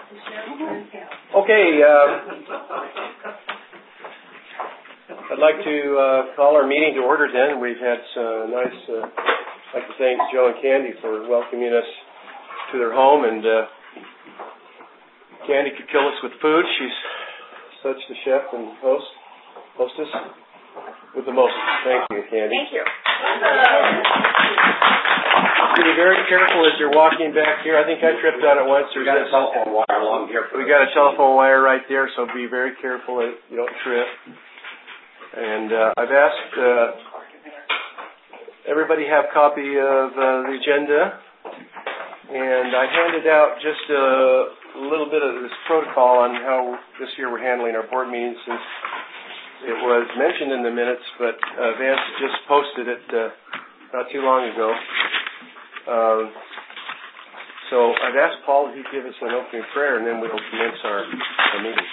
Okay, I'd like to call our meeting to order then. We've had some nice, I'd like to thank Joe and Candy for welcoming us to their home, and Candy could kill us with food. She's such the chef and hostess with the most. Thank you, Candy. Thank you. Be very careful as you're walking back here. I think I tripped on it once. We got a telephone wire along here. We got a telephone wire right there, so be very careful that you don't trip. And I've asked everybody have a copy of the agenda, and I handed out just a little bit of this protocol on how this year we're handling our board meetings, since it was mentioned in the minutes, but Vance just posted it not too long ago. So I've asked Paul if he'd give us an opening prayer, and then we'll commence our meeting.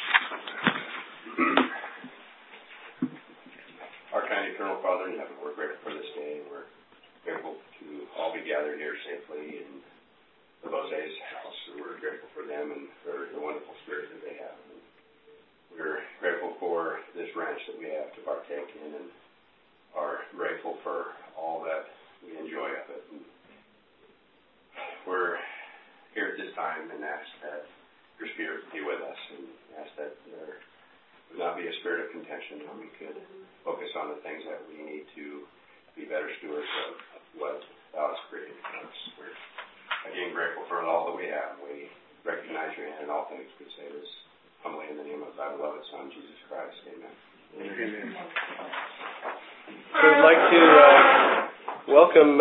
Our kind eternal Father in heaven, we're grateful for this day. We're grateful to all be gathered here safely in the Bose's house. We're grateful for them and for the wonderful spirit that they have. And we're grateful for this ranch that we have to partake in, and are grateful for all that we enjoy of it. And we're here at this time and ask that your spirit be with us, and ask that there would not be a spirit of contention, and we could focus on the things that we need to be better stewards of what thou hast created for us. We're again grateful for all that we have. We recognize your hand in all things. We say this humbly in the name of thy beloved Son, Jesus Christ. Amen. Amen. So I'd like to welcome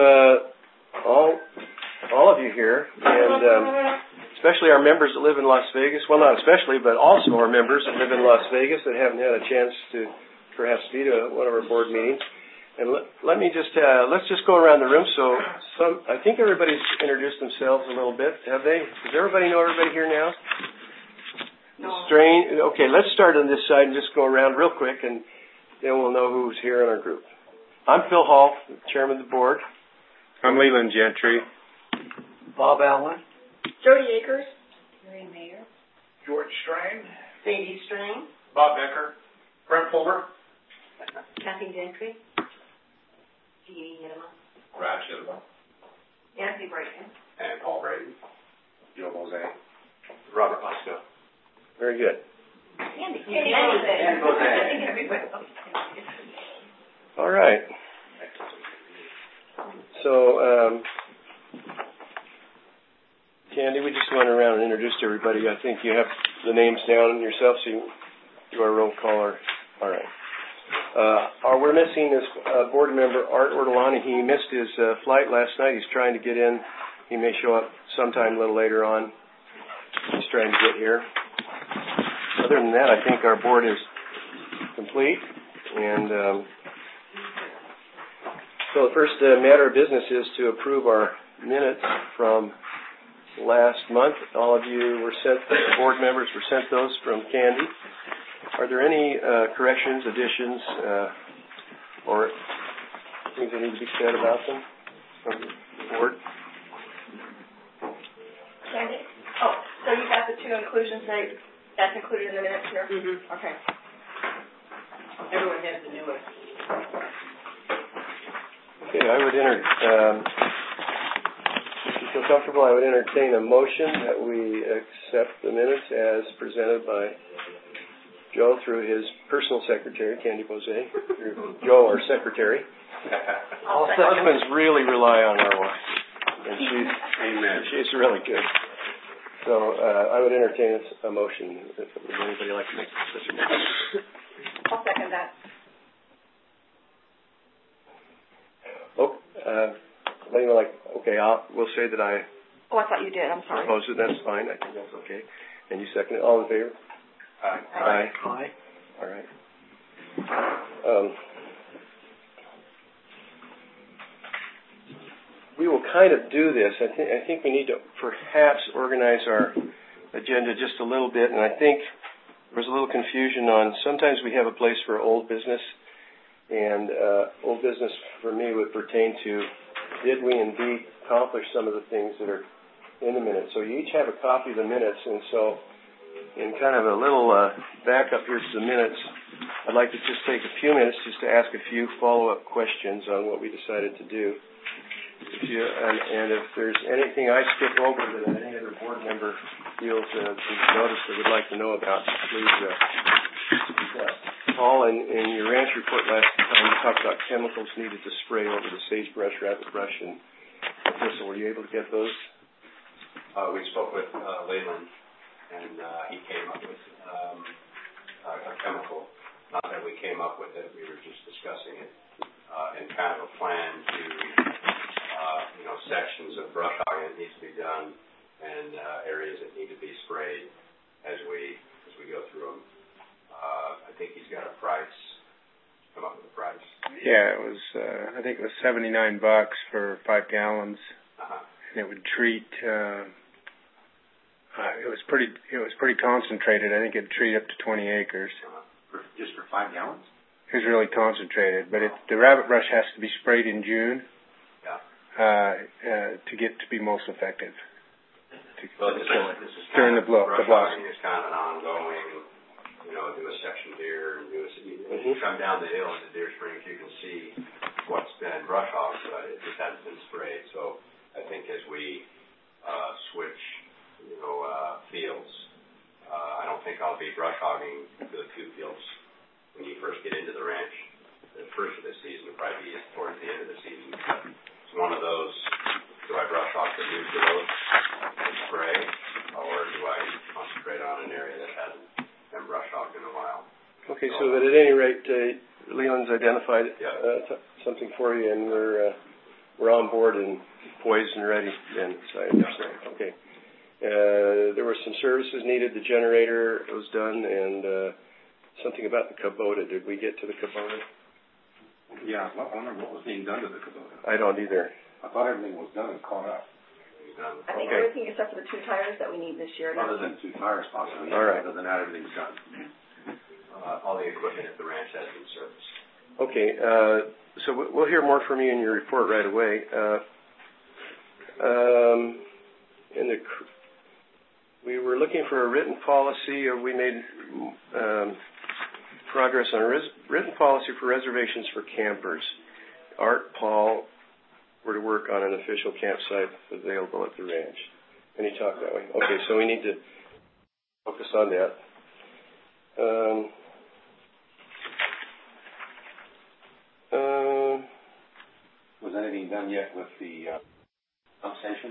all of you here, and especially our members that live in Las Vegas. Well, not especially, but also our members that live in Las Vegas that haven't had a chance to perhaps be to one of our board meetings. And let me just let's just go around the room. So I think everybody's introduced themselves a little bit. Have they? Does everybody know everybody here now? No. Okay, let's start on this side and just go around real quick, and then we'll know who's here in our group. I'm Phil Hall, chairman of the board. I'm Leland Gentry. Bob Allen. Jody Akers. Mary Mayer. George Strain. Sadie Strain. Bob Becker. Brent Fulmer. Kathy Gentry. Jeannie Yedema. Brad Shidwell. Nancy Brayton. And Paul Brady. Joe Bose. Robert Moscow. Very good. Andy. All right. So, Candy, we just went around and introduced everybody. I think you have the names down yourself, so you can do our roll call. All right. We're missing this board member, Art Ortolani. He missed his flight last night. He's trying to get in. He may show up sometime a little later on. He's trying to get here. Other than that, I think our board is complete. And so the first matter of business is to approve our minutes from last month. All of you were sent, board members were sent those from Candy. Are there any corrections, additions, or things that need to be said about them from the board? Sandy? Oh, so you got the two inclusions that's included in the minutes here? Mm-hmm. Okay. Everyone has the new one. Okay, I would if you feel comfortable, I would entertain a motion that we accept the minutes as presented by Joe through his personal secretary, Candy Bose, through Joe, our secretary. Husbands really rely on our wife, and she's really good. So I would entertain a motion. Would anybody like to make such a motion? I'll second that. We'll say that I Oh, I thought you did. I'm sorry. opposed it. That's fine. I think that's okay. And you second it. All in favor? Aye. Aye. All right. We will kind of do this. I think we need to perhaps organize our agenda just a little bit, and I think there was a little confusion on sometimes we have a place for old business, and old business for me would pertain to did we indeed accomplish some of the things that are in the minutes. So you each have a copy of the minutes, and so in kind of a little backup here to the minutes, I'd like to just take a few minutes just to ask a few follow-up questions on what we decided to do. And if there's anything I skip over that any other board member feels we've noticed or would like to know about, please speak up. Paul, in your ranch report last time, you talked about chemicals needed to spray over the sagebrush, rabbit brush, and thistle. Were you able to get those? We spoke with Leyland, and he came up with a chemical. Not that we came up with it, we were just discussing it, and kind of a plan to, sections of brush hogging that needs to be done, and areas that need to be sprayed as we go through them. I think he's got a price. Come up with a price. Yeah, it was. I think it was $79 for 5 gallons, and it would treat. It was pretty concentrated. I think it'd treat up to 20 acres. Just for 5 gallons? It was really concentrated, but the rabbit brush has to be sprayed in June. To get to be most effective. During the blossom. It's kind of an ongoing, do a section here and as you come down the hill into Deer Springs, you can see what's been brush hogged, but it just hasn't been sprayed. So I think as we switch, fields, I don't think I'll be brush hogging the 2 fields when you first get into the ranch. The first of the season will probably be towards the end of the season. It's one of those, do I brush hog the new growth and spray, or do I concentrate on an area that hasn't been brush hogged in a while? Okay, so that at any rate, Leland's identified something for you, and we're on board and poised and ready then, so I understand. Okay. There were some services needed. The generator was done, and something about the Kubota. Did we get to the Kubota? Yeah, I don't know what was being done to the Kubota. I don't either. I thought everything was done and caught up. I think everything except for the 2 tires that we need this year. Other than 2 tires, possibly. All right. Other than that, everything's done. All the equipment at the ranch has been serviced. Okay, so we'll hear more from you in your report right away. We were looking for a written policy, or we made progress on a written policy for reservations for campers. Art, Paul, were to work on an official campsite available at the ranch. Can you talk that way? Okay, so we need to focus on that. Was anything done yet with the pump station?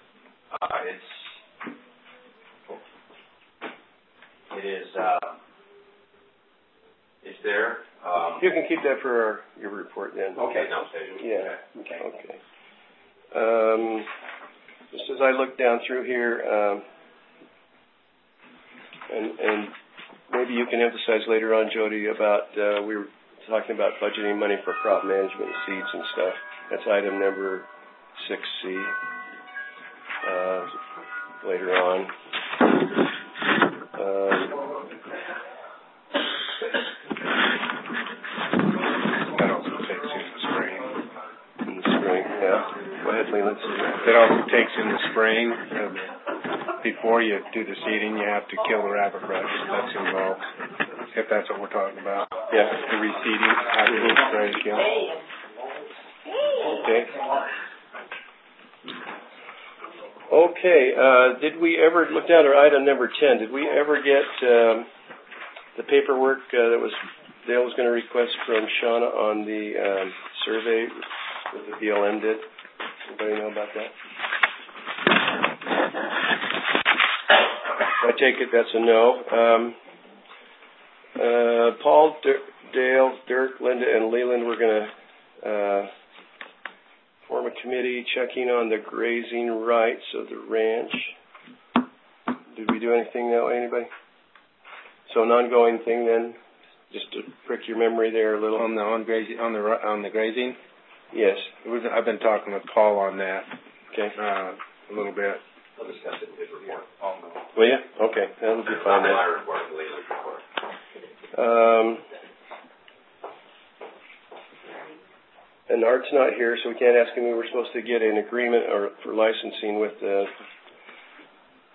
It's there. You can keep that for your report then. Okay, pump station. Yeah. Okay. Just as I look down through here, and maybe you can emphasize later on, Jody, about we were talking about budgeting money for crop management and seeds and stuff. That's item number 6C. Later on. That also takes in the spring. In the spring, yeah. Go ahead, Leland. That also takes in the spring. Before you do the seeding, you have to kill the rabbit brush. That's involved. If that's what we're talking about. Yeah. The reseeding after the spray kill. Okay. Okay. Did we ever look down at item number 10? Did we ever get the paperwork that Dale was going to request from Shauna on the survey that the BLM did? Anybody know about that? I take it that's a no. Paul, Dale, Dirk, Linda, and Leland were going to form a committee checking on the grazing rights of the ranch. Did we do anything that way, anybody? So an ongoing thing then, just to prick your memory there a little. On the grazing? Yes. I've been talking with Paul on that. Okay. A little bit. I'll discuss it in his report. Will you? Okay, that'll be fine then. My report, the Leland's report. And Art's not here, so we can't ask him. We were supposed to get an agreement or for licensing with the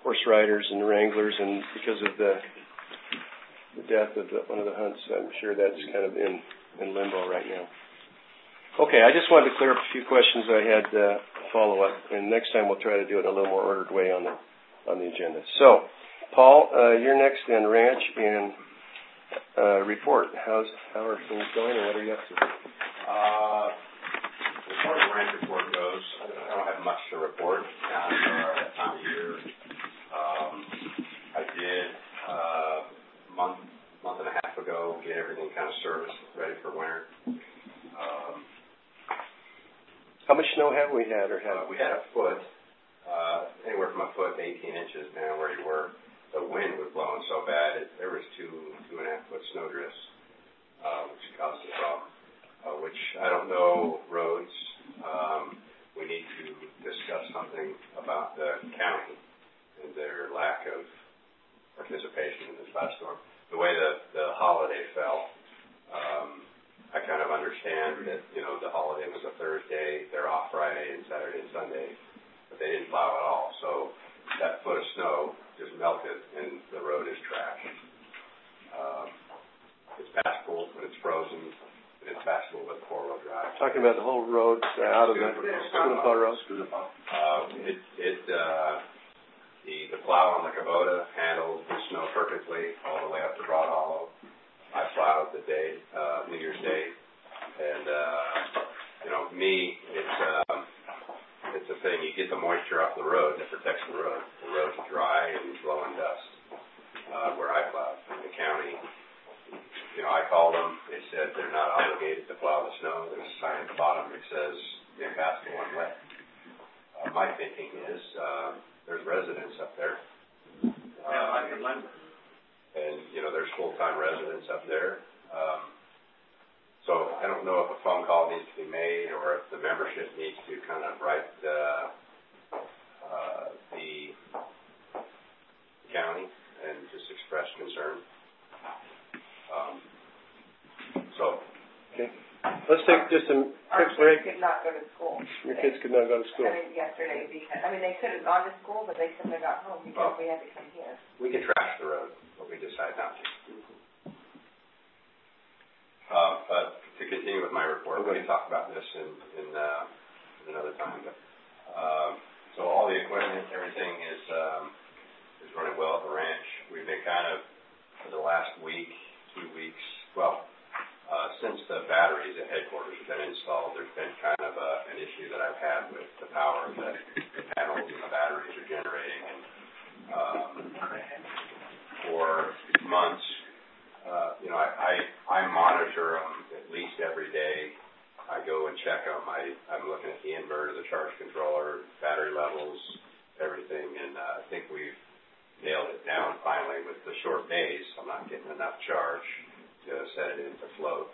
horse riders and wranglers, and because of the death of one of the hunts, I'm sure that's kind of in limbo right now. Okay, I just wanted to clear up a few questions I had follow up, and next time we'll try to do it in a little more ordered way on the agenda. So, Paul, you're next in ranch and report. How are things going, and what are you up to? As far as the ranch report goes, I don't have much to report. Now that time of year, I did month and a half ago get everything kind of serviced, ready for winter. How much snow have we had, or have we had a foot, anywhere from a foot to 18 inches, depending on where you were. The wind was blowing so bad, there was 2.5 foot snow drifts, which caused a problem. Which I don't know roads. We need to discuss something about the county and their lack of participation in this last storm. The way the holiday fell, I kind of understand that, the holiday was a Thursday, they're off Friday and Saturday and Sunday, but they didn't plow at all. So that foot of snow just melted and the road is trashed. It's passable, but it's frozen. It's passable with four-wheel drive. Talking about the whole road out of the Scudapaw Road? The plow on the Kubota handled the snow perfectly all the way up to Broad Hollow. I plowed the day, New Year's Day, and it's a thing. You get the moisture off the road that protects the road. The road's dry and blowing dust. Where I plowed in the county, I called them. They said they're not obligated to plow the snow. There's a sign at the bottom that says impassable and wet. My thinking is there's residents up there. And, there's full-time residents up there. So I don't know if a phone call needs to be made or if the membership needs to kind of write the county and just express concern. Okay. Let's take just a quick break. Our kids could not go to school. Your kids could not go to school. Yesterday, because they could have gone to school, but they couldn't have got home because we had to come here. We can trash the road, but we decide not to. But to continue with my report, we can talk about this in another time. But so all the equipment, everything is running well at the ranch. We've been kind of for the last week, 2 weeks. Since the batteries at headquarters have been installed, there's been kind of an issue that I've had with the power that the panels and the batteries are generating. And for months, I monitor them at least every day. I go and check them. I'm looking at the inverter, the charge controller, battery levels, everything, and I think we've nailed it down finally with the short days. I'm not getting enough charge to set it into float.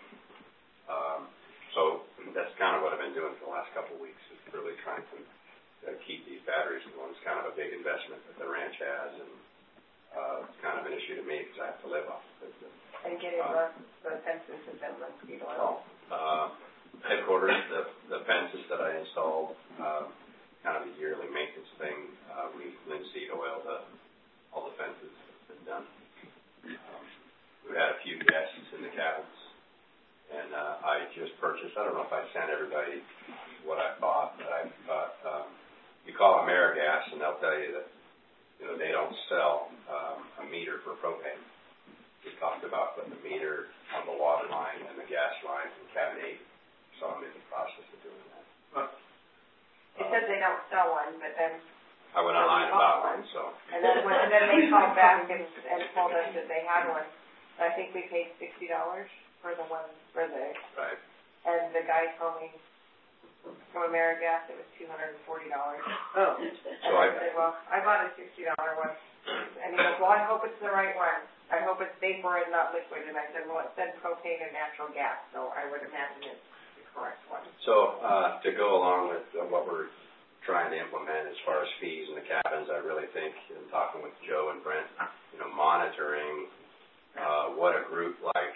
So that's kind of what I've been doing for the last couple of weeks, is really trying to keep these batteries going. It's kind of a big investment that the ranch has, and it's kind of an issue to me because I have to live off of it. And getting the fences and then mosquito oil. Headquarters, the fences that I installed, kind of a yearly maintenance thing. We linseed oil all the fences have been done. We had a few guests in the cabins, and I just purchased, I don't know if I sent everybody what I bought, but I bought, you call AmeriGas, and they'll tell you that, they don't sell a meter for propane. We talked about putting the meter on the water line and the gas line from cabin 8, so I'm in the process of doing that. It says they don't sell one, but then I went online and bought one, so. And then they called back and told us that they had one. I think we paid $60 for the one for the. Right. And the guy told me from AmeriGas it was $240. Oh. So I said, well, I bought a $60 one. And he goes, well, I hope it's the right one. I hope it's vapor and not liquid. And I said, well, it said propane and natural gas, so I would imagine it's the correct one. So to go along with what we're trying to implement as far as fees in the cabins, I really think, in talking with Joe and Brent, monitoring what a group like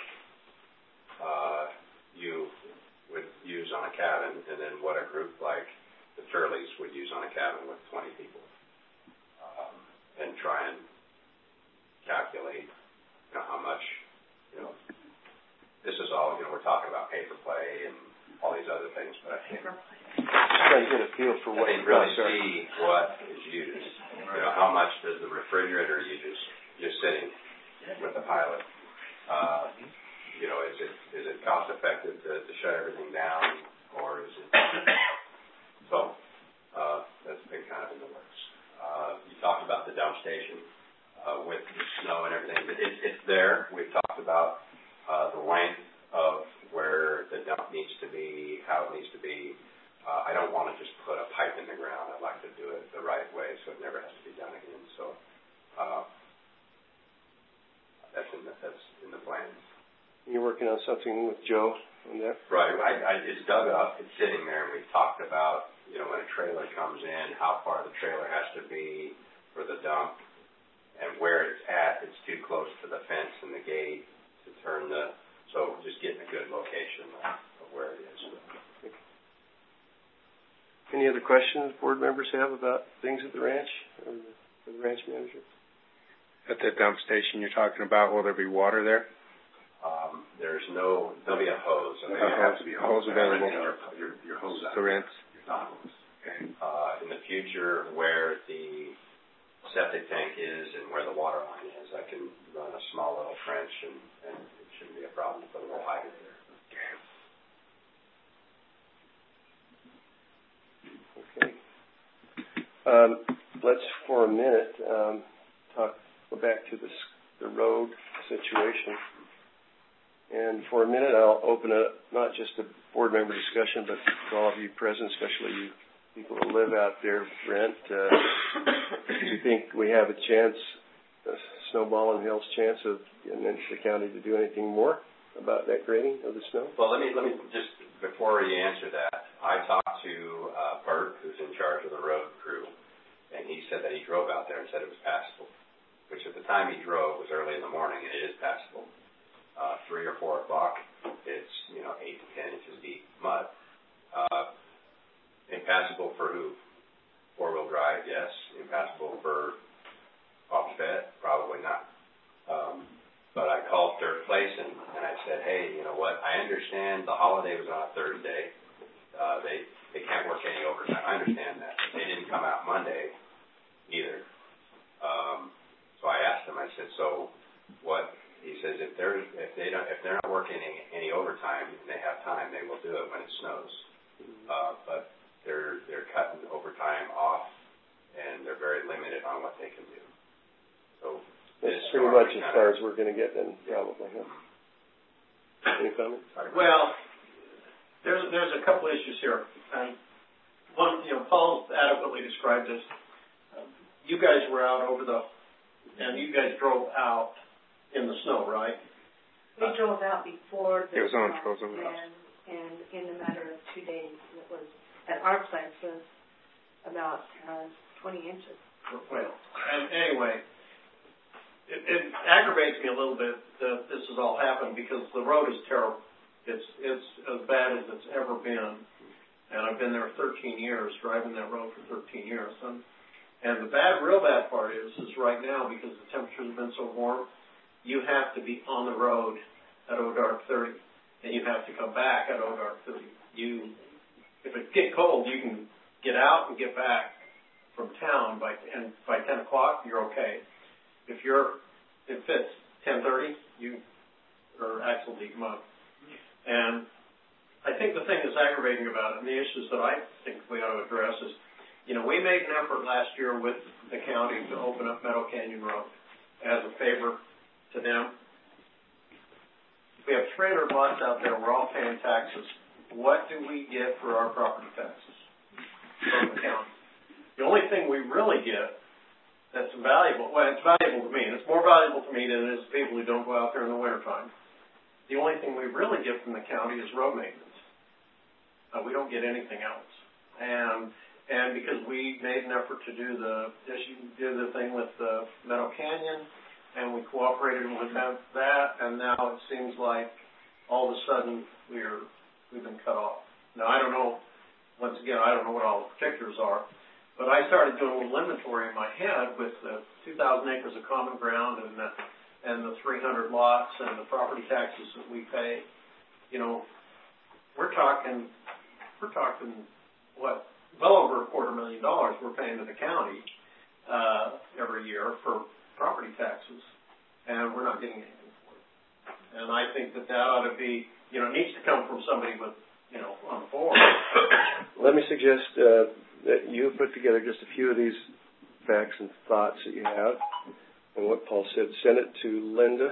you would use on a cabin, and then what a group like the Turleys would use on a cabin with 20 people. And and really see what is used. You know, how much does the refrigerator use just sitting with the pilot? You know, is it cost effective to shut everything down, or is it? So that's been kind of in the works. You talked about the dump station with the snow and everything. It's there. We've talked about the length of where the dump needs to be, how it needs to be. I don't want to just put a pipe in the ground. I'd like to do it the right way so it never has to be done again. So that's in the plans. You're working on something with Joe on that? Right. It's dug up. It's sitting there, and we've talked about, you know, when a trailer comes in, how far the trailer has to be for the dump, and where it's at. It's too close to the fence and the gate to turn so just getting a good location of where it is. Any other questions board members have about things at the ranch or the ranch manager? At the dump station you're talking about, will there be water there? There'll be a hose. There has to be a hose available. Your hose out. To rinse. Your non-hose. Okay. In the future, where the septic tank is and where the water line is, I can run a small little trench and it shouldn't be a problem to put a little hydrant there. Okay. Let's for a minute go back to the road situation. And for a minute, I'll open it up, not just a board member discussion, but for all of you present, especially you people who live out there, Brent. Do you think we have a chance, Snowball and Hill's chance of getting into the county to do anything more about that grading of the snow? Well, let me just, before you answer that, I talked to Bert, who's in charge of the road crew, and he said that he drove out there and said it was passable, which at the time he drove was early in the morning, and it is passable. 3 or 4 o'clock, it's 8 to 10 inches deep mud. Impassable for who? 4-wheel drive, yes. Impassable for off-bed, probably not. But I called Dirt Place and I said, hey, you know what? I understand the holiday was on a Thursday. They can't work any overtime. I understand that. They didn't come out Monday either. So I asked him. I said, so what? He says if they're not working any overtime and they have time, they will do it when it snows. But they're cutting overtime off, and they're very limited on what they can do. So that's pretty much as far as we're going to get then, probably. Huh? Any comments? Well, there's a couple issues here. One, Paul adequately described this. You guys were out and you guys drove out in the snow, right? We drove out before the it was on snow, frozen road. and in a matter of 2 days, it was at our place was about 20 inches. Well, and anyway, it aggravates me a little bit that this has all happened because the road is terrible. It's as bad as it's ever been, and I've been there 13 years, driving that road for 13 years, and the real bad part is right now because the temperatures have been so warm. You have to be on the road at dark 30, and you have to come back at dark 30. If it gets cold, you can get out and get back from town by 10 o'clock. You're okay. If it's 10:30, you are axle deep mud. And I think the thing that's aggravating about it, and the issues that I think we ought to address is, we made an effort last year with the county to open up Meadow Canyon Road as a favor to them. We have 300 lots out there. We're all paying taxes. What do we get for our property taxes from the county? The only thing we really get that's valuable, well, it's valuable to me, and it's more valuable to me than it is to people who don't go out there in the wintertime. The only thing we really get from the county is road maintenance. We don't get anything else. And because we made an effort to do the thing with Meadow Canyon, and we cooperated with that, and now it seems like all of a sudden we've been cut off. Now, I don't know, once again, I don't know what all the particulars are, but I started doing a little inventory in my head with the 2,000 acres of common ground and the 300 lots and the property taxes that we pay. We're talking, what, well over $250,000 we're paying to the county every year for property taxes, and we're not getting anything for it. And I think that ought to be, it needs to come from somebody with, on the board. Let me suggest that you put together just a few of these facts and thoughts that you have, and what Paul said, send it to Linda,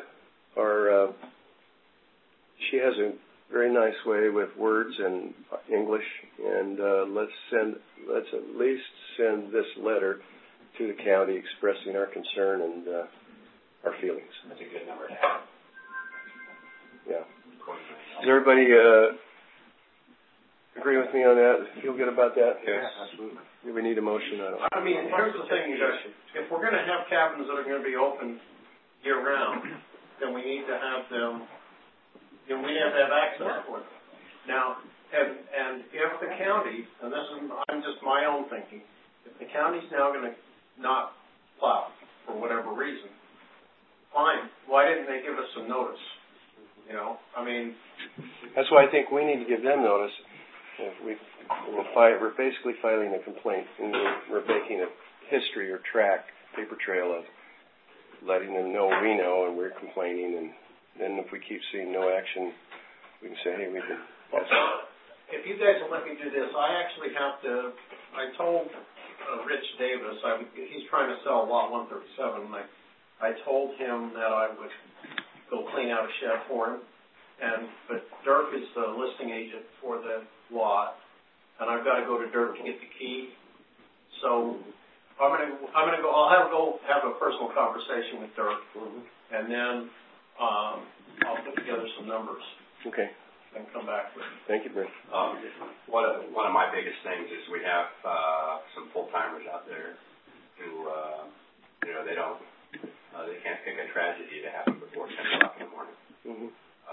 she has a very nice way with words and English, and let's at least send this letter to the county expressing our concern and our feelings. That's a good number to have. Yeah. Does everybody agree with me on that? Feel good about that? Yes, absolutely. Do we need a motion? I mean, here's the thing, if we're going to have cabins that are going to be open year-round, then we need to have them, we have to have access for them. Now, and if the county, and this is I'm just my own thinking, if the county's now going to not plow for whatever reason, fine. Why didn't they give us some notice? That's why I think we need to give them notice. We're basically filing a complaint, and we're making a history or paper trail of letting them know we know, and we're complaining, and then if we keep seeing no action, we can say, hey, we can. If you guys will let me do this, I told Rich Davis, he's trying to sell lot 137, and I told him that I would go clean out a shed for him, but Dirk is the listing agent for the lot, and I've got to go to Dirk to get the key. So I'll go have a personal conversation with Dirk, and then I'll put together some numbers. Okay. And come back with it. Thank you, Brent. One of my biggest things is we have some full-timers out there who, they can't pick a tragedy to happen before 10 o'clock in the morning. Mm-hmm.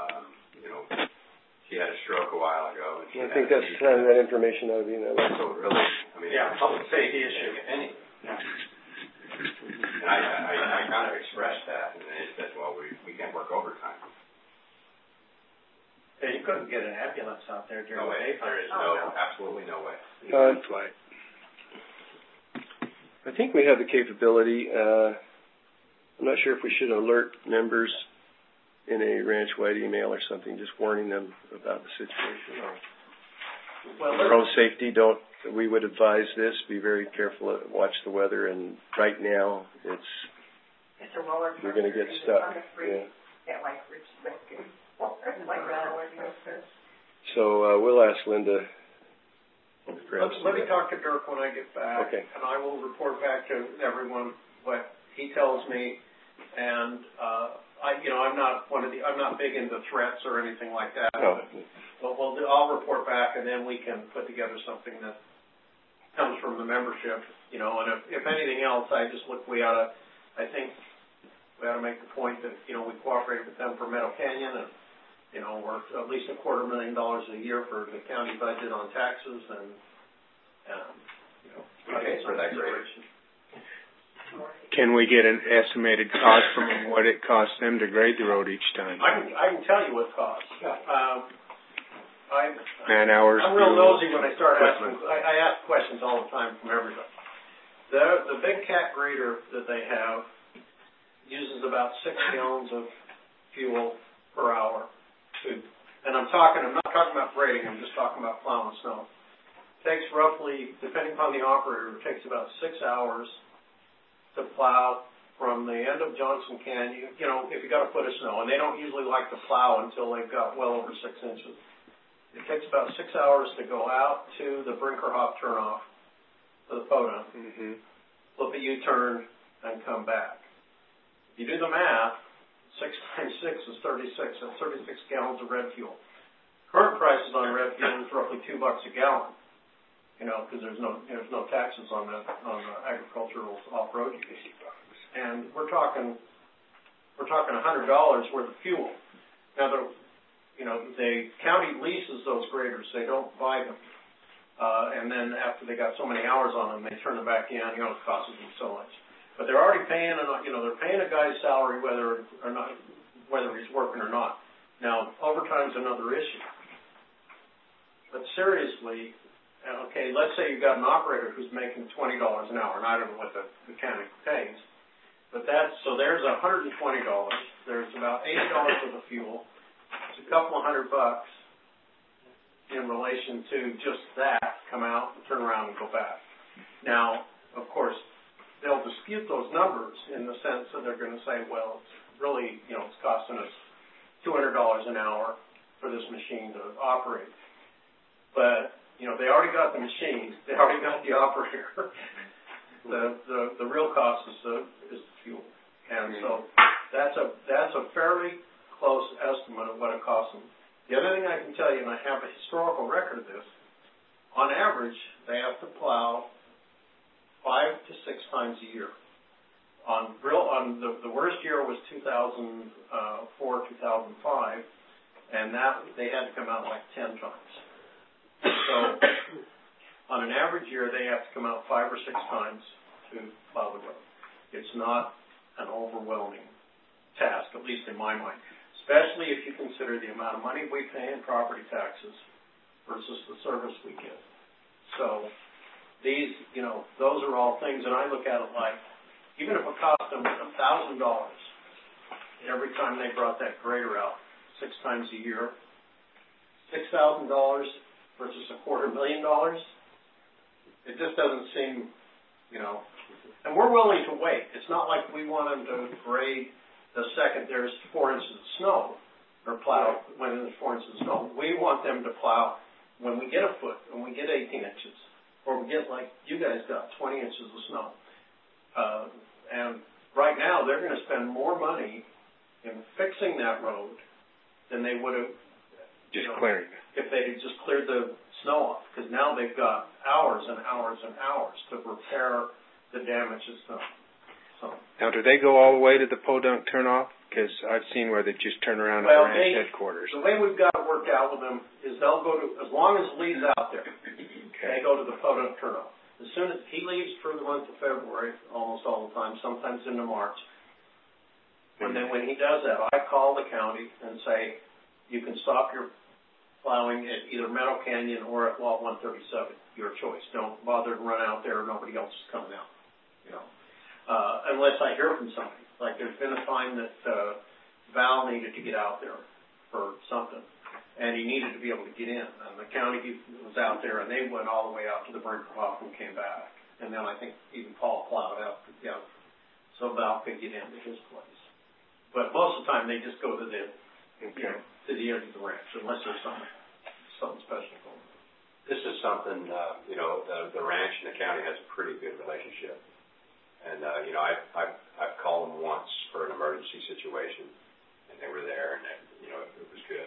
She had a stroke a while ago. And I think that information ought to be in that list. So really, public safety issue. And I kind of expressed that, and they said, well, we can't work overtime. Yeah, you couldn't get an ambulance out there during the daytime. There is absolutely no way. I think we have the capability. I'm not sure if we should alert members in a ranch-wide email or something, just warning them about the situation. Well, for own safety, we would advise this, be very careful, watch the weather, and right now it's a roller coaster. You're going to get stuck. So we'll ask Linda. Let me talk to Dirk when I get back, and I will report back to everyone what he tells me. And I'm not big into threats or anything like that. No. But I'll report back, and then we can put together something that comes from the membership. And if anything else, I think we ought to make the point that we cooperate with them for Meadow Canyon, and we're at least $250,000 a year for the county budget on taxes, and for that grade. Can we get an estimated cost from them, what it costs them to grade the road each time? I can tell you what it costs. Man hours. I'm real nosy when I start asking. I ask questions all the time from everybody. The big cat grader that they have uses about 6 gallons of fuel per hour. And I'm not talking about grading, I'm just talking about plowing snow. It takes roughly, depending upon the operator, it takes about 6 hours to plow from the end of Johnson Canyon, if you got a foot of snow, and they don't usually like to plow until they've got well over 6 inches. It takes about 6 hours to go out to the Brinkerhoff turnoff to the Podunk, flip a U-turn, and come back. If you do the math, 6 times 6 is 36. That's 36 gallons of red fuel. Current prices on red fuel is roughly $2 a gallon. Because there's no taxes on the agricultural off-road use. And we're talking $100 worth of fuel. Now the county leases those graders; they don't buy them. And then after they got so many hours on them, they turn them back in. It costs them so much. But they're already paying, they're paying a guy's salary whether he's working or not. Now overtime's another issue. But seriously, Okay, let's say you've got an operator who's making $20 an hour, and I don't know what the mechanic pays, but so there's $120. There's about $80 of the fuel. It's a couple of $100 in relation to just that, come out and turn around and go back. Now, of course, they'll dispute those numbers in the sense that they're going to say, well, it's really, it's costing us $200 an hour for this machine to operate. But, they already got the machine. They already got the operator. The real cost is the fuel. And so that's a fairly close estimate of what it costs them. The other thing I can tell you, and I have a historical record of this, on average, they have to plow 5 to 6 times a year. The worst year was 2004, 2005, and they had to come out like 10 times. So, on an average year, they have to come out 5 or 6 times to plow the road. It's not an overwhelming task, at least in my mind, especially if you consider the amount of money we pay in property taxes versus the service we get. So, these, those are all things that I look at it like, even if it cost them $1,000 every time they brought that grader out 6 times a year, $6,000 versus $250,000, it just doesn't seem, and we're willing to wait. It's not like we want them to grade the second there's 4 inches of snow, or plow when there's 4 inches of snow. We want them to plow when we get a foot, when we get 18 inches, or we get, like you guys got, 20 inches of snow. And right now, they're going to spend more money in fixing that road than they would have clearing it. If they had just cleared the snow off, because now they've got hours and hours and hours to repair the damage that's done. So, now, do they go all the way to the Podunk turnoff? Because I've seen where they just turn around at the ranch headquarters. The way we've got it worked out with them is they'll go to, as long as Lee's out there, they go to the Podunk turnoff. As soon as he leaves for the month of February, almost all the time, sometimes into March, and then when he does that, I call the county and say, you can stop your plowing at either Meadow Canyon or at Lot 137, your choice. Don't bother to run out there, nobody else is coming out, unless I hear from somebody. Like there's been a time that Val needed to get out there for something, and he needed to be able to get in, and the county was out there, and they went all the way out to the Brinkerhoff and came back, and then I think even Paul plowed out, so Val could get into his place. But most of the time, they just go to the to the end of the ranch, unless there's something special going on. This is something, the ranch and the county has a pretty good relationship. And, I've called them once for an emergency situation, and they were there, and, it was good.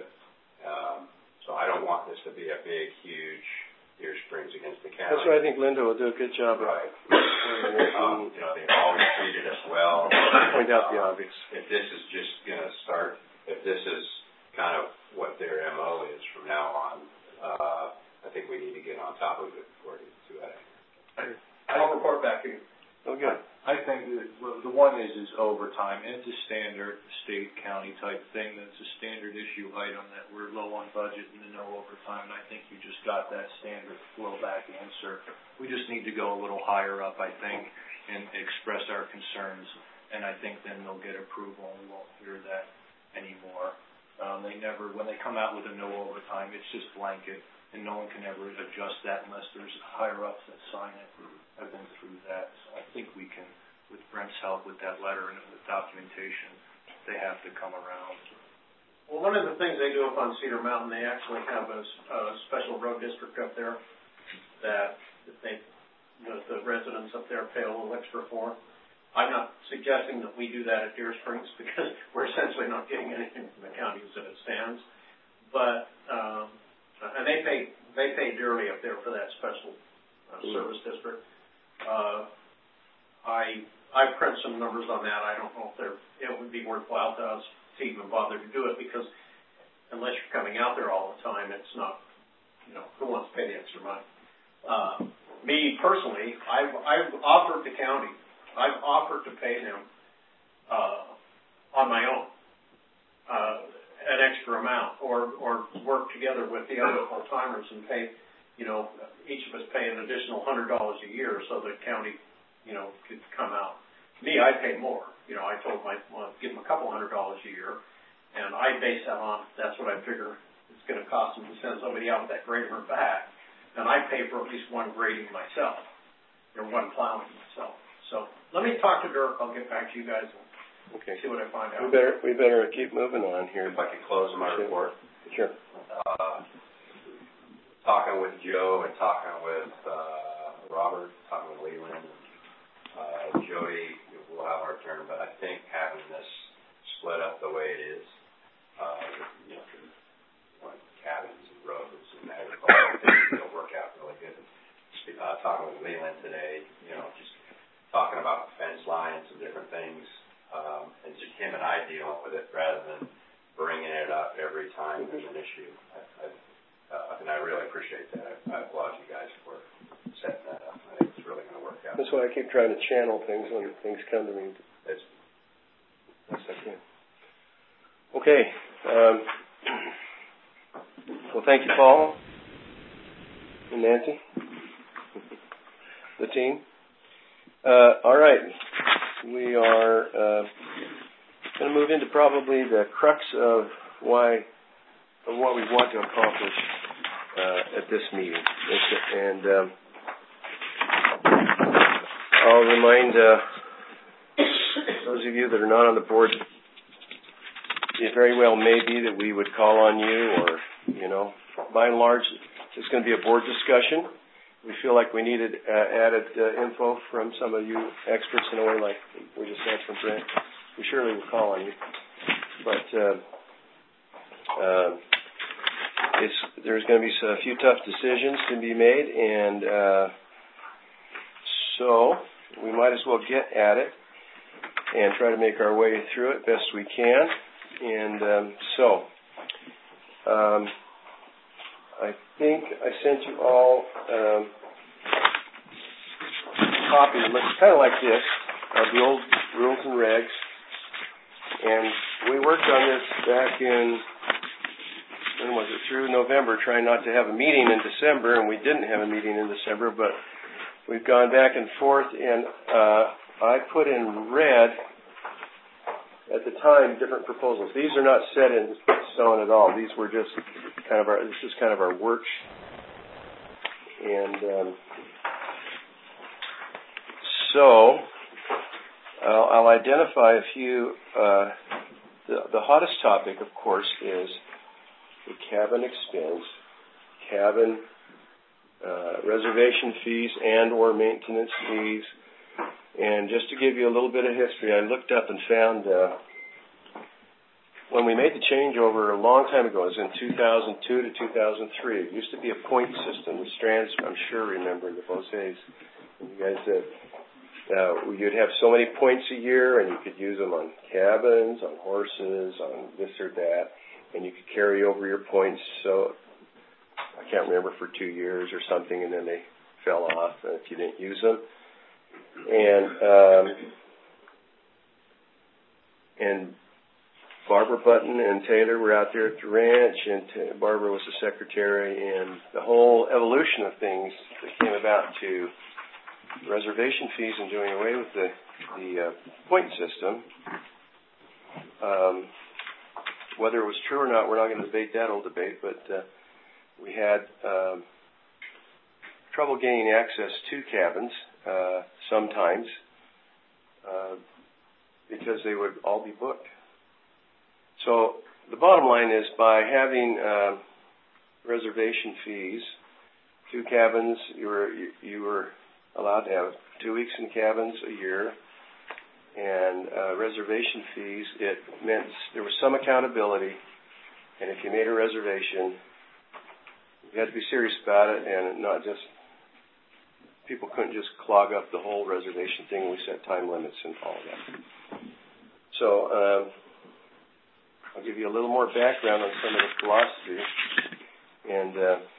So I don't want this to be a big, huge Deer Springs against the county. That's why I think Linda will do a good job. Right. They've always treated us well. Point out the obvious. If this is just going to start, if this is kind of what their MO is from now on, I think we need to get on top of it before it gets too high. I'll report back to you. Oh, good. I think the one is overtime. It's a standard state, county type thing. That's a standard issue item that we're low on budget and no overtime. And I think you just got that standard flow back answer. We just need to go a little higher up, I think, and express our concerns. And I think then they'll get approval and we won't hear that anymore. When they come out with a no overtime, it's just blanket. And no one can ever adjust that unless there's higher ups that sign it. I've been through that. So I think we can, with Brent's help with that letter and the documentation, they have to come around. Well, one of the things they do up on Cedar Mountain, they actually have a special road district up there that the residents up there pay a little extra for. I'm not suggesting that we do that at Deer Springs because we're essentially not getting anything from the county as it stands. But and they pay dearly up there for that special service district. I print some numbers on that. I don't know if it would be worthwhile to us to even bother to do it because unless you're coming out there all the time, it's not. Who wants to pay the extra money? Me personally, I've offered the county. I've offered to pay them on my own. An extra amount, or work together with the other full-timers and pay each of us pay an additional $100 a year so the county, could come out. Me, I pay more. I told give them a couple $100 a year, and I base that on, that's what I figure it's going to cost them to send somebody out with that grader and back. And I pay for at least one grading myself, or one plowing myself. So let me talk to Dirk. I'll get back to you guys and see what I find out. We better keep moving on here. If I could close my report. Sure. Talking with Joe and talking with Robert, talking with Leland, Jody, we'll have our turn, but I think having this split up the way it is, cabins and roads and agriculture, it'll work out really good. Talking with Leland today, just talking about fence lines and different things, and just him and I dealing with it rather than bringing it up every time there's an issue. And I really appreciate that. I applaud you guys for setting that up. I think it's really going to work out. That's why I keep trying to channel things when things come to me. It's Yes, I can. Okay. Well, thank you, Paul and Nancy, the team. All right. We are going to move into probably the crux of what we want to accomplish at this meeting. And I'll remind those of you that are not on the board, it very well may be that we would call on you, or, by and large, it's going to be a board discussion. We feel like we needed added info from some of you experts in a way like we just had from Brent. We surely will call on you. But there's going to be a few tough decisions to be made, and so we might as well get at it and try to make our way through it best we can. And I think I sent you all a copy that looks kind of like this, of the old rules and regs. And we worked on this back in, when was it, through November, trying not to have a meeting in December, and we didn't have a meeting in December, but we've gone back and forth, and I put in red at the time different proposals. These are not set in stone at all. These were just kind of our work. And so I'll identify a few. The hottest topic, of course, is the cabin expense, cabin reservation fees and or maintenance fees. And just to give you a little bit of history, I looked up and found when we made the changeover a long time ago, it was in 2002 to 2003. It used to be a point system. The Strands, I'm sure, remember the Bose's. You guys said you'd have so many points a year, and you could use them on cabins, on horses, on this or that, and you could carry over your points. So I can't remember, for 2 years or something, and then they fell off if you didn't use them. And Barbara Button and Taylor were out there at the ranch, and Barbara was the secretary, and the whole evolution of things that came about to reservation fees and doing away with the point system. Whether it was true or not, we're not going to debate that old debate, but we had trouble gaining access to cabins sometimes because they would all be booked. So the bottom line is, by having reservation fees, 2 cabins, you were allowed to have 2 weeks in cabins a year, and reservation fees, it meant there was some accountability, and if you made a reservation, you had to be serious about it, and not just, people couldn't just clog up the whole reservation thing. We set time limits and all that. So I'll give you a little more background on some of the philosophy. And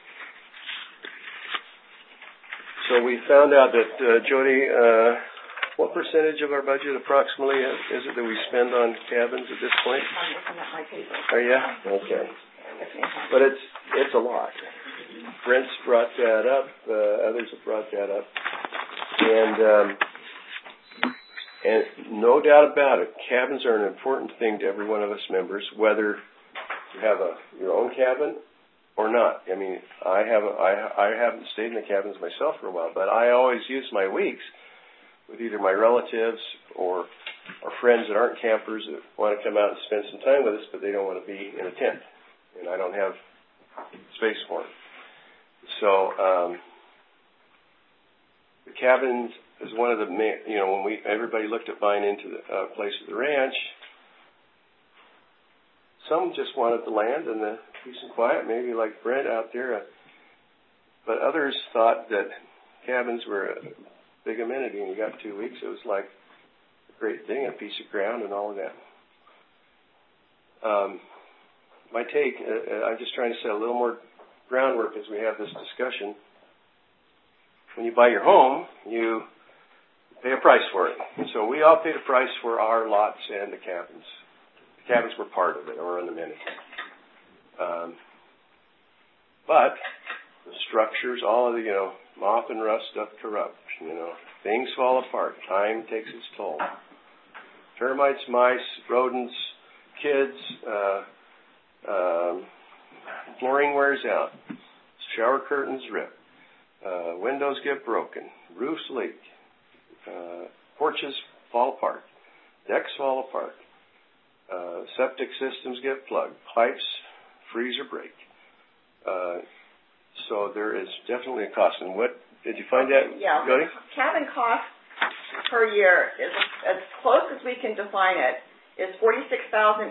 so we found out that, Jody, what percentage of our budget approximately is it that we spend on cabins at this point? I'm looking at my paper. Are you? Okay. But it's a lot. Brent's brought that up. Others have brought that up. And no doubt about it, cabins are an important thing to every one of us members, whether you have your own cabin or not. I mean, I haven't stayed in the cabins myself for a while, but I always use my weeks with either my relatives or friends that aren't campers that want to come out and spend some time with us, but they don't want to be in a tent, and I don't have space for them. So the cabins is one of the main, when everybody looked at buying into the place at the ranch, some just wanted the land and the peace and quiet, maybe like Brent out there, but others thought that cabins were a big amenity, and you got 2 weeks, it was like a great thing, a piece of ground and all of that. My take, I'm just trying to set a little more groundwork as we have this discussion. When you buy your home, you pay a price for it. And so we all paid a price for our lots and the cabins. The cabins were part of it, or an amenity. But the structures, all of the, moth and rust stuff corrupt. Things fall apart. Time takes its toll. Termites, mice, rodents, kids, flooring wears out. Shower curtains rip. Windows get broken. Roofs leak. Porches fall apart. Decks fall apart. Septic systems get plugged. Pipes freeze or break. So there is definitely a cost. And what did you find that? Yeah. Jody? Cabin cost per year is, as close as we can define it, is $46,830.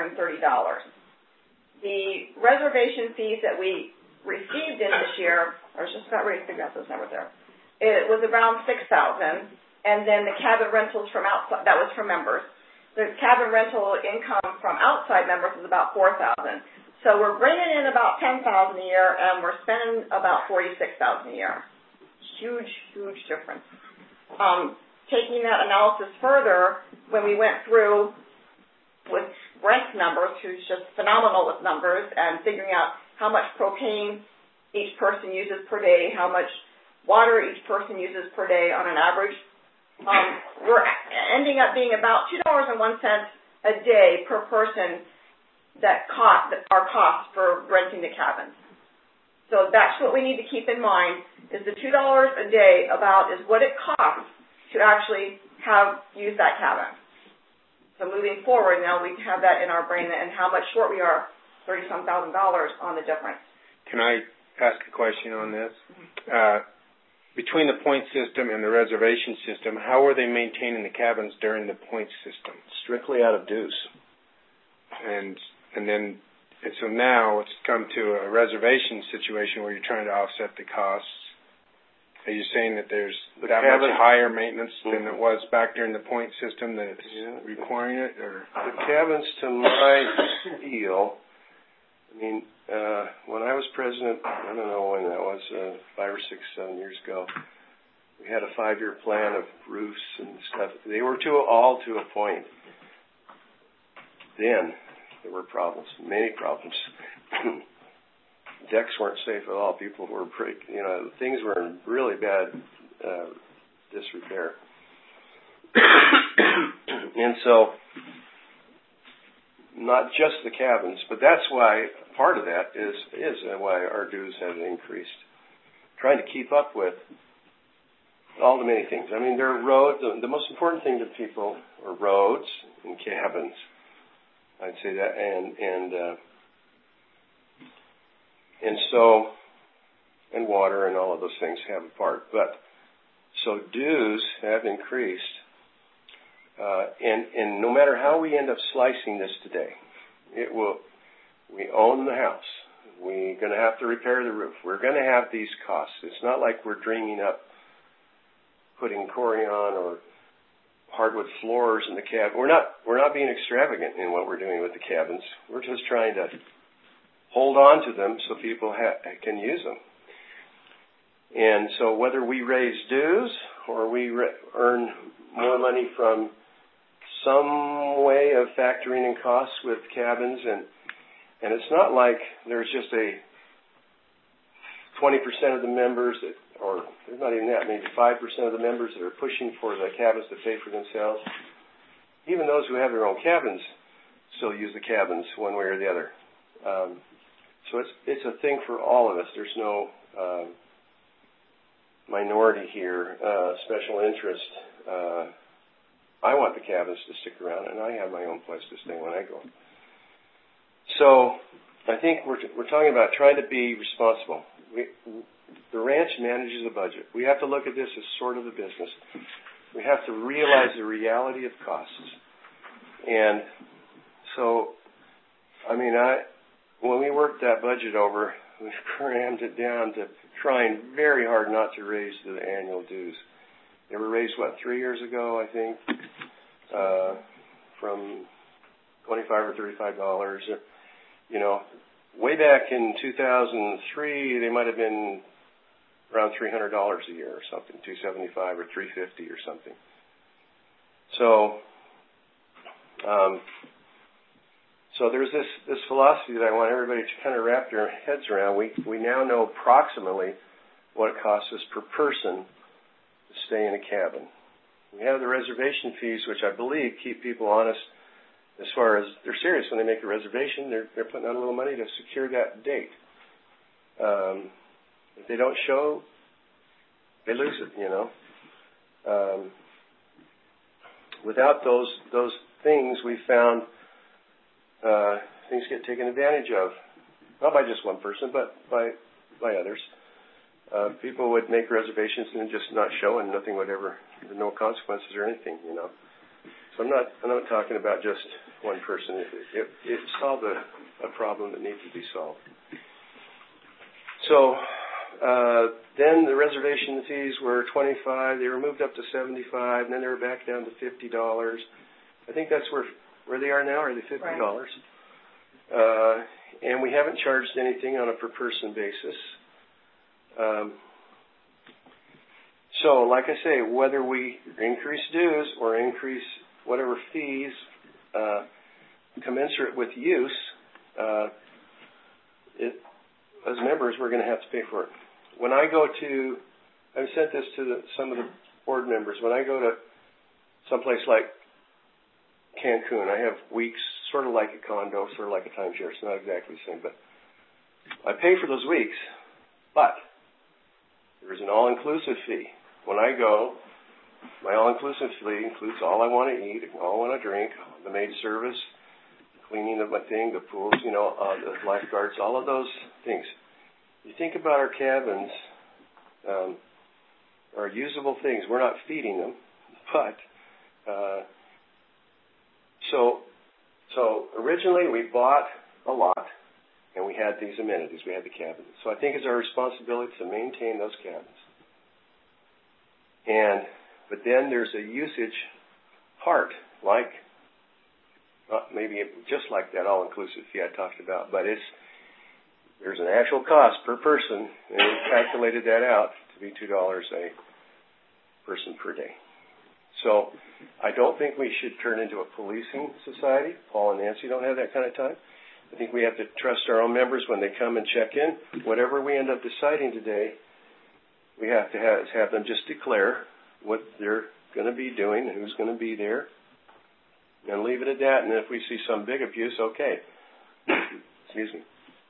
The reservation fees that we received in this year, I was just about ready to figure out those numbers there. It was around $6,000, and then the cabin rentals from outside, that was from members. The cabin rental income from outside members is about $4,000. So we're bringing in about $10,000 a year, and we're spending about $46,000 a year. Huge, huge difference. Taking that analysis further, when we went through with Brent's numbers, who's just phenomenal with numbers, and figuring out how much propane each person uses per day, how much water each person uses per day on an average, we're ending up being about $2.01 a day per person that our cost for renting the cabin. So that's what we need to keep in mind, is the $2 a day is what it costs to actually use that cabin. So moving forward, now we have that in our brain and how much short we are, $30-some thousand on the difference. Can I ask a question on this? Between the point system and the reservation system, how are they maintaining the cabins during the point system? Strictly out of dues. And so now it's come to a reservation situation where you're trying to offset the costs. Are you saying that there's much higher maintenance than it was back during the point system that it's requiring it? Or the cabins, to my feel, when I was president, I don't know when that was, 5 or 6, 7 years ago, we had a 5-year plan of roofs and stuff. They were all to a point. Then there were problems, many problems. Decks weren't safe at all. People were things were in really bad disrepair. And so, not just the cabins, but that's why part of that is why our dues have increased. Trying to keep up with all the many things. There are roads. The most important thing to people are roads and cabins. I'd say that, and water and all of those things have a part. But so dues have increased, and no matter how we end up slicing this today, we own the house. We're going to have to repair the roof. We're going to have these costs. It's not like we're dreaming up putting Corian or hardwood floors in the cabin. We're not being extravagant in what we're doing with the cabins. We're just trying to hold on to them so people can use them. And so whether we raise dues or we earn more money from some way of factoring in costs with cabins, and it's not like there's just a 20% of the members, or there's not even that, maybe 5% of the members that are pushing for the cabins to pay for themselves. Even those who have their own cabins still use the cabins one way or the other. So it's a thing for all of us. There's no minority here, special interest. I want the cabins to stick around, and I have my own place to stay when I go. So I think we're talking about trying to be responsible. The ranch manages a budget. We have to look at this as sort of a business. We have to realize the reality of costs. And so, I mean, when we worked that budget over, we crammed it down to trying very hard not to raise the annual dues. They were raised, 3 years ago, I think, from $25 or $35. You know, way back in 2003, they might have been around $300 a year or something, $275 or $350 or something. So, so there's this philosophy that I want everybody to kind of wrap their heads around. We now know approximately what it costs us per person to stay in a cabin. We have the reservation fees, which I believe keep people honest as far as they're serious when they make a reservation. They're putting out a little money to secure that date. If they don't show, they lose it, you know. Without those things, we found things get taken advantage of, not by just one person, but by others. People would make reservations and just not show, and nothing would ever, no consequences or anything, you know. So I'm not talking about just one person. It solved a problem that needs to be solved. So then the reservation fees were $25. They were moved up to $75, and then they were back down to $50. I think that's where they are now. Are they $50? Right. And we haven't charged anything on a per person basis. So, like I say, whether we increase dues or increase whatever fees commensurate with use, as members, we're going to have to pay for it. When I go to, I've sent this to some of the board members. When I go to someplace like Cancun, I have weeks, sort of like a condo, sort of like a timeshare. It's not exactly the same, but I pay for those weeks. But there is an all-inclusive fee. When I go, my all-inclusive fee includes all I want to eat, all I want to drink, the maid service, cleaning of my thing, the pools, you know, the lifeguards, all of those things. You think about our cabins, our usable things. We're not feeding them, but so originally we bought a lot, and we had these amenities. We had the cabins. So I think it's our responsibility to maintain those cabins. But then there's a usage part, like maybe just like that all-inclusive fee I talked about, but there's an actual cost per person, and we calculated that out to be $2 a person per day. So I don't think we should turn into a policing society. Paul and Nancy don't have that kind of time. I think we have to trust our own members when they come and check in. Whatever we end up deciding today, we have to have them just declare what they're going to be doing and who's going to be there, and leave it at that. And if we see some big abuse, okay. Excuse me.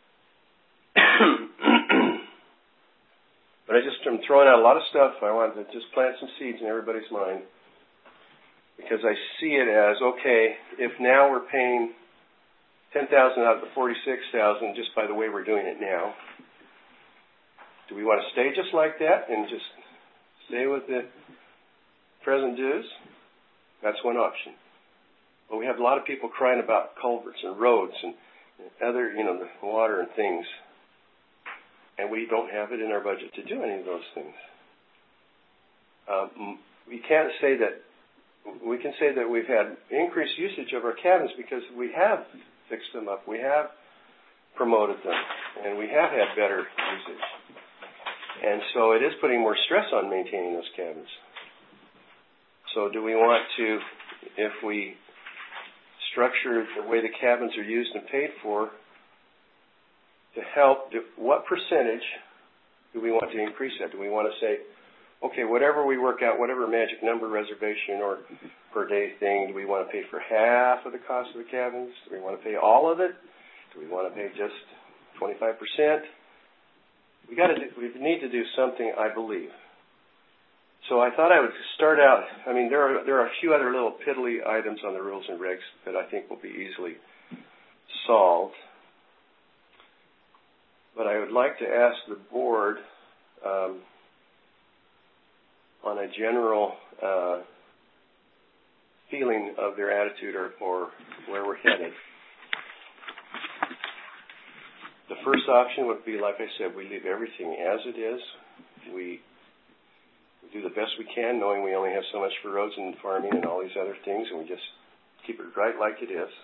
But I'm throwing out a lot of stuff. I want to just plant some seeds in everybody's mind, because I see it as, okay, if now we're paying $10,000 out of the $46,000 just by the way we're doing it now, do we want to stay just like that and just stay with the present dues? That's one option. But we have a lot of people crying about culverts and roads and other, the water and things. And we don't have it in our budget to do any of those things. We can say that we've had increased usage of our cabins because we have fixed them up, we have promoted them, and we have had better usage. And so it is putting more stress on maintaining those cabins. So do we want to, if we structure the way the cabins are used and paid for, to help, what percentage Do we want to increase that? Do we want to say, okay, whatever we work out, whatever magic number reservation or per day thing, do we want to pay for half of the cost of the cabins? Do we want to pay all of it? Do we want to pay just 25%? We need to do something, I believe. So I thought I would start out. I mean, there are a few other little piddly items on the rules and regs that I think will be easily solved. But I would like to ask the board on a general feeling of their attitude or where we're headed. The first option would be, like I said, we leave everything as it is. We do the best we can, knowing we only have so much for roads and farming and all these other things, and we just keep it right like it is.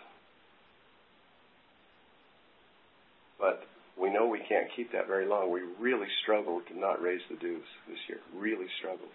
But we know we can't keep that very long. We really struggled to not raise the dues this year. Really struggled.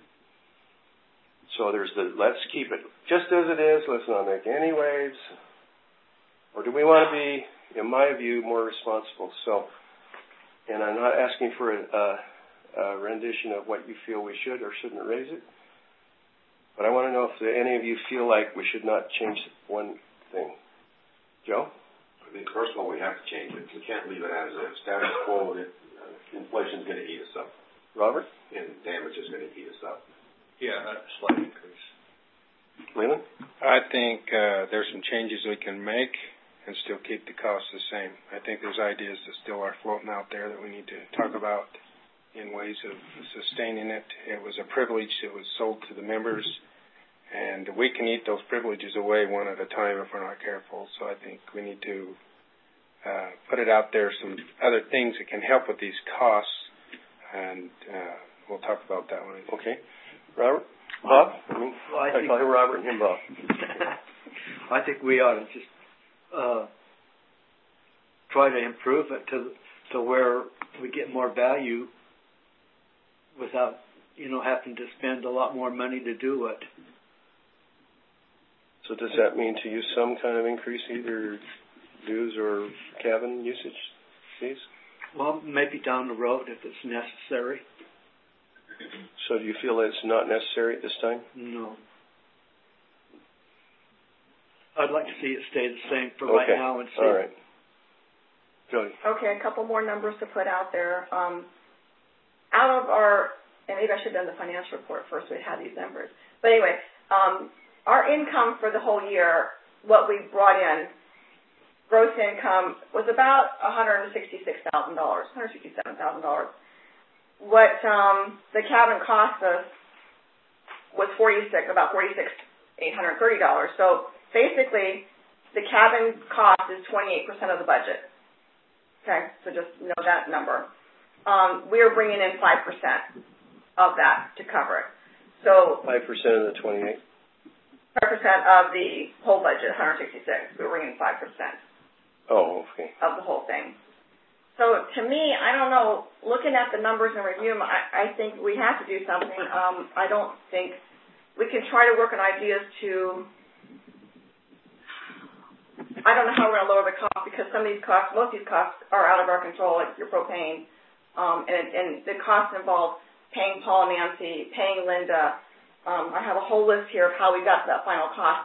So there's let's keep it just as it is. Let's not make any waves. Or do we want to be, in my view, more responsible? So, and I'm not asking for a rendition of what you feel we should or shouldn't raise it. But I want to know if any of you feel like we should not change one thing. Joe? I think, first of all, we have to change it. We can't leave it as a status quo. Inflation's going to eat us up. Robert? And damage is going to eat us up. Yeah, a slight increase. Leland? I think there's some changes we can make and still keep the costs the same. I think there's ideas that still are floating out there that we need to talk about in ways of sustaining it. It was a privilege that was sold to the members, and we can eat those privileges away one at a time if we're not careful. So I think we need to put it out there, some other things that can help with these costs, and we'll talk about that one. Okay. Robert? Bob? I call him Robert and him Bob. I think we ought to just try to improve it to where we get more value without, having to spend a lot more money to do it. So does that mean to use some kind of increase, either dues or cabin usage fees? Well, maybe down the road if it's necessary. So do you feel that it's not necessary at this time? No. I'd like to see it stay the same for right now and see. All right. Jody. Okay, a couple more numbers to put out there. Out of our, and maybe I should have done the financial report first, we had these numbers. But anyway, our income for the whole year, what we brought in, gross income, was about $167,000. What the cabin cost us was about $46,830. So basically, the cabin cost is 28% of the budget. Okay, so just know that number. We are bringing in 5% of that to cover it. So 5% of the 28. 5% of the whole budget, 166. We're bringing 5%. Oh, okay. Of the whole thing. So to me, I don't know. Looking at the numbers and review them, I think we have to do something. I don't think we can try to work on ideas to. I don't know how we're going to lower the cost because some of these costs, most of these costs are out of our control, like your propane, and the costs involve paying Paul and Nancy, paying Linda. I have a whole list here of how we got to that final cost.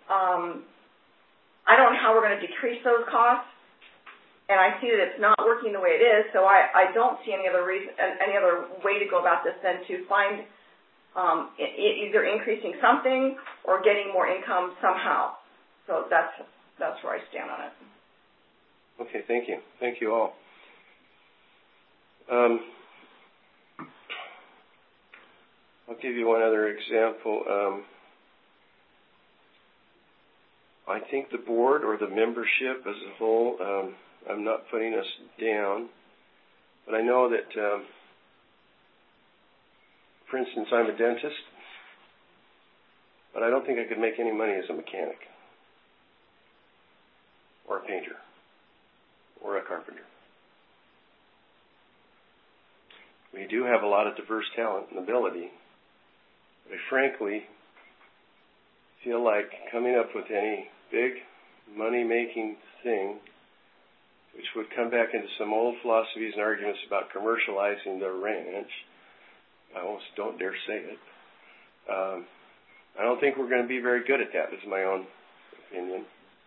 I don't know how we're going to decrease those costs, and I see that it's not working the way it is. So I don't see any other reason, any other way to go about this than to find either increasing something or getting more income somehow. So that's where I stand on it. Okay, thank you. Thank you all. I'll give you one other example. I think the board or the membership as a whole, I'm not putting us down, but I know that, for instance, I'm a dentist, but I don't think I could make any money as a mechanic or a painter or a carpenter. We do have a lot of diverse talent and ability. But I frankly feel like coming up with any big money-making thing which would come back into some old philosophies and arguments about commercializing the ranch. I almost don't dare say it. I don't think we're going to be very good at that. This is my own opinion.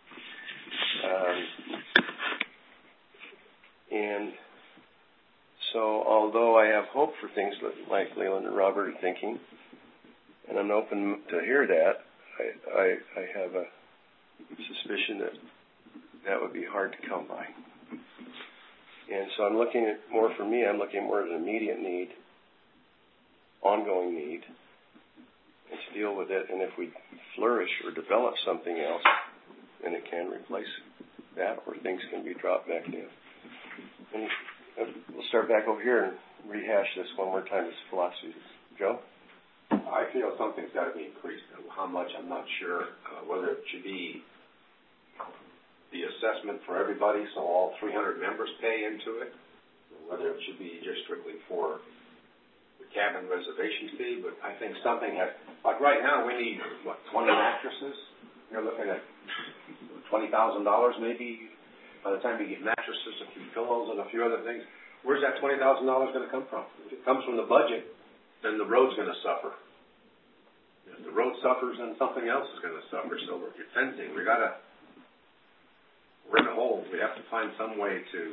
And so, although I have hope for things like Leland and Robert are thinking, and I'm open to hear that, I have a suspicion that that would be hard to come by. And so I'm looking at more for me, I'm looking more at an immediate need, ongoing need, and to deal with it. And if we flourish or develop something else, then it can replace that, or things can be dropped back in. And we'll start back over here and rehash this one more time, this philosophy. Joe? I feel something's got to be increased. How much, I'm not sure. Whether it should be the assessment for everybody, so all 300 members pay into it, or whether it should be just strictly for the cabin reservation fee. But I think something has, like right now, we need, 20 mattresses? You're looking at $20,000 maybe. By the time you get mattresses, a few pillows, and a few other things, where's that $20,000 going to come from? If it comes from the budget, then the road's going to suffer. If the road suffers, then something else is going to suffer. So we're fencing. We're in a hole. We have to find some way to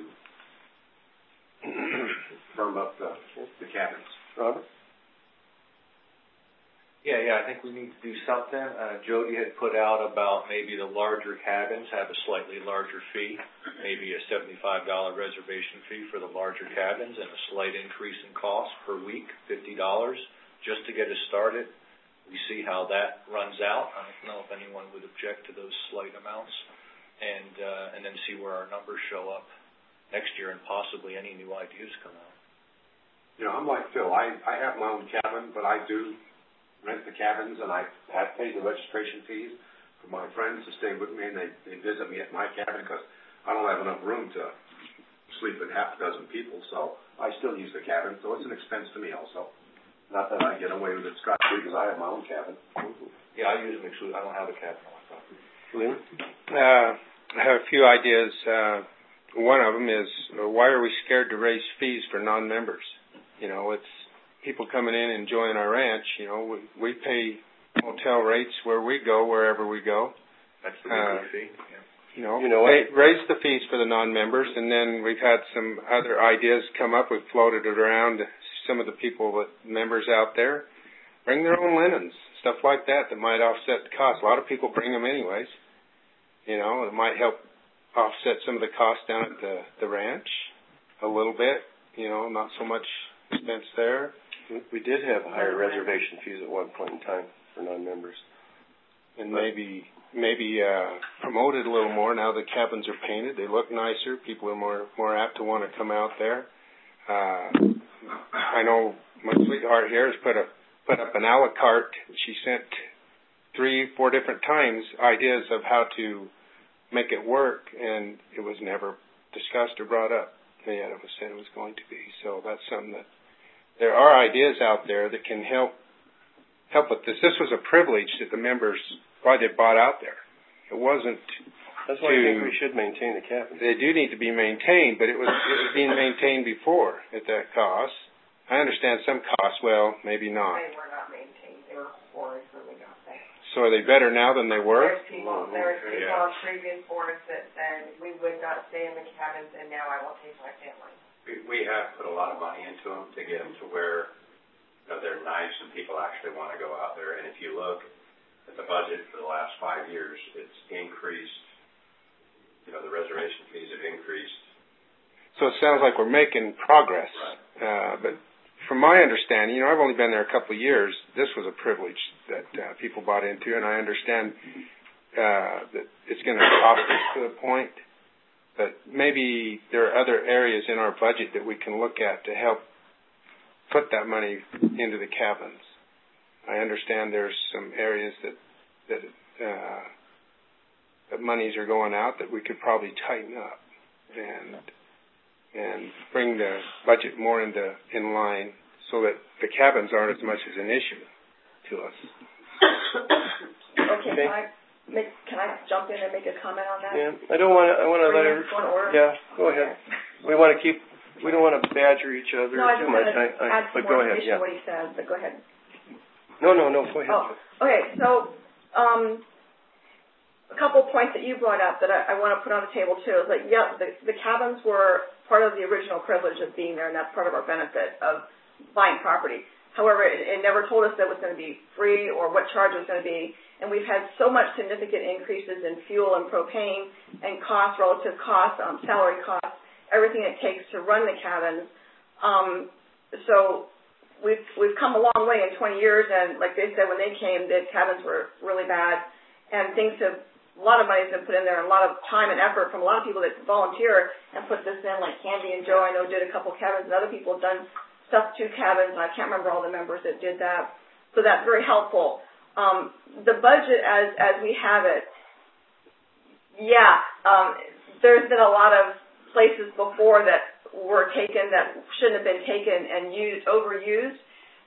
firm up the cabins. Robert? Yeah, I think we need to do something. Jody had put out about maybe the larger cabins have a slightly larger fee, maybe a $75 reservation fee for the larger cabins and a slight increase in cost per week, $50, just to get us started. We see how that runs out. I don't know if anyone would object to those slight amounts, and then see where our numbers show up next year and possibly any new ideas come out. You know, I'm like Phil. I have my own cabin, but I do rent the cabins, and I have paid the registration fees for my friends to stay with me, and they visit me at my cabin because I don't have enough room to sleep with half a dozen people, so I still use the cabin, so it's an expense to me also. Not that I get away with it scot-free because I have my own cabin. Yeah, I use them exclusively. I don't have a cabin on my property. I have a few ideas. One of them is, why are we scared to raise fees for non-members? You know, it's people coming in and enjoying our ranch. You know, we pay hotel rates where we go, wherever we go. That's the weekly fee. Yeah. You know, raise the fees for the non-members, and then we've had some other ideas come up. We've floated it around some of the people with members out there. Bring their own linens, stuff like that might offset the cost. A lot of people bring them anyways. You know, it might help offset some of the cost down at the ranch a little bit. You know, not so much expense there. We did have higher reservation fees at one point in time for non-members. And maybe promote it a little more now the cabins are painted. They look nicer. People are more apt to want to come out there. I know my sweetheart here has put up an a la carte. She sent 3-4 different times ideas of how to make it work, and it was never discussed or brought up. And yet it was said it was going to be. So that's something that there are ideas out there that can help with this. This was a privilege that the members, why they bought out there. It wasn't. That's why I think we should maintain the cabins. They do need to be maintained, but it was being maintained before at that cost. I understand some costs, well, maybe not. They were not maintained. They were horrid when we got there. So are they better now than they were? There was people on previous boards that said we would not stay in the cabins, and now I will take my family. We have put a lot of money into them to get them to where they're nice and people actually want to go out there. And if you look at the budget for the last 5 years, it's increased. You know, the reservation fees have increased. So it sounds like we're making progress. Right. But from my understanding, you know, I've only been there a couple of years. This was a privilege that people bought into, and I understand that it's going to cost us to a point. But maybe there are other areas in our budget that we can look at to help put that money into the cabins. I understand there's some areas that monies are going out that we could probably tighten up and bring the budget more in line so that the cabins aren't as much as an issue to us. Okay. can I jump in and make a comment on that? Yeah, I want to let her. Yeah, go ahead. We don't want to badger each other too much. Add some but go more ahead. Yeah. What he said, but go ahead. No, go ahead. Oh, okay. So, a couple of points that you brought up that I want to put on the table too. Is like, yeah, the cabins were part of the original privilege of being there, and that's part of our benefit of buying property. However, it never told us that it was going to be free or what charge it was going to be. And we've had so much significant increases in fuel and propane and costs, relative costs, salary costs, everything it takes to run the cabins. So we've come a long way in 20 years, and like they said when they came, the cabins were really bad, and a lot of money has been put in there, and a lot of time and effort from a lot of people that volunteer and put this in, like Candy and Joe, I know, did a couple cabins, and other people have done stuff to cabins, and I can't remember all the members that did that. So that's very helpful. The budget as we have it, there's been a lot of places before that were taken that shouldn't have been taken and overused.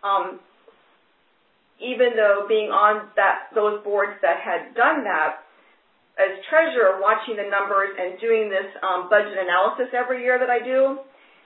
Even though being on those boards that had done that, as treasurer, watching the numbers and doing this budget analysis every year that I do,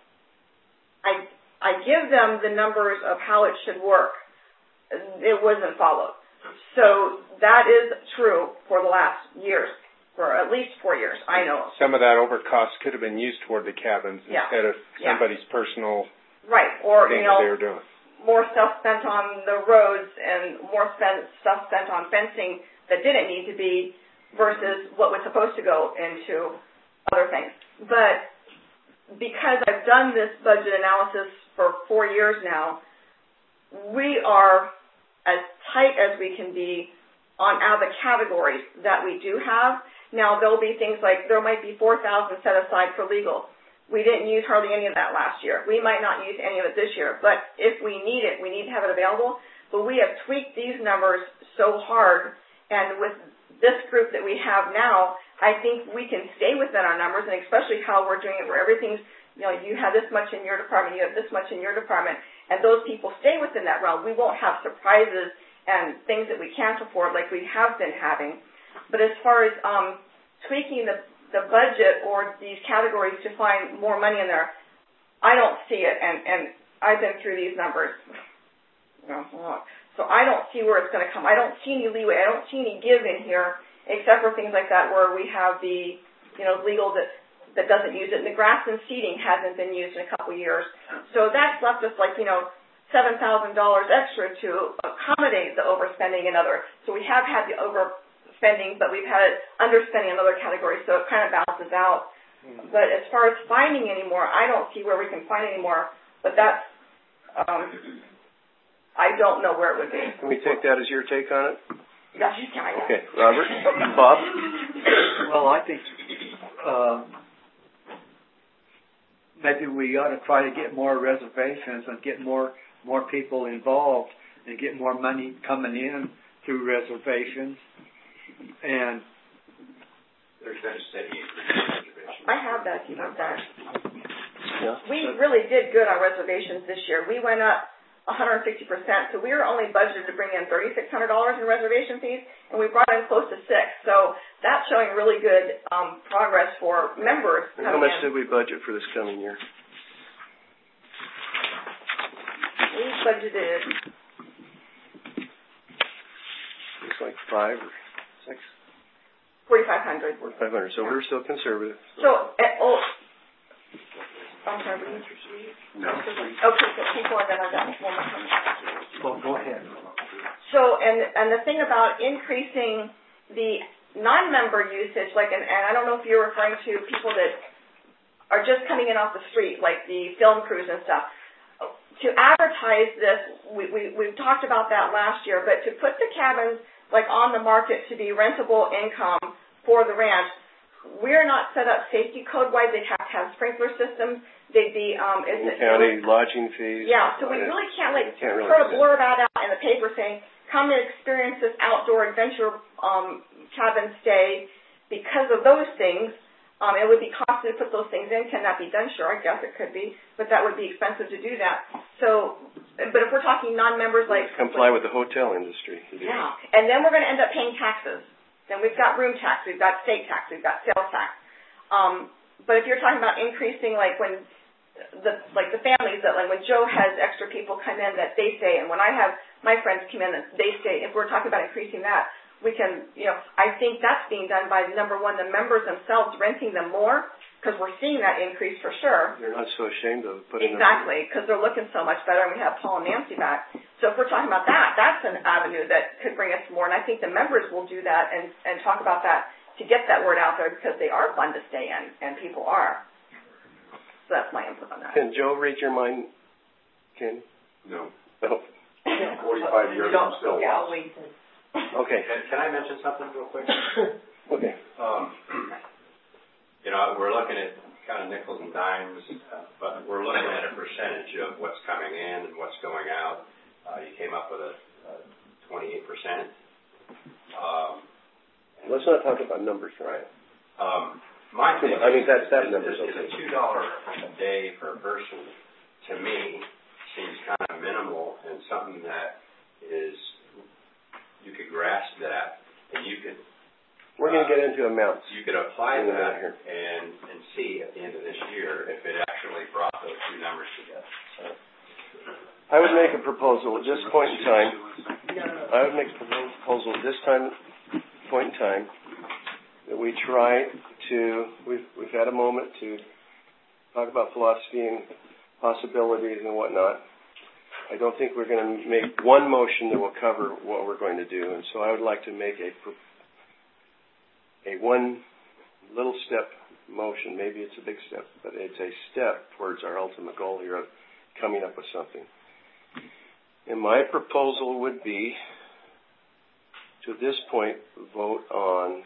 I give them the numbers of how it should work. It wasn't followed. So that is true for the last years, for at least 4 years, I know. Some of that overcost could have been used toward the cabins instead of somebody's personal thing that they were doing. More stuff spent on the roads and more stuff spent on fencing that didn't need to be versus what was supposed to go into other things. But because I've done this budget analysis for 4 years now, we are as tight as we can be on out of the categories that we do have. Now, there'll be things like there might be $4,000 set aside for legal. We didn't use hardly any of that last year. We might not use any of it this year, but if we need it, we need to have it available. But we have tweaked these numbers so hard, and with this group that we have now, I think we can stay within our numbers, and especially how we're doing it where everything's, you have this much in your department, you have this much in your department, and those people stay within that realm. We won't have surprises and things that we can't afford like we have been having. But as far as tweaking the budget or these categories to find more money in there, I don't see it, and I've been through these numbers. So I don't see where it's going to come. I don't see any leeway. I don't see any give in here, except for things like that where we have the, legal that doesn't use it. And the grass and seeding hasn't been used in a couple of years. So that's left us like, $7,000 extra to accommodate the overspending in other. So we have had the overspending, but we've had underspending in other categories, so it kind of balances out. But as far as finding any more, I don't see where we can find any more, but that's, I don't know where it would be. Can we take that as your take on it? Yes, you can. Okay. Robert? Bob? Well, I think maybe we ought to try to get more reservations and get more people involved and get more money coming in through reservations. And there's been a steady increase in reservations. I have that. You have that. Yeah. We really did good on reservations this year. We went up 160%. So we were only budgeted to bring in $3,600 in reservation fees, and we brought in close to $6,000. So that's showing really good progress for members. And how much did we budget for this coming year? We budgeted. Looks like 5 or 6. 4,500. 4,500. So we're still conservative. So I'm sorry, no. Okay, so people are done. Well, go ahead. So, and the thing about increasing the non-member usage, like, and I don't know if you're referring to people that are just coming in off the street, like the film crews and stuff. To advertise this, we've talked about that last year, but to put the cabins like on the market to be rentable income for the ranch, we're not set up safety code-wise. They'd have to have sprinkler systems. They'd be county lodging fees. Yeah, so we really can't throw a blurb out in the paper saying, come and experience this outdoor adventure cabin stay because of those things. It would be costly to put those things in. Can that be done? Sure, I guess it could be, but that would be expensive to do that. So, but if we're talking non-members like... Comply with the hotel industry. Yeah, and then we're going to end up paying taxes. Then we've got room tax, we've got state tax, we've got sales tax. But if you're talking about increasing, like when the families that, like when Joe has extra people come in that they stay, and when I have my friends come in and they stay, if we're talking about increasing that, we can, I think that's being done by, number one, the members themselves renting them more, because we're seeing that increase for sure. They're not so ashamed of putting Exactly, because they're looking so much better, and we have Paul and Nancy back. So if we're talking about that, that's an avenue that could bring us more, and I think the members will do that and talk about that to get that word out there, because they are fun to stay in, and people are. So that's my input on that. Can Joe read your mind, Ken? No. No. 45 years, I'm still lost. Okay. Can I mention something real quick? Okay. We're looking at kind of nickels and dimes, but we're looking at a percentage of what's coming in and what's going out. You came up with a 28%. Let's not talk about numbers, right? My thing, that number's is okay. $2 a day per person, to me, seems kind of minimal and something that is, you could grasp that, and you could. We're going to get into amounts. You could apply in that here and see at the end of this year if it actually brought those two numbers together. So. I would make a proposal at this point in time. I would make a proposal at this point in time that we try to. We've had a moment to talk about philosophy and possibilities and whatnot. I don't think we're going to make one motion that will cover what we're going to do, and so I would like to make a one little step motion. Maybe it's a big step, but it's a step towards our ultimate goal here of coming up with something. And my proposal would be to this point vote on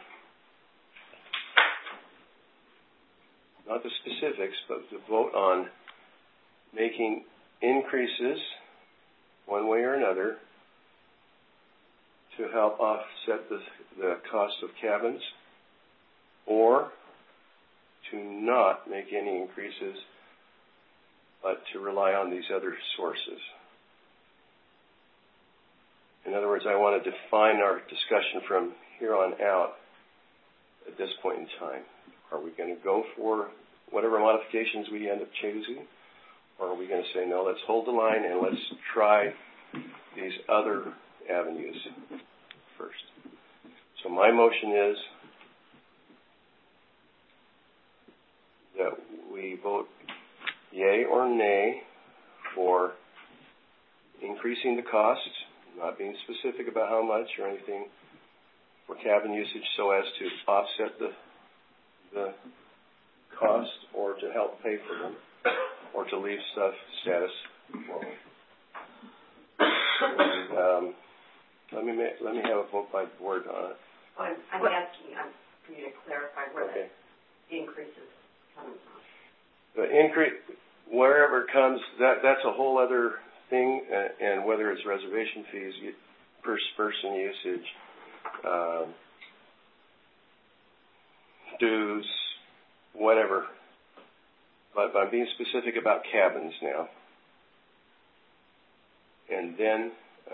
not the specifics, but to vote on making increases one way or another to help offset the cost of cabins, or to not make any increases, but to rely on these other sources. In other words, I want to define our discussion from here on out at this point in time. Are we going to go for whatever modifications we end up choosing, or are we going to say, no, let's hold the line and let's try these other avenues first? So my motion is that we vote yay or nay for increasing the cost, not being specific about how much or anything, for cabin usage so as to offset the cost or to help pay for them or to leave stuff status quo. Let me have a vote by board on it. I'm asking for you to clarify where the increase is coming from. The increase, wherever it comes, that's a whole other thing, and whether it's reservation fees, per person usage, dues, whatever. But I'm being specific about cabins now. And then,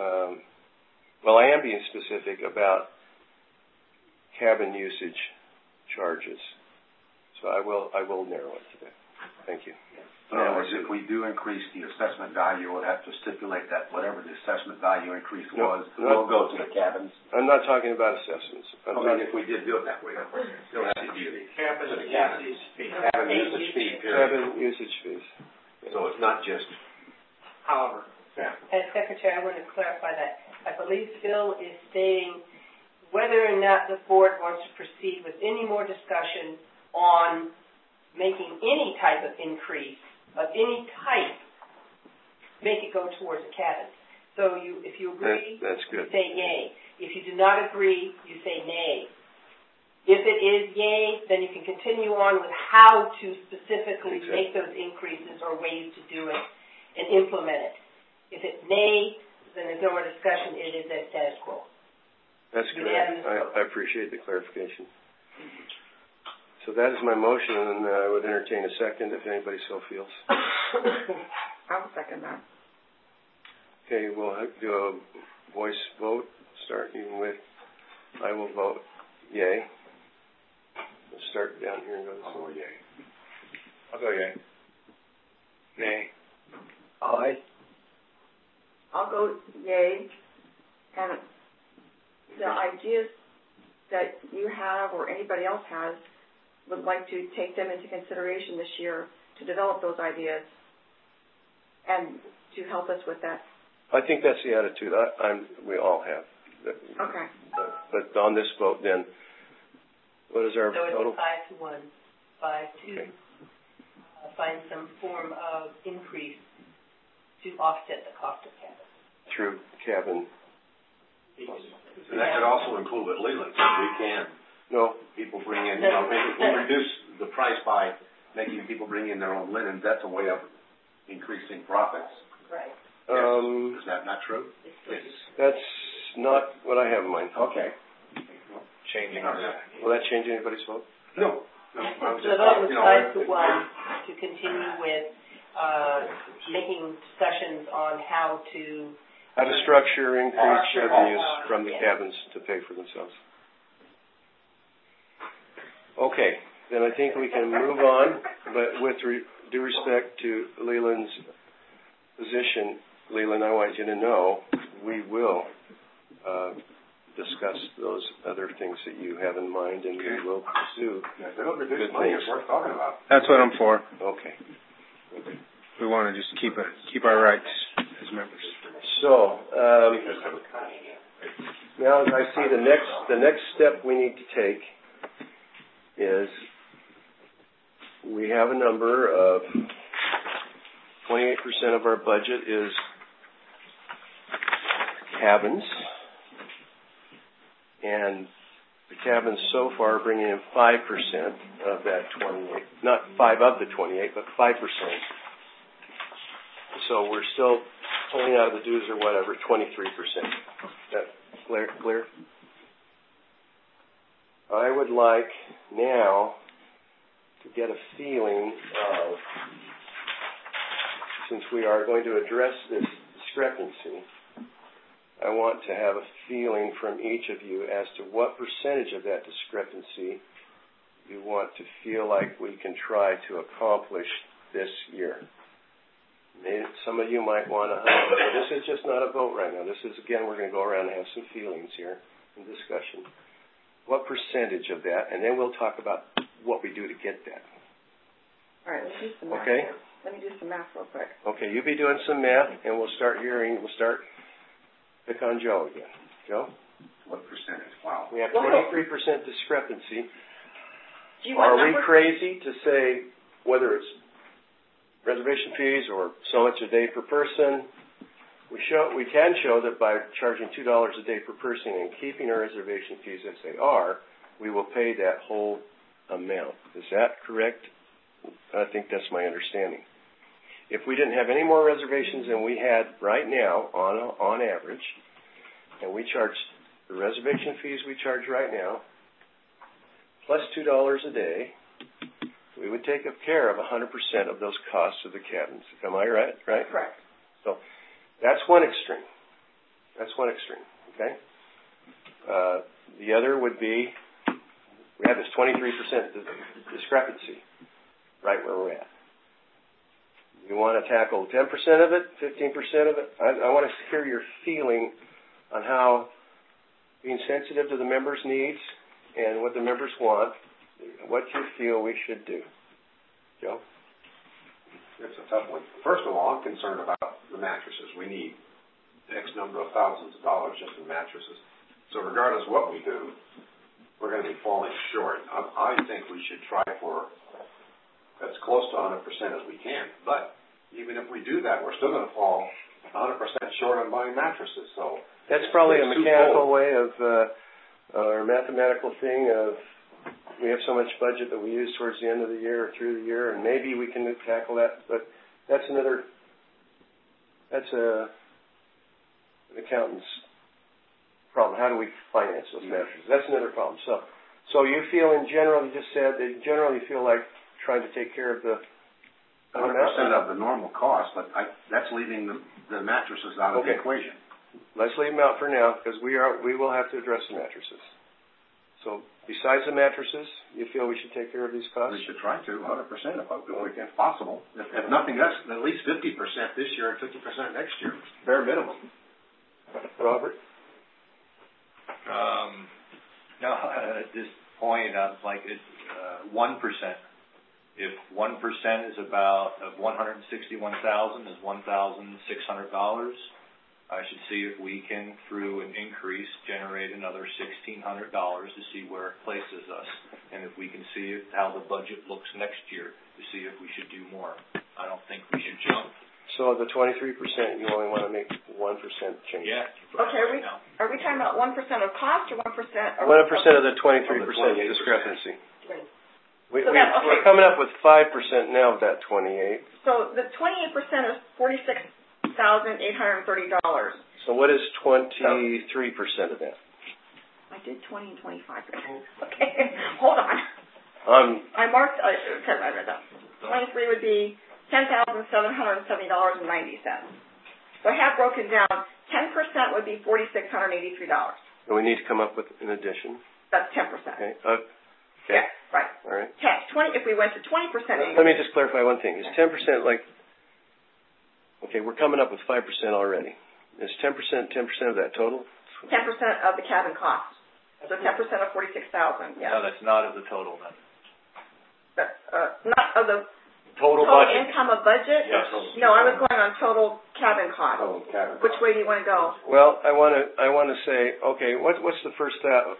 I am being specific about cabin usage charges. So I will narrow it today. Thank you. In other words, if we do increase the assessment value, we'll have to stipulate that whatever the assessment value increase will go to the cabins. I'm not talking about assessments. If we did do it that way, still have to do the cabin usage fee. Cabin usage fee. Cabin usage fees. So it's not just. However, as Secretary, I want to clarify that. I believe Phil is stating whether or not the board wants to proceed with any more discussion on making any type of increase of any type, make it go towards a cabin. So if you agree, that's good. You say yay. If you do not agree, you say nay. If it is yay, then you can continue on with how to specifically make those increases or ways to do it and implement it. If it's nay, then there's no more discussion. It is at status quo. That's good. I appreciate the clarification. So that is my motion, and I would entertain a second if anybody so feels. I'll second that. Okay, we'll do a voice vote, starting with, I will vote yay. Let's start down here and go this way. I'll go yay. I'll go yay. Nay. Aye. I'll go yay. And the ideas that you have or anybody else has, would like to take them into consideration this year to develop those ideas and to help us with that. I think that's the attitude we all have. Okay. But on this vote, then, what is our total? So it's 5-1. 5-2. Find some form of increase to offset the cost of cabin. Through cabin. And that could also include at Leland, if we can. No. People bring in, we reduce the price by making people bring in their own linens. That's a way of increasing profits. Right. Yes. Is that not true? Yes. That's not what I have in mind. Okay. Changing. Will that change anybody's vote? No. So the vote was 5-1 to continue with making discussions on how to structure increased revenues from the cabins to pay for themselves. Okay, then I think we can move on, but with due respect to Leland's position, Leland, I want you to know we will discuss those other things that you have in mind, and we will pursue good things. It's worth talking about. That's what I'm for. Okay. We want to just keep our rights as members. So, now as I see the next step we need to take is we have a number of 28% of our budget is cabins, and the cabins so far are bringing in 5% of that 28, not 5 of the 28, but 5%. So we're still pulling out of the dues or whatever, 23%. That clear? I would like now to get a feeling of, since we are going to address this discrepancy, I want to have a feeling from each of you as to what percentage of that discrepancy you want to feel like we can try to accomplish this year. Some of you might want to, but this is just not a vote right now. This is, again, we're going to go around and have some feelings here in discussion. What percentage of that, and then we'll talk about what we do to get that. All right, let's do some math. Okay. Let me do some math real quick. Okay, you be doing some math, and we'll start pick on Joe again. Joe? What percentage? Wow. We have 23% discrepancy. Do you want Are we crazy to say whether it's reservation fees or so much a day per person? We can show that by charging $2 a day per person and keeping our reservation fees as they are, we will pay that whole amount. Is that correct? I think that's my understanding. If we didn't have any more reservations than we had right now on average, and we charged the reservation fees we charge right now, plus $2 a day, we would take care of 100% of those costs of the cabins. Am I right? Correct. So that's one extreme. Okay? The other would be, we have this 23% discrepancy right where we're at. You want to tackle 10% of it, 15% of it? I want to hear your feeling on how being sensitive to the members' needs and what the members want, what you feel we should do. Joe? It's a tough one. First of all, I'm concerned about the mattresses. We need X number of thousands of dollars just in mattresses. So regardless of what we do, we're going to be falling short. I think we should try for as close to 100% as we can. But even if we do that, we're still going to fall 100% short on buying mattresses. So that's probably a mechanical way of, or mathematical thing of, we have so much budget that we use towards the end of the year or through the year, and maybe we can tackle that. But that's an accountant's problem. How do we finance those mattresses? That's another problem. So you feel in general, you just said that in general you feel like trying to take care of the 100% of the normal cost, but that's leaving the mattresses out of the equation. Let's leave them out for now because we will have to address the mattresses. So besides the mattresses, you feel we should take care of these costs? We should try to, 100%, if possible. If nothing else, at least 50% this year and 50% next year, bare minimum. Robert? No, at this point, I'd like it 1%. If 1% is about of 161,000 is $1,600. I should see if we can, through an increase, generate another $1,600 to see where it places us, and if we can see how the budget looks next year to see if we should do more. I don't think we should jump. So the 23%, you only want to make 1% change. Yeah. Okay, are we talking about 1% of cost or 1%? 1% of the 23% discrepancy. We're coming up with 5% now of that 28. So the 28% is $46,830. So what is 23% of that? I did 20 and 25%. Okay, hold on. I marked. I read that. 23 would be $10,770.90. So I have broken down. 10% would be $4,683. And we need to come up with an addition. That's 10%. Okay. Yeah, right. All right. 20. If we went to 20%. Let me just clarify one thing. Is 10% like? Okay, we're coming up with 5% already. Is 10% of that total? 10% of the cabin cost. So 10% of 46,000. Yeah. No, that's not of the total then. That's not of the total budget. Income of budget. Yes. No, I was going on total cabin cost. Total cabin Which way do you want to go? Well, I want to say, okay, what's the first step?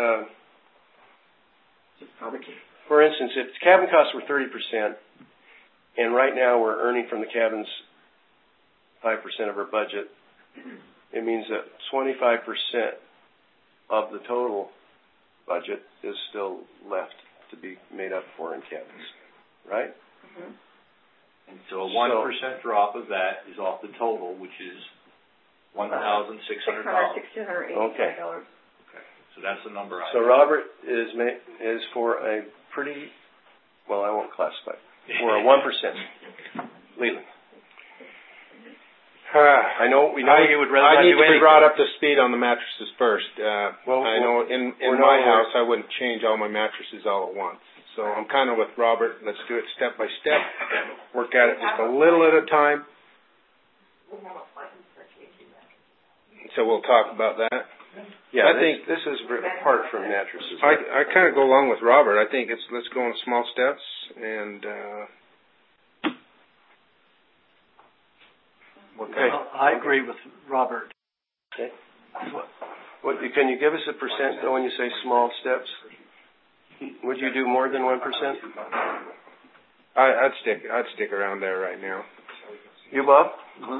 For instance, if cabin costs were 30%, and right now we're earning from the cabins 5% of our budget, it means that 25% of the total budget is still left to be made up for in cabins, right? Mm-hmm. And so a 1% drop of that is off the total, which is $1,600. $680. Okay. So that's the number I So have. Robert is for a pretty, well, I won't classify, for a 1%. Leland. I know you would rather I not need do to be anything. brought up to speed on the mattresses first. I know in my house I wouldn't change all my mattresses all at once. So I'm kind of with Robert. Let's do it step by step. Work at it just a little at a time. So we'll talk about that. Yeah, I think this is apart from mattresses. I kind of go along with Robert. I think let's go in small steps and. Okay. I agree with Robert. Okay. Can you give us a percent though when you say small steps? Would you do more than 1%? I'd stick around there right now. You, Bob? Uh-huh.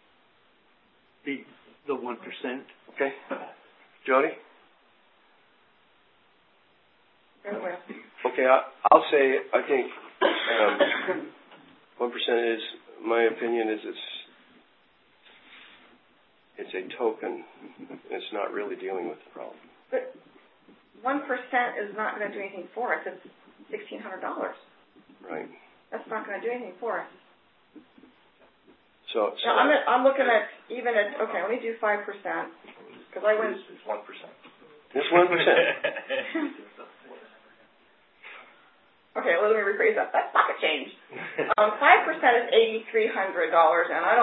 The 1%. Okay. Jody? Okay, I'll say I think 1% is, my opinion is it's a token. It's not really dealing with the problem. But 1% is not going to do anything for us. It's $1,600. Right. That's not going to do anything for us. So I'm looking at okay, let me do 5%. Because I went. It's 1%. It's 1%. Okay, well, let me rephrase that. That's pocket change. 5% is $8,300, and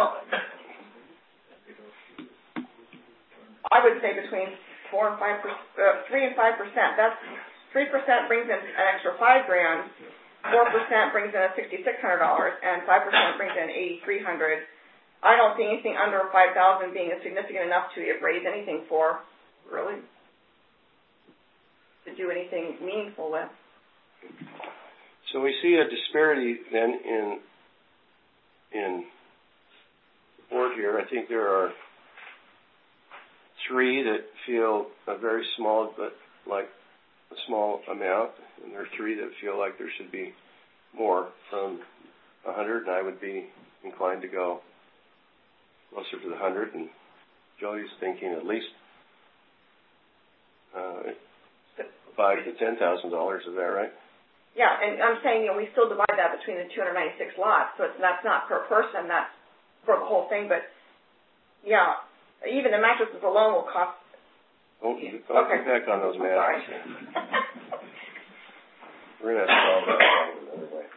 I would say between 3 and 5%. That's 3% brings in an extra $5,000, 4% brings in a $6,600, and 5% brings in $8,300. I don't see anything under 5,000 being significant enough to raise anything for, really, to do anything meaningful with. So we see a disparity then in board here. I think there are 3 that feel a very small, but like a small amount, and there are 3 that feel like there should be more from 100, and I would be inclined to go closer to the 100, and Jody's thinking at least $5,000 to $10,000. Is that right? Yeah, and I'm saying we still divide that between the 296 lots, so that's not per person, that's for the whole thing. But yeah, even the mattresses alone will cost Don't get back on those mattresses. We're going to have to solve that problem another way.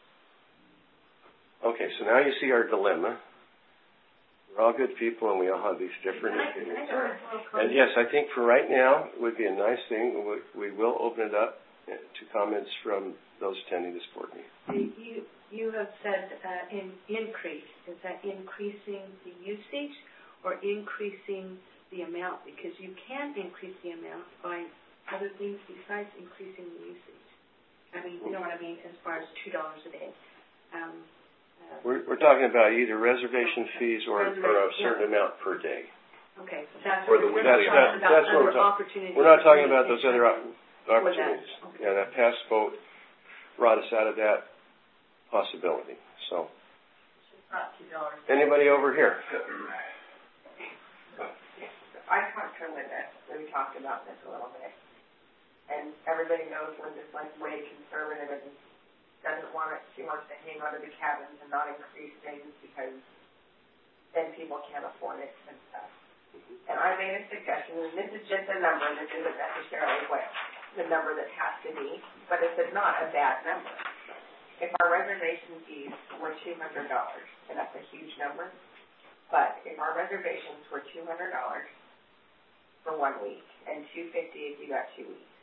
Okay, so now you see our dilemma. We're all good people, and we all have these different opinions. And yes, I think for right now, it would be a nice thing. We will open it up to comments from those attending this board meeting. You have said increase. Is that increasing the usage or increasing the amount? Because you can increase the amount by other things besides increasing the usage. I mean, you know what I mean, as far as $2 a day. We're talking about either reservation fees or a certain amount per day. Okay, so that's what we're talking. We're not talking about those other opportunities. Okay. Yeah, that past vote brought us out of that possibility. So, anybody over here? I talked to Linda. We talked about this a little bit. And everybody knows Linda's like way conservative and doesn't want it. She wants to hang on to the cabins and not increase things because then people can't afford it and stuff. And I made a suggestion, and this is just a number. This isn't necessarily what the number that has to be, but it's not a bad number. If our reservation fees were $200, and that's a huge number, but if our reservations were $200 for 1 week and $250 if you got 2 weeks,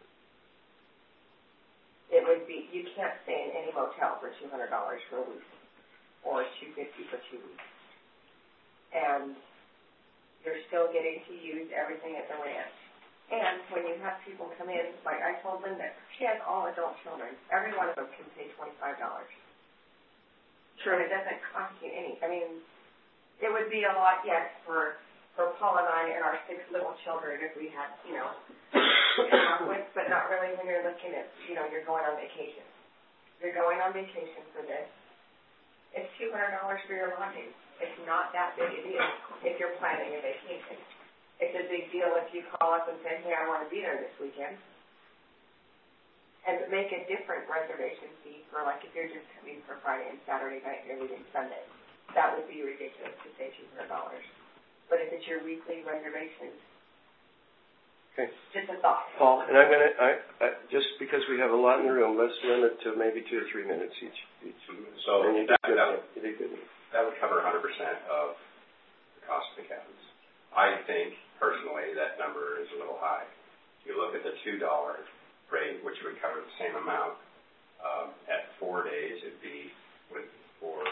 it would be, you can't stay in any motel for $200 for a week or $250 for 2 weeks. And you're still getting to use everything at the ranch. And when you have people come in, like I told Linda, she has all adult children. Every one of them can pay $25. Sure. And it doesn't cost you any. I mean, it would be a lot, yes, for Paul and I and our 6 little children if we had, conflicts, but not really when you're looking at, you're going on vacation. You're going on vacation for this. It's $200 for your lodging. It's not that big a deal if you're planning a vacation. It's a big deal if you call up and say, hey, I want to be there this weekend. And make a different reservation fee for, like, if you're just coming for Friday and Saturday night and you're leaving Sunday. That would be ridiculous to say $200. But if it's your weekly reservation, okay. Just a thought. Paul, and I'm going to, just because we have a lot in the room, let's limit to maybe 2 or 3 minutes each. So and that would cover 100% of the cost of the cabins. I think, personally, that number is a little high. If you look at the $2 rate, which would cover the same amount, at 4 days, it'd be for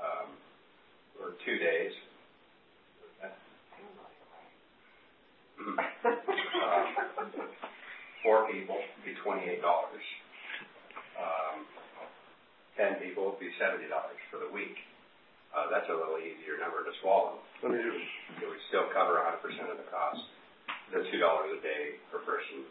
2 days. 4 people would be $28. 10 people would be $70 for the week. That's a little easier number to swallow. It would still cover 100% of the cost. The $2 a day per person.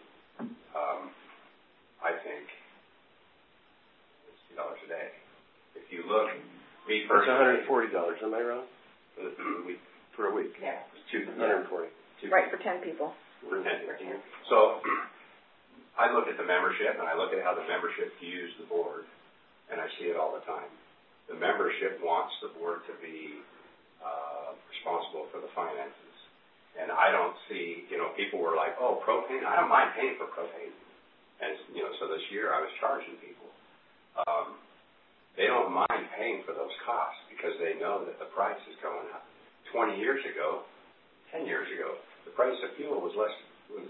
I think it's $2 a day. If you look, me personally, it's $140. Am I wrong? For a week. Yeah. It's $140. Right, for 10 people. For 10 people. So I look at the membership, and I look at how the membership views the board, and I see it all the time. The membership wants the board to be responsible for the finances. And I don't see, people were like, oh, propane, I don't mind paying for propane. And, so this year I was charging people. They don't mind paying for those costs because they know that the price is going up. 20 years ago, 10 years ago, the price of fuel was $1.50.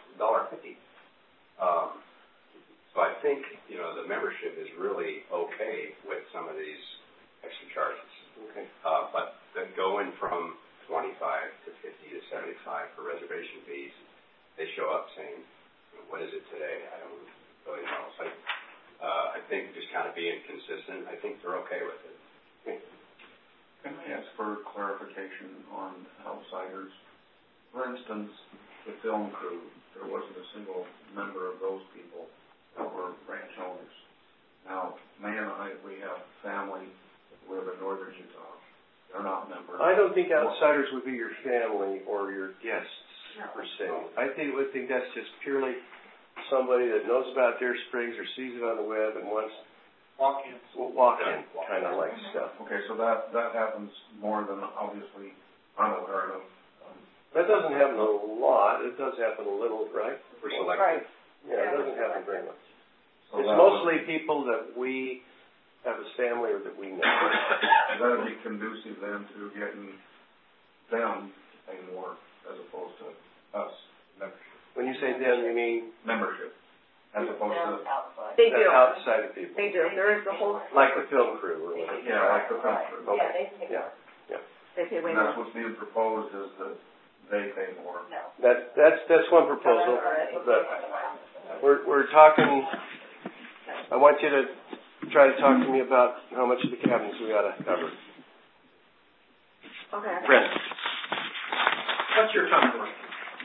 So I think, the membership is really okay with some of these extra charges. Okay. But going from 25 to 50 to 75 for reservation fees, they show up saying, what is it today? I don't really know. So I think just kind of being consistent, I think they're okay with it. Can I ask for clarification on outsiders? For instance, the film crew, there wasn't a single member of those people that were ranch owners. Now, May and I, we have family that live in northern Utah. They're not members. I don't think outsiders would be your family or your guests, per se. I would think that's just purely somebody that knows about Deer Springs or sees it on the web and wants walk-in kind of like stuff. Okay, so that happens more than obviously I'm aware of. That doesn't happen a lot. It does happen a little, right? We're selective. Yeah, it doesn't happen very much. So it's mostly people that we have as family or that we know. That would be conducive then to getting them to pay more as opposed to us, membership. When you say them, you mean? Membership. As opposed to They do. Outside of people. They do. There is the whole. Like the film crew or whatever. Yeah, like the film crew. Okay. Yeah, they pay more. Yeah. They pay way And that's more. what's being proposed is that they pay more. No. That's one proposal, but we're talking. I want you to try to talk to me about how much of the cabins we ought to cover. Okay. Brent. What's your time work?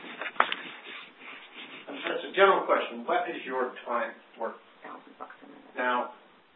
That's a general question. What is your time work? Now,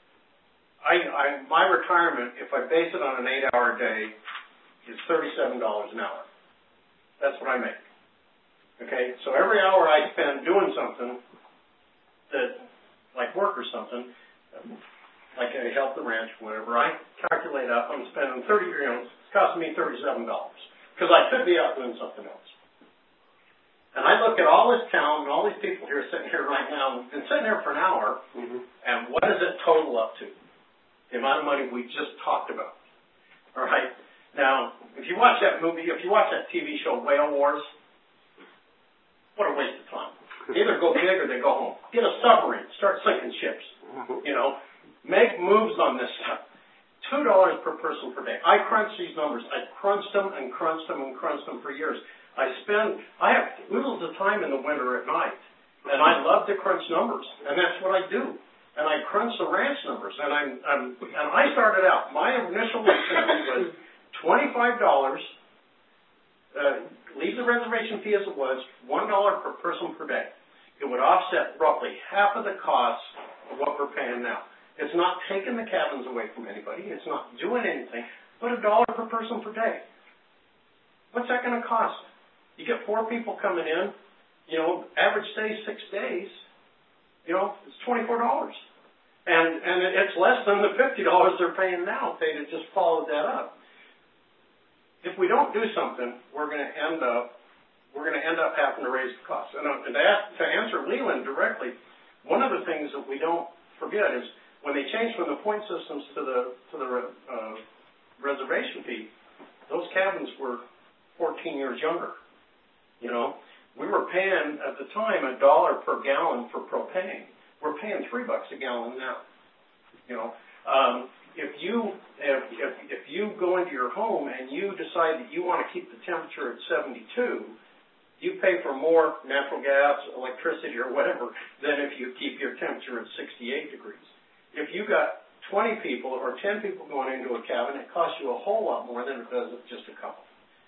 my retirement, if I base it on an 8-hour day, is $37 an hour. That's what I make. Okay? So every hour I spend doing something that, like work or something, like I help the ranch, whatever, I calculate up, I'm spending it's costing me $37. Because I could be out doing something else. And I look at all this town and all these people here sitting here right now, and sitting there for an hour, and what does it total up to? The amount of money we just talked about. All right? Now, if you watch that movie, if you watch that TV show, Whale Wars, what a waste of time. They either go big or they go home. Get a submarine, start sinking ships. You know, make moves on this stuff. $2 per person per day. I crunched these numbers. I crunched them and crunched them and crunched them for years. I have oodles of time in the winter at night, and I love to crunch numbers, and that's what I do. And I crunch the ranch numbers, and I started out. My initial expense was $25. Leave the reservation fee as it was, $1 per person per day. It would offset roughly half of the cost of what we're paying now. It's not taking the cabins away from anybody. It's not doing anything, but $1 per person per day. What's that going to cost? You get 4 people coming in, average stay 6 days, it's $24. And it's less than the $50 they're paying now if they had just followed that up. If we don't do something, we're going to end up having to raise the cost. And to answer Leland directly, one of the things that we don't forget is when they changed from the point systems to the reservation fee, those cabins were 14 years younger. We were paying at the time $1 per gallon for propane. We're paying $3 a gallon now. If you go into your home and you decide that you want to keep the temperature at 72, you pay for more natural gas, electricity, or whatever than if you keep your temperature at 68 degrees. If you got 20 people or 10 people going into a cabin, it costs you a whole lot more than it does with just a couple.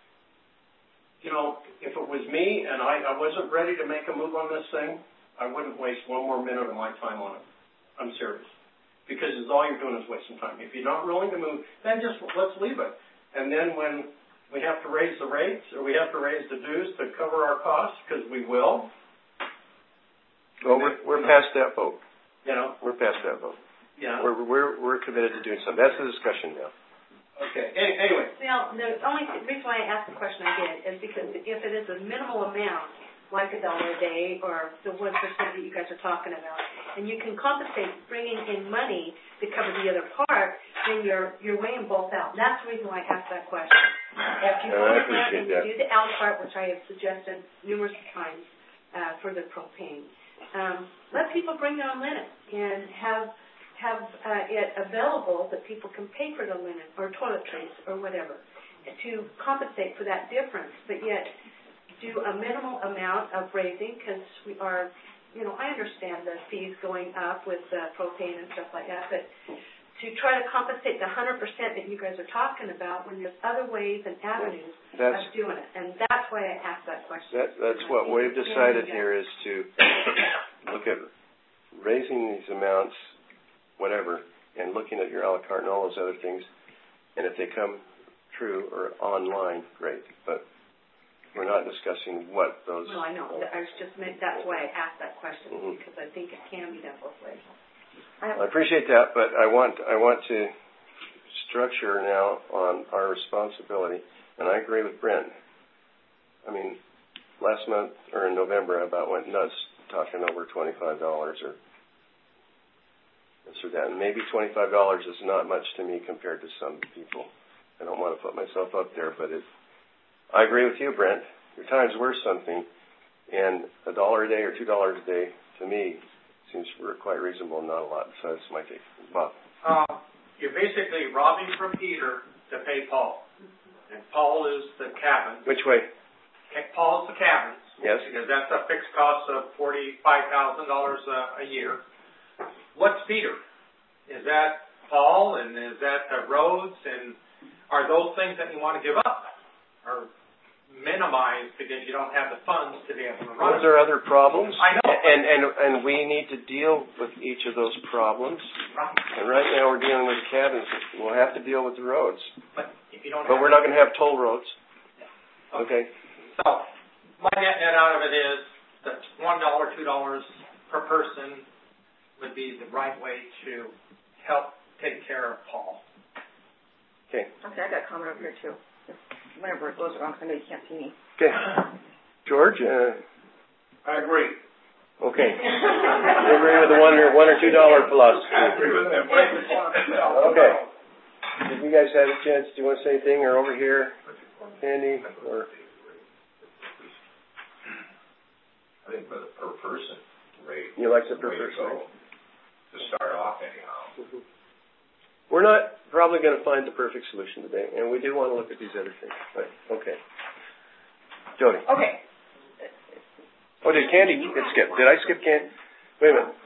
If it was me and I wasn't ready to make a move on this thing, I wouldn't waste one more minute of my time on it. I'm serious. Because all you're doing is wasting time. If you're not willing to move, then just let's leave it. And then when we have to raise the rates or we have to raise the dues to cover our costs, because we will. Well, we're past that vote. We're past that vote. Yeah. We're committed to doing something. That's the discussion now. Okay. Anyway. Well, the only reason why I asked the question I did is because if it is a minimal amount, like $1 a day or the 1% that you guys are talking about, and you can compensate bringing in money to cover the other part, then you're weighing both out. And that's the reason why I asked that question. If you go in there and you do the out part, which I have suggested numerous times for the propane, let people bring their own linen and have it available that people can pay for the linen or toiletries or whatever to compensate for that difference, but yet do a minimal amount of raising because we are, I understand the fees going up with propane and stuff like that, but to try to compensate the 100% that you guys are talking about when there's other ways and avenues of doing it. And that's why I asked that question. That's what we've decided here is to look at raising these amounts, whatever, and looking at your a la carte and all those other things. And if they come true or online, great. But we're not discussing what those... Well, I know. That's why I asked that question, because I think it can be done both ways. I appreciate that, but I want to structure now on our responsibility, and I agree with Brent. I mean, last month, or in November, I about went nuts talking over $25 or this or that. And maybe $25 is not much to me compared to some people. I don't want to put myself up there, but I agree with you, Brent. Your time's worth something. And $1 a day or $2 a day, to me, seems quite reasonable and not a lot. So that's my take. Bob. You're basically robbing from Peter to pay Paul. And Paul is the cabin. Which way? Paul's the cabins. Yes. Because that's a fixed cost of $45,000 a year. What's Peter? Is that Paul, and is that the roads, and are those things that you want to give up or minimize because you don't have the funds to be able to run? Those are other problems. I know. And we need to deal with each of those problems. Right. And right now we're dealing with cabins. We'll have to deal with the roads. But if you don't But we're not going to have toll roads. Okay. So my net out of it is that $1, $2 per person would be the right way to help take care of Paul. Okay. Okay, I got a comment over here too. Whenever it goes wrong, I know you can't see me. Okay. George? I agree. Okay. You agree with the $1 or $2 plus? I agree with them. Okay. If you guys have a chance, do you want to say anything? Or over here, Andy? Or I think for the per person rate. You like the per person rate? To start off anyhow. Mm-hmm. We're not probably going to find the perfect solution today, and we do want to look at these other things. But okay. Jody. Okay. Oh, did Candy get skipped? Did I skip Candy? Wait a minute.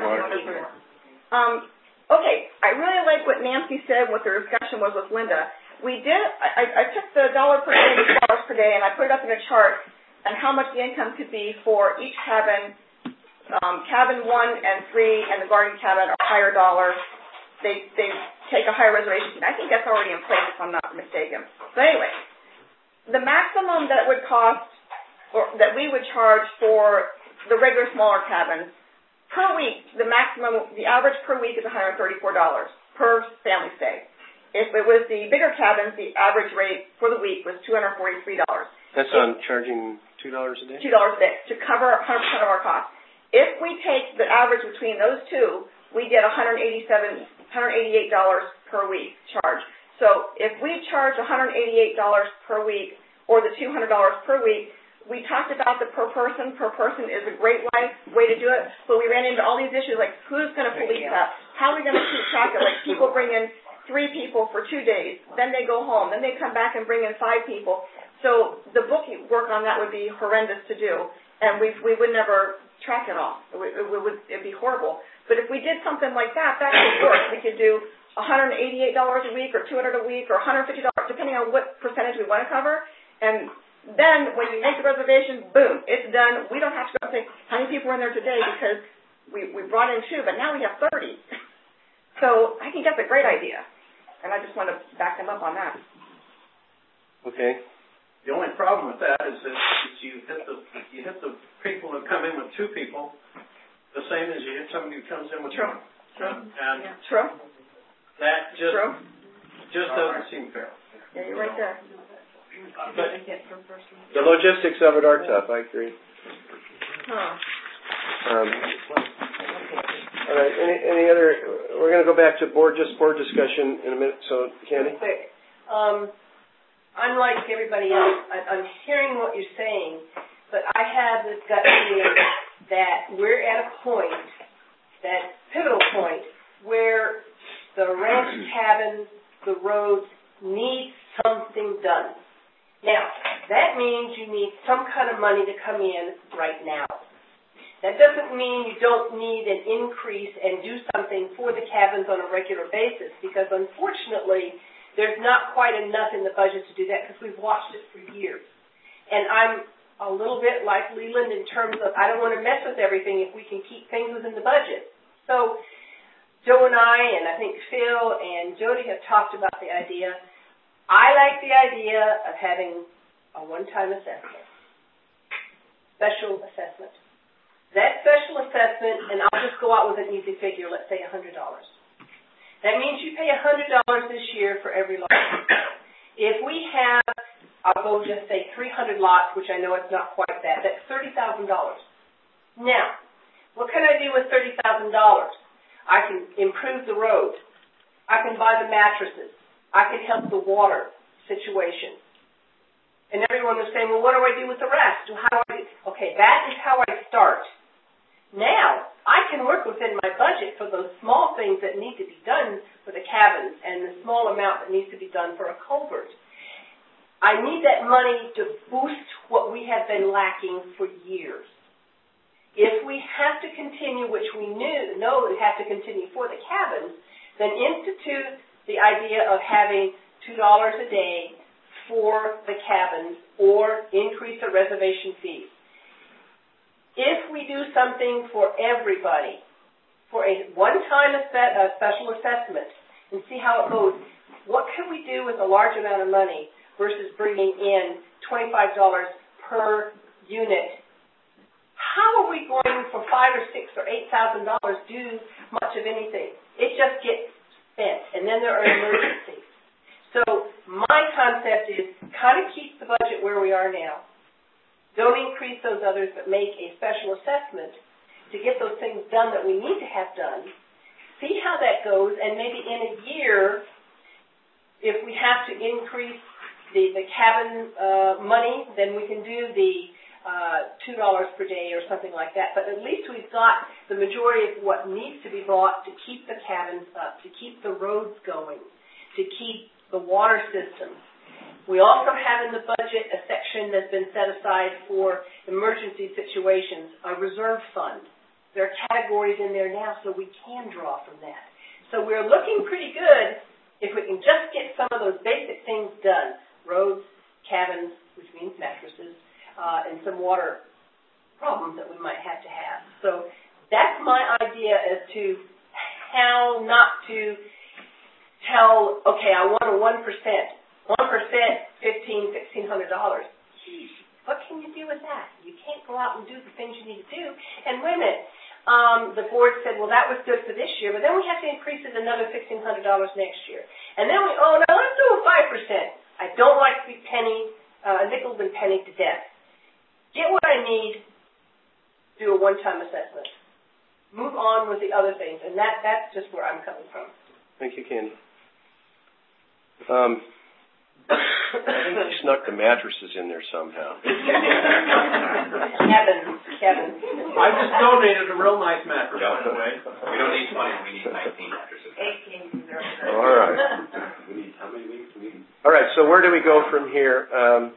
Okay. I really like what Nancy said, what the discussion was with Linda. I took the dollar per day, $2 per day, and I put it up in a chart and how much the income could be for each cabin. Cabin 1 and 3 and the garden cabin are higher dollars. They take a higher reservation. I think that's already in place, if I'm not mistaken. But anyway, the maximum that would cost, or that we would charge for the regular smaller cabins per week, the average per week is $134 per family stay. If it was the bigger cabins, the average rate for the week was $243. That's on charging $2 a day? $2 a day to cover 100% of our costs. If we take the average between those two, we get $188 per week charge. So if we charge $188 per week or the $200 per week, we talked about the per person. Per person is a great way to do it, but we ran into all these issues like who's going to police that? How are we going to keep track of it? Like people bring in 3 people for 2 days, then they go home, then they come back and bring in 5 people. So the booking work on that would be horrendous to do, and we would never track it all. It'd be horrible. But if we did something like that, that could work. We could do $188 a week or $200 a week or $150, depending on what percentage we want to cover. And then when you make the reservation, boom, it's done. We don't have to go and say, how many people are in there today because we brought in 2, but now we have 30. So I think that's a great idea. And I just want to back them up on that. Okay. The only problem with that is that you hit the people that come in with 2 people the same as you hit somebody who comes in with 1. And True. That just doesn't seem fair. Yeah, you're right there. But the logistics of it are tough. I agree. All right. Any other? We're going to go back to board discussion in a minute. So, Candy. Quick. Unlike everybody else, I'm hearing what you're saying, but I have this gut feeling that we're at a point, that pivotal point, where the ranch cabins, the roads need something done. Now, that means you need some kind of money to come in right now. That doesn't mean you don't need an increase and do something for the cabins on a regular basis, because unfortunately, there's not quite enough in the budget to do that because we've watched it for years. And I'm a little bit like Leland in terms of I don't want to mess with everything if we can keep things within the budget. So Joe and I think Phil and Jody have talked about the idea. I like the idea of having a one-time assessment, special assessment. That special assessment, and I'll just go out with an easy figure, let's say $100. That means you pay $100 this year for every lot. If we have I'll go just say 300 lots, which I know it's not quite that. That's $30,000. Now, what can I do with $30,000? I can improve the road. I can buy the mattresses. I can help the water situation. And everyone was saying, well, what do I do with the rest? How do I do? Okay, that is how I start. Now, I can work within my budget for those small things that need to be done for the cabins and the small amount that needs to be done for a culvert. I need that money to boost what we have been lacking for years. If we have to continue, which we know we have to continue for the cabins, then institute the idea of having $2 a day for the cabins or increase the reservation fees. If we do something for everybody, for a one-time special assessment, and see how it goes, what can we do with a large amount of money versus bringing in $25 per unit? How are we going for $5,000 or $6,000 or $8,000 do much of anything? It just gets spent, and then there are emergencies. So my concept is kind of keep the budget where we are now. Don't increase those others, but make a special assessment to get those things done that we need to have done. See how that goes, and maybe in a year, if we have to increase the cabin money, then we can do the $2 per day or something like that. But at least we've got the majority of what needs to be bought to keep the cabins up, to keep the roads going, to keep the water system. We also have in the budget a section that's been set aside for emergency situations, a reserve fund. There are categories in there now, so we can draw from that. So we're looking pretty good if we can just get some of those basic things done. Roads, cabins, which means mattresses, and some water problems that we might have to have. So that's my idea as to how not to tell, okay, I want a 1%. 1%, $1,500, $1,600. Geez, what can you do with that? You can't go out and do the things you need to do. And wait a minute, the board said, well, that was good for this year, but then we have to increase it another $1,500 next year. And then no, let's do a 5%. I don't like to be nickeled and pennied to death. Get what I need, do a one-time assessment. Move on with the other things, and that's just where I'm coming from. Thank you, Candy. I think you snuck the mattresses in there somehow. Kevin. I just donated a real nice mattress, by the way. We don't need 20, we need 19 mattresses. 18. All right. We need, how many weeks do we need? All right, so where do we go from here?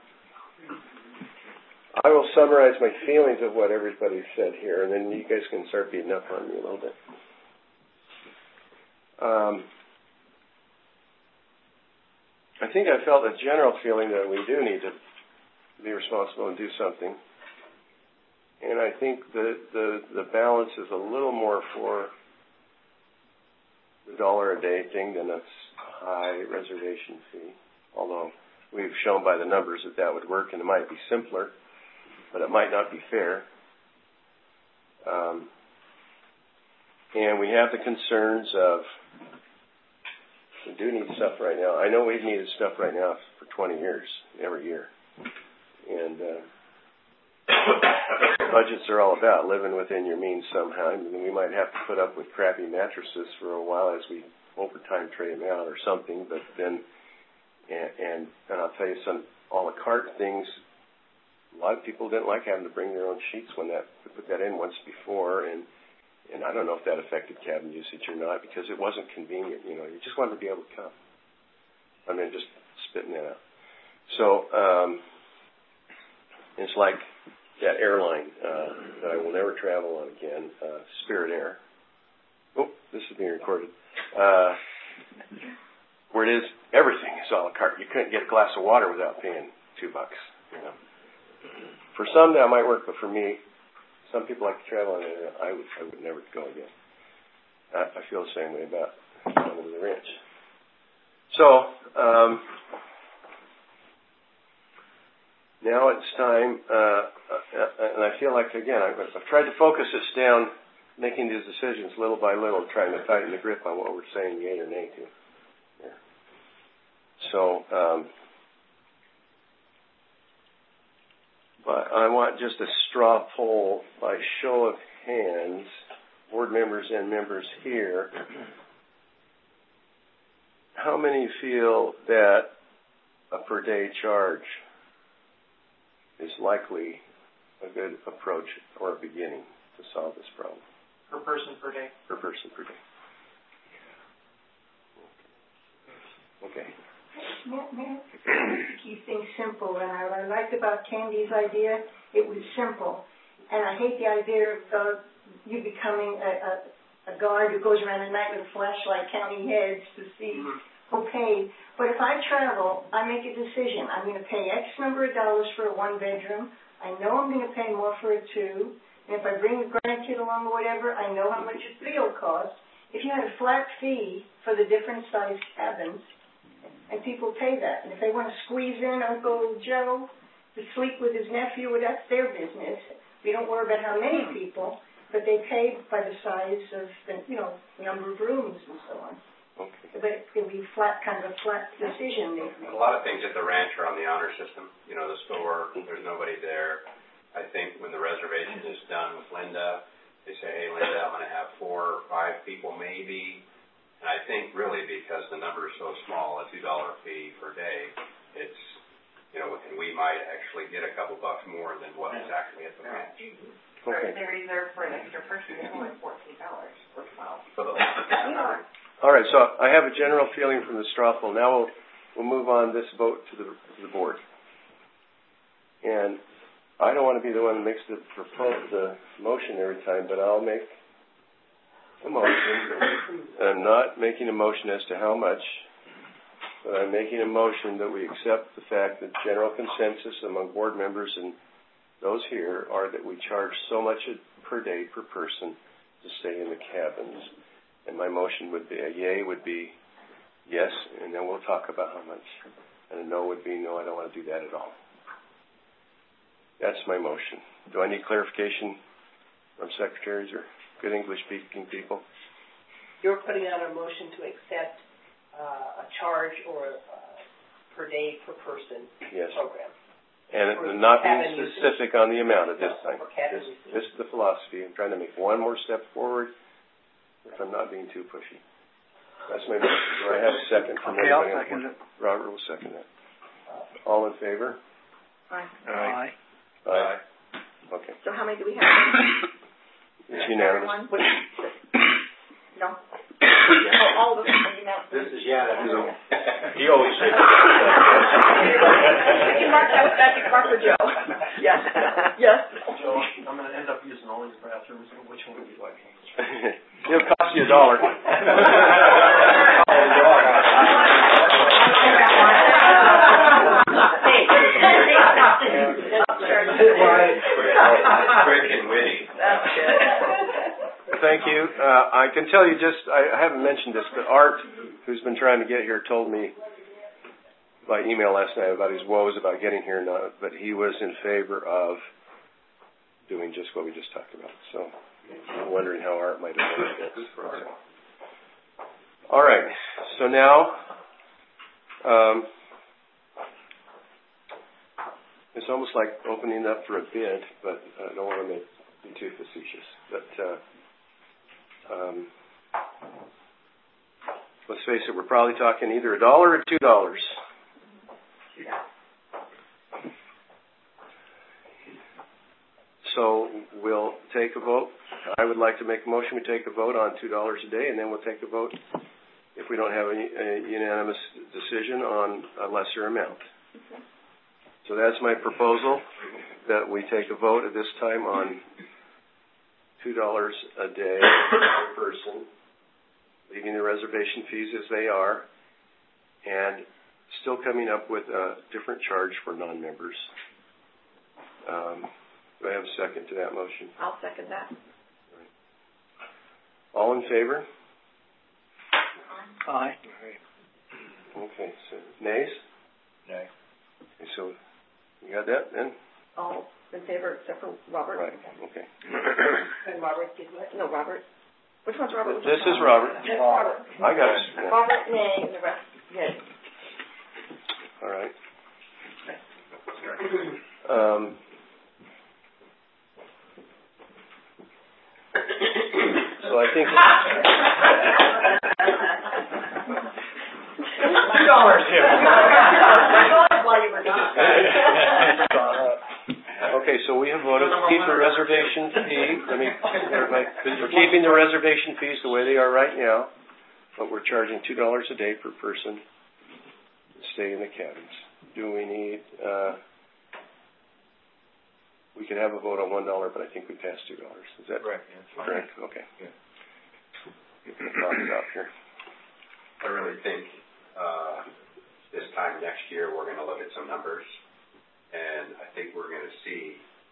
I will summarize my feelings of what everybody said here, and then you guys can start beating up on me a little bit. I think I felt a general feeling that we do need to be responsible and do something. And I think the balance is a little more for the $1 a day thing than a high reservation fee. Although we've shown by the numbers that would work, and it might be simpler, but it might not be fair. And we have the concerns of, we do need stuff right now. I know we've needed stuff right now for 20 years, every year. And budgets are all about living within your means somehow. I mean, we might have to put up with crappy mattresses for a while as we overtime trade them out or something. But then, and I'll tell you some a la carte things. A lot of people didn't like having to bring their own sheets when we put that in once before, and I don't know if that affected cabin usage or not because it wasn't convenient. You just wanted to be able to come. I mean, just spitting that out. So it's like that airline that I will never travel on again, Spirit Air. Oh, this is being recorded. Where it is, everything is a la carte. You couldn't get a glass of water without paying $2. For some that might work, but for me, some people like to travel on it. I would never go again. I feel the same way about going to the ranch. So now it's time, and I feel like again I've tried to focus us down, making these decisions little by little, trying to tighten the grip on what we're saying yay or nay to. Yeah. So But I want just a straw poll by show of hands, board members and members here. How many feel that a per day charge is likely a good approach or a beginning to solve this problem? Per person per day? Per person per day. Okay. Keep things simple, and what I liked about Candy's idea, it was simple. And I hate the idea of you becoming a guard who goes around at night with a flashlight counting heads to see who paid. But if I travel, I make a decision. I'm going to pay X number of dollars for a one-bedroom. I know I'm going to pay more for a two. And if I bring a grandkid along or whatever, I know how much a three will cost. If you had a flat fee for the different size cabins, and people pay that. And if they want to squeeze in Uncle Joe to sleep with his nephew, well, that's their business. We don't worry about how many people, but they pay by the size of the, number of rooms and so on. Okay. But it'll be kind of a flat decision making. A lot of things at the ranch are on the honor system. The store, there's nobody there. I think when the reservation is done with Linda, they say, hey, Linda, I'm going to have 4 or 5 people maybe. And I think really because the number is so small, a $2 fee per day, it's, and we might actually get a couple bucks more than what is actually at the ranch. Okay. They reserve for an extra person, it's only $14 or $12. All right, so I have a general feeling from the straw poll. Now we'll move on this vote to the board. And I don't want to be the one that makes the motion every time, but I'll make a motion. I'm not making a motion as to how much, but I'm making a motion that we accept the fact that general consensus among board members and those here are that we charge so much per day per person to stay in the cabins. And my motion would be, a yay would be yes, and then we'll talk about how much. And a no would be no, I don't want to do that at all. That's my motion. Do I need clarification from secretaries or good English-speaking people? You're putting out a motion to accept a charge or per day per person program. And not being specific on the amount at this time. This is the philosophy. I'm trying to make one more step forward if I'm not being too pushy. That's my motion. Do I have a second from anybody? I'll second it. Robert will second that. All in favor? Aye. Aye. Okay. So how many do we have? It's unanimous. No. All of us are unanimous. This is unanimous. He always says Mark for Joe. Yes. Yes. Joe, I'm going to end up using all these bathrooms. Which one would you like? It'll cost you $1. Quick and witty. Thank you. I can tell you I haven't mentioned this, but Art, who's been trying to get here, told me by email last night about his woes about getting here, but he was in favor of doing just what we just talked about. So I'm wondering how Art might have done this. All right. So now, it's almost like opening up for a bid, but I don't want to be too facetious. But let's face it, we're probably talking either $1 or $2. So we'll take a vote. I would like to make a motion. We take a vote on $2 a day, and then we'll take a vote if we don't have a unanimous decision on a lesser amount. So that's my proposal, that we take a vote at this time on $2 a day per person, leaving the reservation fees as they are, and still coming up with a different charge for non-members. Do I have a second to that motion? I'll second that. All in favor? Aye. Okay, so nays? Nay. Okay, so you got that then? All in favor except for Robert? Right, okay. And Robert did what? No, Robert. Which one's Robert? This is Robert. That's Robert. I got it. Yeah. Robert, nay, and the rest, yay. All right. I think. $2, Tim. While you were gone. Okay, so we have voted to keep the reservation fee. We're keeping the reservation fees the way they are right now, but we're charging $2 a day per person to stay in the cabins. Do we need? We could have a vote on $1, but I think we passed $2. Is that correct? Correct. Okay. Yeah. Get the thoughts out here. I really think this time next year we're going to look at some numbers, and I think we're going to see,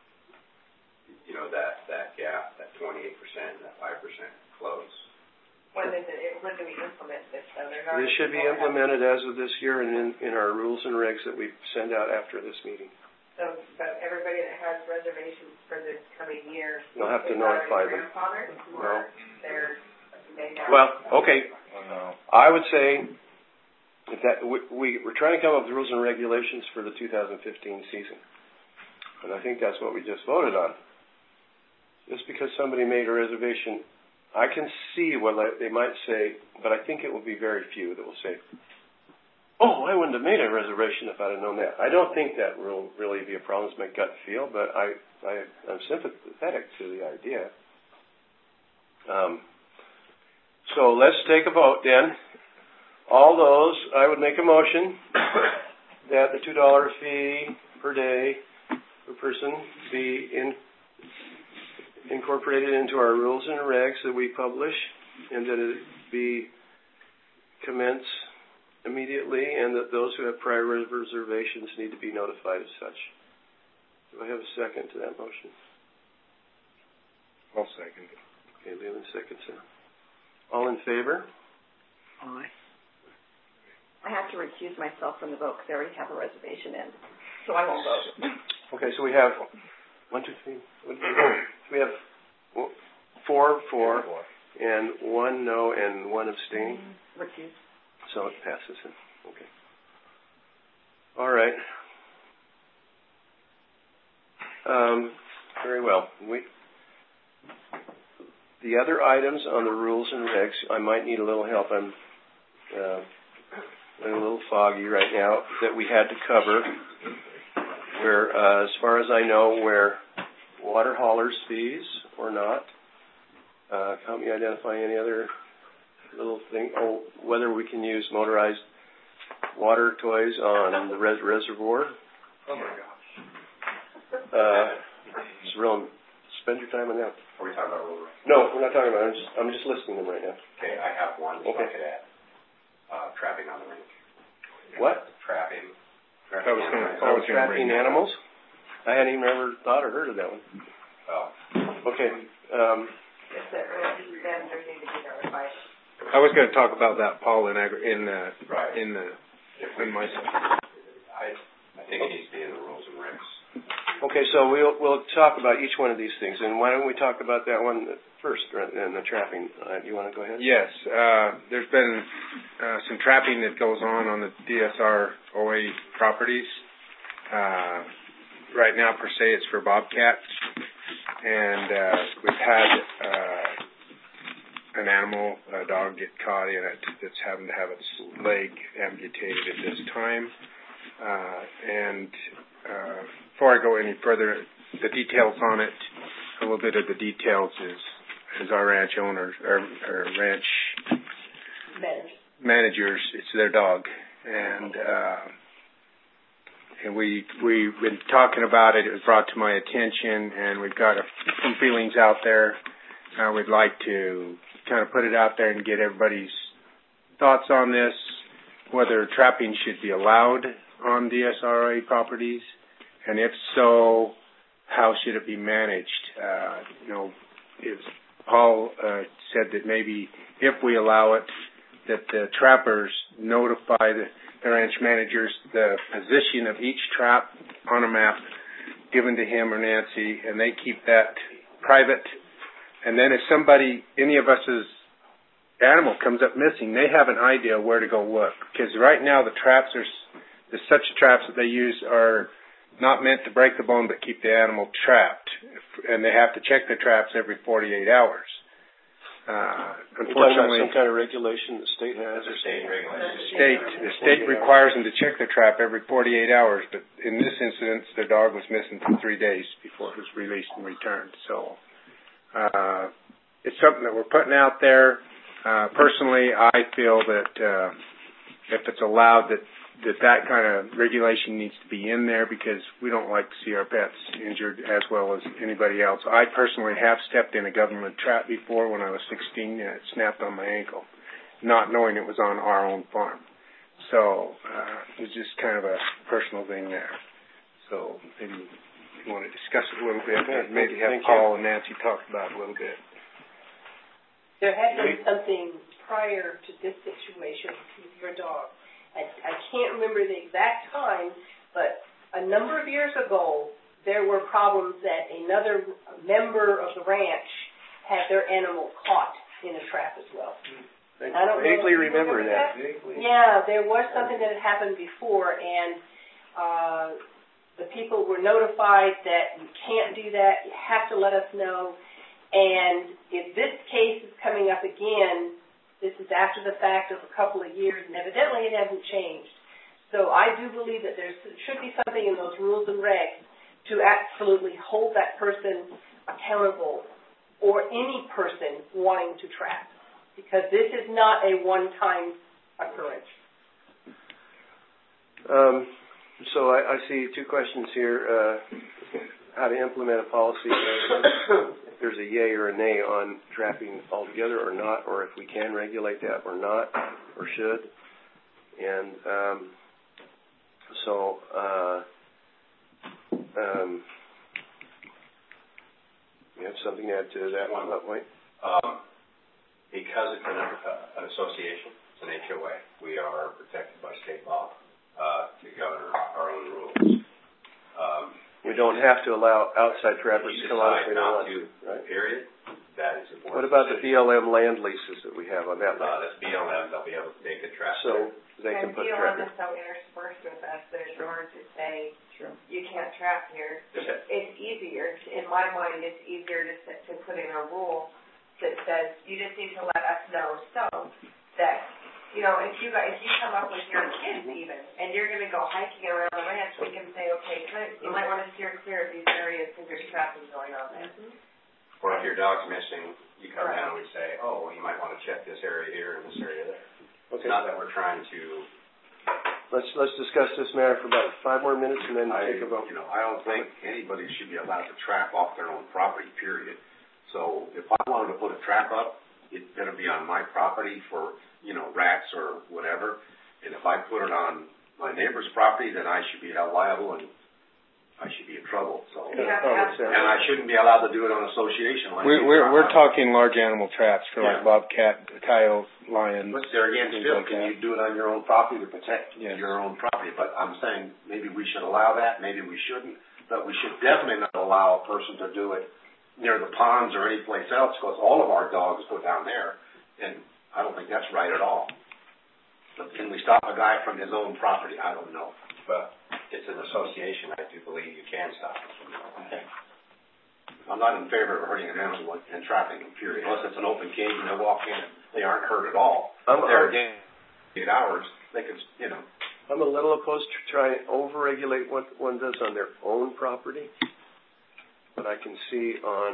that gap, that 28%, that 5% close. When do we implement this? So This should be implemented as of this year and in our rules and regs that we send out after this meeting. So, but everybody that has reservations for this coming year, we'll have to notify them. No. Well, okay. I would say that we're trying to come up with rules and regulations for the 2015 season, and I think that's what we just voted on. Just because somebody made a reservation, I can see what they might say, but I think it will be very few that will say, "Oh, I wouldn't have made a reservation if I'd have known that." I don't think that will really be a problem. It's my gut feel, but I'm sympathetic to the idea. So let's take a vote then. All those, I would make a motion that the $2 fee per day per person be incorporated into our rules and regs that we publish, and that it be commence immediately, and that those who have prior reservations need to be notified as such. Do I have a second to that motion? I'll second it. Okay, Leland seconds it. All in favor? Aye. I have to recuse myself from the vote because I already have a reservation in, so I won't vote. Okay, so we have 1, 2, 3. We have 4 for, and 1 no, and 1 abstain. Recuse. So it passes. Okay. All right. Very well. The other items on the rules and regs, I might need a little help. I'm a little foggy right now that we had to cover. Where, as far as I know, where water haulers fees or not. Help me identify any other little thing. Oh, whether we can use motorized water toys on the reservoir. Oh my gosh. It's real. Spend your time on that. Are we talking about rules? No, we're not talking about it. I'm just listing them right now. Okay, I have one to okay. look at. Trapping on the rink. What? Trapping. Trapping animals? I hadn't even ever thought or heard of that one. Oh. Okay. I was going to talk about that, Paul, in my I think it needs to be in the rules and regs. Okay, so we'll talk about each one of these things, and why don't we talk about that one first, and the trapping? You want to go ahead? Yes, there's been some trapping that goes on the DSR OA properties. Right now, per se, it's for bobcats, and we've had an animal, a dog, get caught in it that's having to have its leg amputated at this time, and before I go any further, the details on it, a little bit of the details is our ranch owners, or ranch managers, it's their dog. And we've been talking about it. It was brought to my attention, and we've got some feelings out there. We'd like to kind of put it out there and get everybody's thoughts on this, whether trapping should be allowed on DSRA properties. And if so, how should it be managed? Paul said that maybe if we allow it, that the trappers notify the ranch managers the position of each trap on a map given to him or Nancy, and they keep that private. And then if any of us's animal comes up missing, they have an idea where to go look. Because right now the such traps that they use are not meant to break the bone but keep the animal trapped. And they have to check the traps every 48 hours. Unfortunately, some kind of regulation the state has. That's a state regulation. The state requires them to check their trap every 48 hours, but in this instance, their dog was missing for 3 days before it was released and returned. So, it's something that we're putting out there. Personally, I feel that, if it's allowed, that kind of regulation needs to be in there because we don't like to see our pets injured as well as anybody else. I personally have stepped in a government trap before when I was 16 and it snapped on my ankle, not knowing it was on our own farm. So it's just kind of a personal thing there. So maybe you want to discuss it a little bit, and maybe have Paul and Nancy talk about it a little bit. There had been something prior to this situation with your dog. I can't remember the exact time, but a number of years ago, there were problems that another member of the ranch had their animal caught in a trap as well. I don't vaguely remember that. Yeah, there was something that had happened before, and the people were notified that you can't do that, you have to let us know, and if this case is coming up again, this is after the fact of a couple of years, and evidently it hasn't changed. So I do believe that there should be something in those rules and regs to absolutely hold that person accountable or any person wanting to trap, because this is not a one-time occurrence. So I see two questions here. How to implement a policy, if there's a yay or a nay on trapping altogether or not, or if we can regulate that or not, or should. And you have something to add to that one, point? Because it's an association, it's an HOA, we are protected by state law to govern our own rules. We don't have to allow outside trappers to come on if they don't want to, right? Period. That is important. What about the BLM land leases that we have on that land? That's BLM. They'll be able to take a trap. So they can put BLM trappers. is so interspersed with us that in order to say you can't trap here, it's easier. In my mind, it's easier to put in a rule that says you just need to let us know so that, you know, if you come up with your kids even, and you're going to go hiking around the ranch, we can say, okay, you might want to steer clear of these areas because there's trapping going on there. Mm-hmm. Or if your dog's missing, you come down and we say, oh, well, you might want to check this area here and this area there. Okay. Not that we're trying to. Let's discuss this matter for about 5 more minutes and then take a vote. You know, I don't think anybody should be allowed to trap off their own property, period. So if I wanted to put a trap up, it's going to be on my property for, you know, rats or whatever. And if I put it on my neighbor's property, then I should be held liable and I should be in trouble. So, and I shouldn't be allowed to do it on association. We're talking large animal traps for like bobcat, coyote, lion. But there again, still, can you do it on your own property to protect your own property? But I'm saying maybe we should allow that, maybe we shouldn't. But we should definitely not allow a person to do it near the ponds or any place else, because all of our dogs go down there, and I don't think that's right at all. But can we stop a guy from his own property? I don't know. But it's an association. I do believe you can stop it. Okay. I'm not in favor of hurting an animal and trapping them, period. Unless it's an open cage and they walk in and they aren't hurt at all. They're 8 hours. They could, you know. I'm a little opposed to trying to over-regulate what one does on their own property. But I can see on,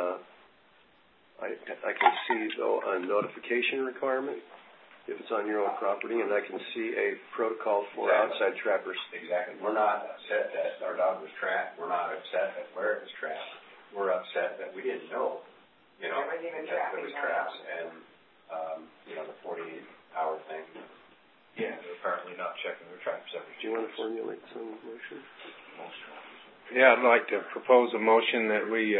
I can see though a notification requirement if it's on your own property, and I can see a protocol for outside trappers. Exactly. We're not upset that our dog was trapped. We're not upset at where it was trapped. We're upset that we didn't know, you know, that there was traps and, you know, the 48-hour thing. Yeah, they're apparently not checking their traps every day. Do you want to formulate some motion? Yeah, I'd like to propose a motion that we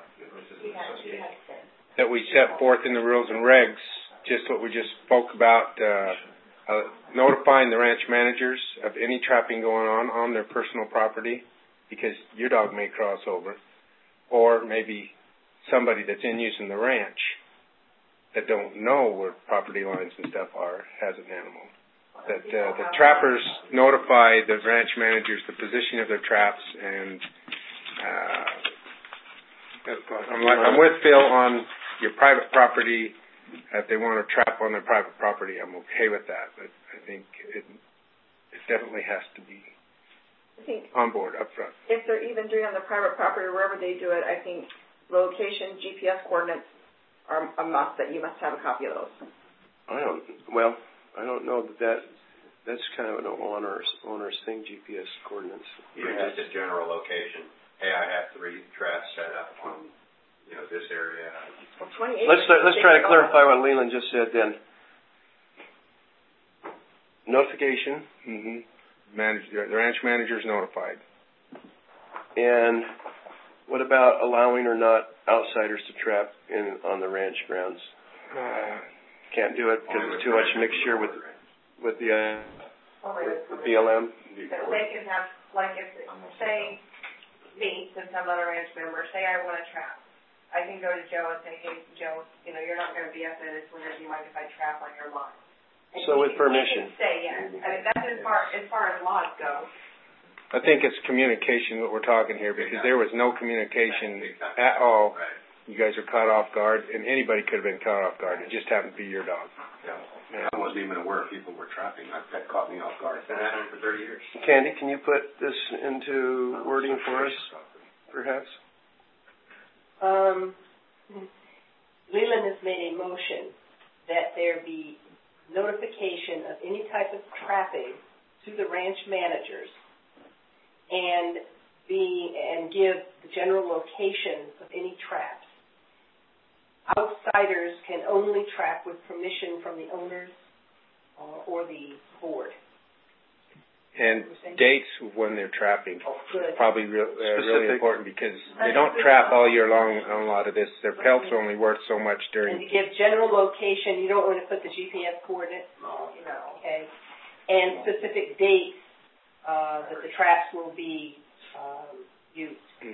set forth in the rules and regs, just what we just spoke about, notifying the ranch managers of any trapping going on their personal property, because your dog may cross over, or maybe somebody that's in use in the ranch that don't know where property lines and stuff are has an animal. That the trappers notify the ranch managers the position of their traps, and I'm with Phil on your private property, if they want to trap on their private property, I'm okay with that. But I think it definitely has to be on board up front. If they're even doing it on the private property or wherever they do it, I think location, GPS coordinates are a must, that you must have a copy of those. I don't know that's kind of an onerous thing, GPS coordinates. Even just a general location. Hey, I have 3 traps set up on, this area. Well, 28. Let's try to clarify what Leland just said then. Notification. The ranch manager is notified. And what about allowing or not outsiders to trap on the ranch grounds? Can't do it because it's too much mixture with the BLM. They can have, like, if, say, me, since I'm not a ranch member, say I want to trap. I can go to Joe and say, hey, Joe, you're not going to be up at this. Would it be mind if I trap on your lawn? And So with permission. He can say yes. I mean, that's as far as laws go. I think it's communication what we're talking here, because there was no communication at all. You guys are caught off guard, and anybody could have been caught off guard. It just happened to be your dog. I wasn't even aware people were trapping. That caught me off guard. It's been happening for 30 years. Candy, can you put this into wording for us, perhaps? Leland has made a motion that there be notification of any type of trapping to the ranch managers and give the general location of any traps. Outsiders can only trap with permission from the owners or the board. And dates of when they're trapping probably really important, because they don't 100%. trap all year long on a lot of this. Their pelts are only worth so much during. And to give general location, you don't want to put the GPS coordinates. Okay. And specific dates that the traps will be used.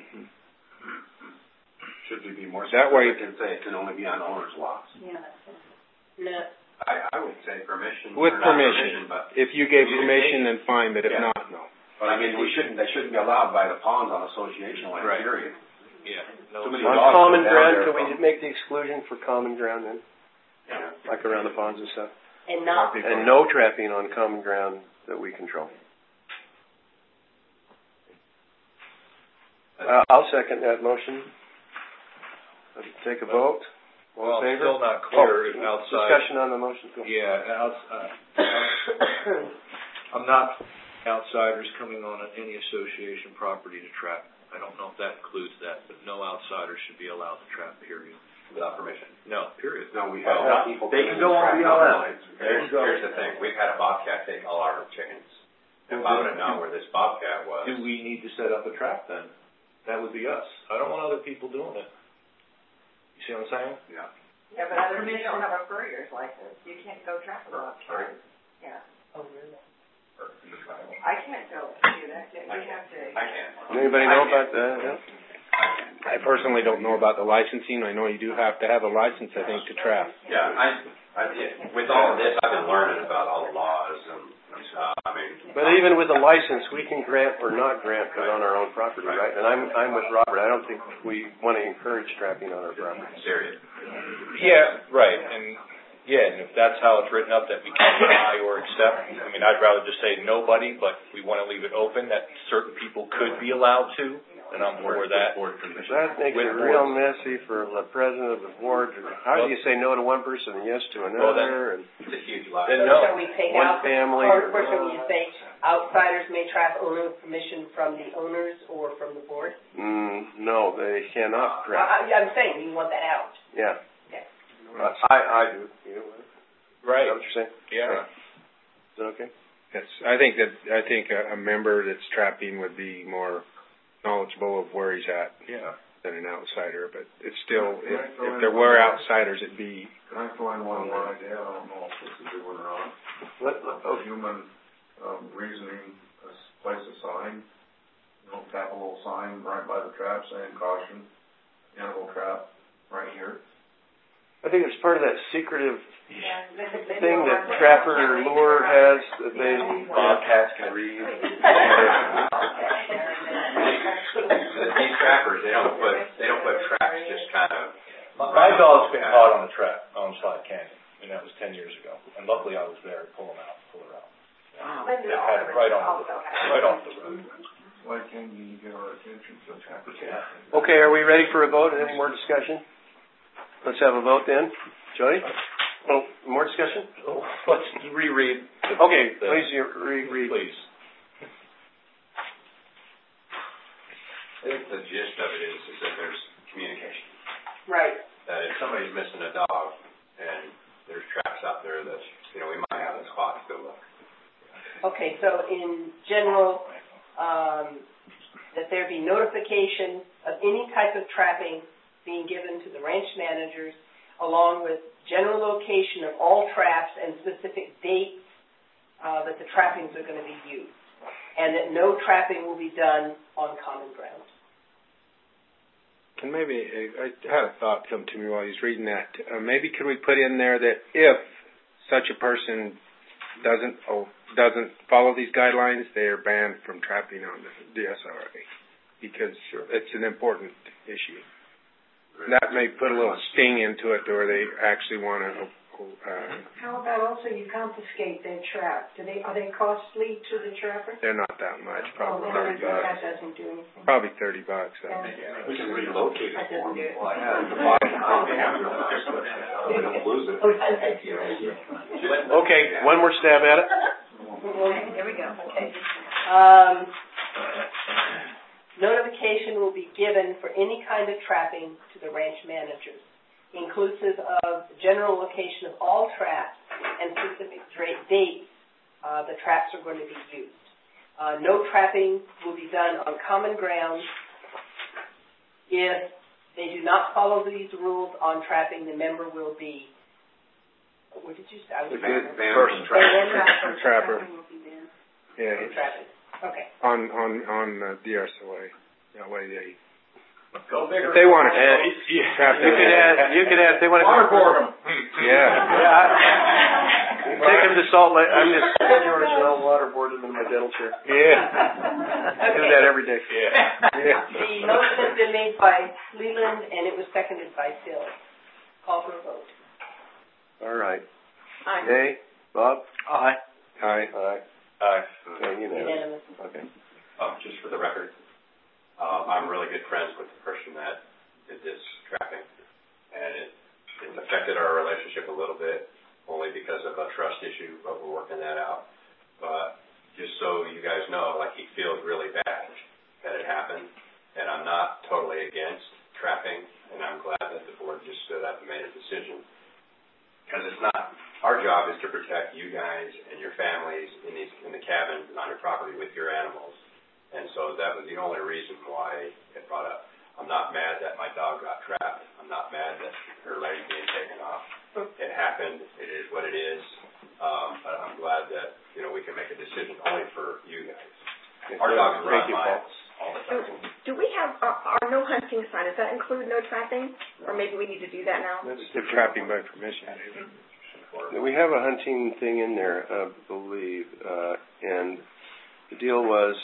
Should we be more that way? Can say it can only be on owners' lots. Yeah. No. I would say permission. With permission. But If you gave permission, then fine, but if not, no. But I mean, they shouldn't be allowed by the ponds on association land, period. Yeah. Too many On dogs common down ground, there can we from- make the exclusion for common ground then? Yeah. Like around the ponds and stuff? And not. And no trapping on common ground that we control. I'll second that motion. Let's take a vote. Well, in it's favor? still not clear if outside. Discussion on the motion. Go. I'm not outsiders coming on any association property to trap. I don't know if that includes that, but no outsiders should be allowed to trap, period. without permission. No, period. No, we have Well, people. they can go on BLM. Here's the thing. We've had a bobcat take all our chickens. If I would have known where this bobcat was. Do we need to set up a trap then? That would be us. I don't want other people doing it. You see what I'm saying? Yeah. Yeah, but other people don't have a furrier's license. You can't go trap a bobcat. Yeah. Oh, really? I can't go do that. You have to. I can't. Anybody know about that? I personally don't know about the licensing. I know you do have to have a license, I think, to trap. Yeah, with all of this, I've been learning about all the laws and stuff. I mean. But even with a license, we can grant or not grant it on our own property, right? And I'm with Robert. I don't think we want to encourage trapping on our property. Serious. Yeah, right. And if that's how it's written up that we can't deny or accept, I mean, I'd rather just say nobody, but we want to leave it open that certain people could be allowed to, and I'm for that. That makes it real messy for the president of the board. How do you say no to one person and yes to another? It's a huge lie. So shall we take one out family or shall we say outsiders may trap only with permission from the owners or from the board? No, they cannot Well, trap. I'm saying we want that out. Yeah. Okay. I do. You know, Right. is that what you're saying? Yeah. Is that okay? Yes. I think a member that's trapping would be more knowledgeable of where he's at. Yeah. Than an outsider, but it's still, if there were outsiders, it'd be. Can I throw in one more idea? I don't know if this is a good one or not. Human reasoning, place a sign, tap a little sign right by the trap saying caution, animal trap, right here. I think it's part of that secretive thing that Trapper Lure has that they Bobcats can read. These trappers, they don't put traps just kind of My dog's been caught on the trap on Slide Canyon, and that was 10 years ago. And luckily I was there to pull her out. Wow. Had it right off the road. Why can't you get our attention so happy? Okay, are we ready for a vote? Any more discussion? Let's have a vote then. Jody? Oh, more discussion? Oh, let's reread. Okay, please reread. Please. I think the gist of it is that there's communication. Right. That if somebody's missing a dog and there's traps out there that, we might have a spot to go look. Okay, so in general, that there be notification of any type of trapping being given to the ranch managers, along with general location of all traps and specific dates that the trappings are going to be used, and that no trapping will be done on common ground. And maybe, I had a thought come to me while he's reading that. Maybe could we put in there that if such a person doesn't follow these guidelines, they are banned from trapping on the DSRA, because it's an important issue. That may put a little sting into it, where they actually want to. How about also you confiscate their trap? Are they costly to the trapper? They're not that much, probably $30. That doesn't do anything. Probably $30. We can relocate it for them. Well, I had to buy it. I'm going to lose it. Okay, one more stab at it. Here we go. Okay. Notification will be given for any kind of trapping to the ranch managers, inclusive of general location of all traps and specific dates the traps are going to be used. No trapping will be done on common ground. If they do not follow these rules on trapping, the member will be, what did you say? Trapper. Yeah. Trapping. Okay. On DSOA. That way they. Go bigger. If they want to add, you could add. If they want to waterboard them. Yeah. Take them to Salt Lake. I'm just George and I'll waterboard them in my dental chair. Yeah. I do that every day. Yeah. The motion has been made by Leland and it was seconded by Phil. Call for a vote. All right. Aye. Hey, Bob. Aye. Aye. Aye. Aye. Okay, unanimous. Okay. Just for the record, I'm really good friends with the person that did this trapping, and it's affected our relationship a little bit, only because of a trust issue, but we're working that out. But just so you guys know, he feels really bad that it happened, and I'm not totally against trapping, and I'm glad that the board just stood up and made a decision, because it's not. Our job is to protect you guys and your families in the cabin on your property with your animals. And so that was the only reason why it brought up. I'm not mad that my dog got trapped. I'm not mad that her leg being taken off. It happened. It is what it is. But I'm glad that, we can make a decision only for you guys. Our dogs run miles all the time. Do we have our no hunting sign? Does that include no trapping? Or maybe we need to do that now? That's the trapping by permission. We have a hunting thing in there, I believe, and the deal was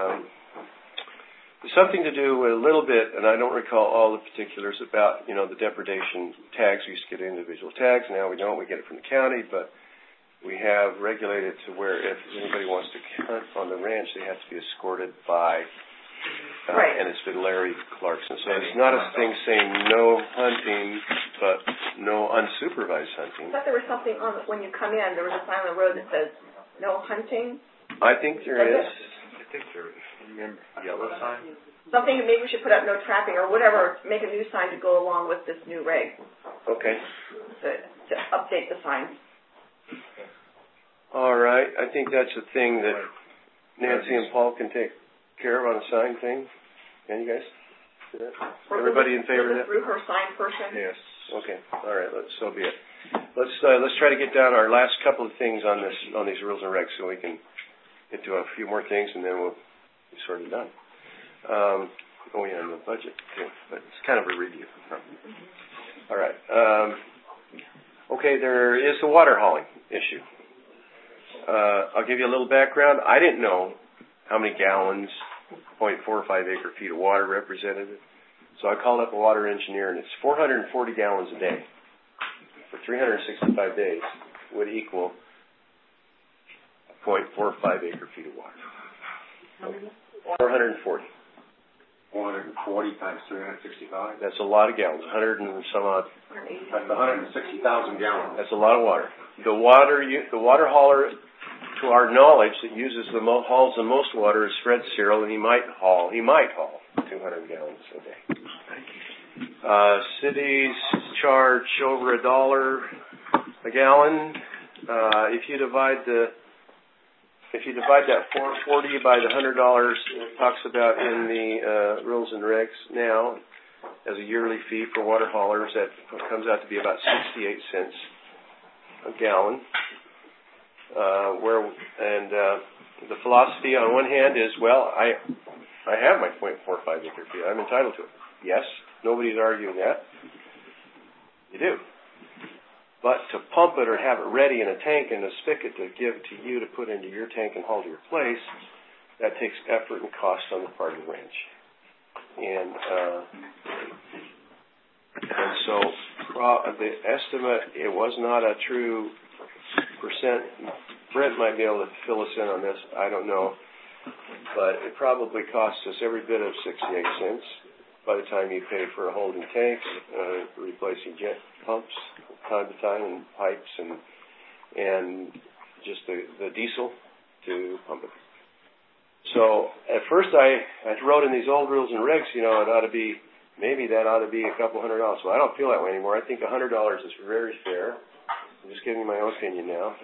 something to do with a little bit, and I don't recall all the particulars about, the depredation tags. We used to get individual tags. Now we don't. We get it from the county, but we have regulated to where if anybody wants to hunt on the ranch, they have to be escorted by, right. And it's been Larry Clarkson. So it's not a thing saying no hunting, but no unsupervised hunting. I thought there was something on when you come in. There was a sign on the road that says no hunting. I think there is. I think there is. Remember, yellow sign. Something maybe we should put up no trapping or whatever. Make a new sign to go along with this new reg. Okay. To update the signs. All right. I think that's a thing that Nancy and Paul can take care of on a sign thing. Can you guys? Everybody in favor of that? Through her sign person. Yes. Okay. All right. So be it. Let's try to get down our last couple of things on these rules and regs, so we can get to a few more things, and then we'll be sort of done. And the budget too, but it's kind of a review. All right. Okay. There is the water hauling issue. I'll give you a little background. I didn't know how many gallons 0.45 acre feet of water represented. So I called up a water engineer, and it's 440 gallons a day for 365 days would equal 0.45 acre feet of water. How many? 440. 440 times 365. That's a lot of gallons. 100 and some odd. That's 160,000 gallons. That's a lot of water. The water hauler, to our knowledge, that uses hauls the most water is Fred Cyril, and he might haul 200 gallons a day. Cities charge over $1 a gallon. If you divide that 440 by the $100 it talks about in the rules and regs now as a yearly fee for water haulers, that comes out to be about 68 cents a gallon. The philosophy on one hand is, well, I have my 0.45 acre feet. I'm entitled to it. Yes, nobody's arguing that. You do. But to pump it or have it ready in a tank and a spigot to give to you to put into your tank and haul to your place, that takes effort and cost on the part of the ranch. And so the estimate, it was not a true percent. Brent might be able to fill us in on this. I don't know. But it probably costs us every bit of 68 cents by the time you pay for a holding tank, replacing jet pumps time to time, and pipes, and just the diesel to pump it. So at first I wrote in these old rules and regs, it ought to be, maybe that ought to be a couple $100. Well, I don't feel that way anymore. I think $100 is very fair. I'm just giving you my own opinion now.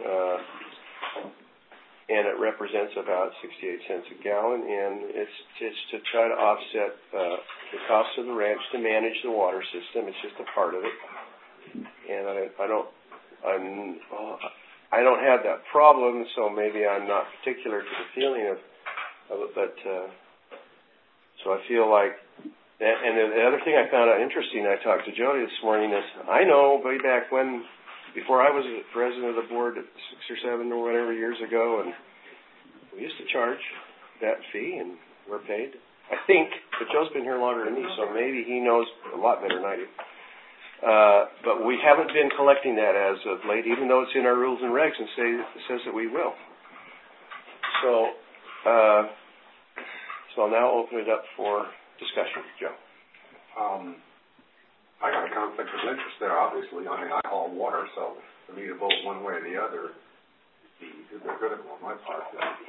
And it represents about 68 cents a gallon, and it's to try to offset the cost of the ranch to manage the water system. It's just a part of it. And I don't have that problem, so maybe I'm not particular to the feeling of it, but so I feel like that. And the other thing I found out interesting, I talked to Jody this morning, is I know way back when, before I was president of the board 6 or 7 or whatever years ago, and we used to charge that fee, and we're paid, I think, but Joe's been here longer than me, so maybe he knows a lot better than I do. But we haven't been collecting that as of late, even though it's in our rules and regs and says that we will. So I'll now open it up for discussion. Joe. I got a conflict of interest there, obviously. I mean, I haul water, so for me to vote one way or the other is critical on my part.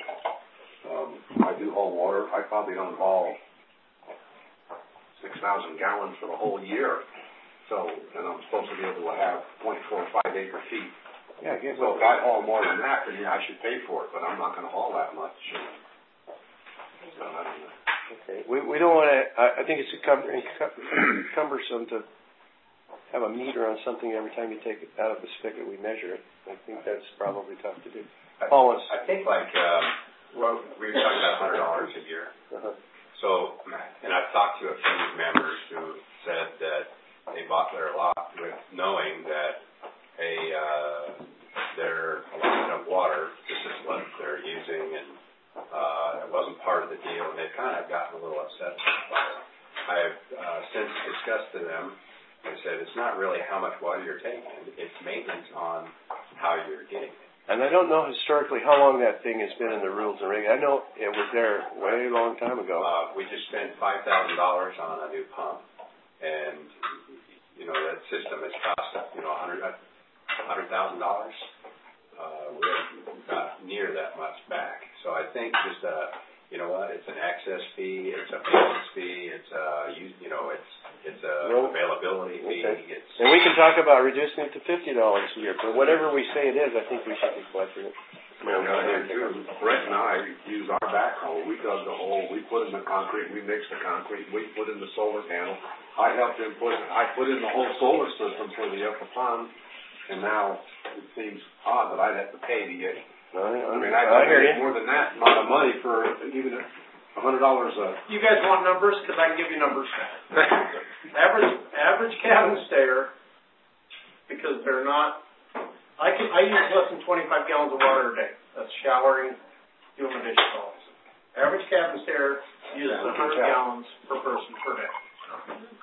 I do haul water. I probably don't haul 6,000 gallons for the whole year. So, and I'm supposed to be able to have 0.45 acre feet. Yeah, I guess so. If I haul more than that, then I should pay for it, but I'm not going to haul that much. So, I don't know. Okay. We don't want to. I think it's cumbersome to have a meter on something every time you take it out of the spigot. We measure it. I think that's probably tough to do. Paulus. I think we were talking about $100 a year. Uh-huh. So, and I've talked to a few members who said that they bought their lot with knowing that their allotment of water, this is what they're using, and it wasn't part of the deal, and they've kind of gotten a little upset about it. I've since discussed to them and said it's not really how much water you're taking, it's maintenance on how you're getting it. And I don't know historically how long that thing has been in the rules and regs. I know it was there way a long time ago. We just spent $5,000 on a new pump, and that system has cost $100,000. We haven't got near that much back. So I think just it's an access fee, it's a maintenance fee, it's a availability fee. Okay. And we can talk about reducing it to $50 a year. But whatever we say it is, I think we should be collecting it. On the other hand, too, Brett and I use our backhoe. We dug the hole, we put in the concrete, we mixed the concrete, we put in the solar panel. I helped him I put in the whole solar system for the upper pond, and now it seems odd that I'd have to pay to get it. I hear you. More than that amount of money for even $100 You guys want numbers? Because I can give you numbers. Average cabin stayer, because they're not. I use less than 25 gallons of water a day. That's showering, doing my dish calls. Average cabin stayer uses 100 gallons per person per day.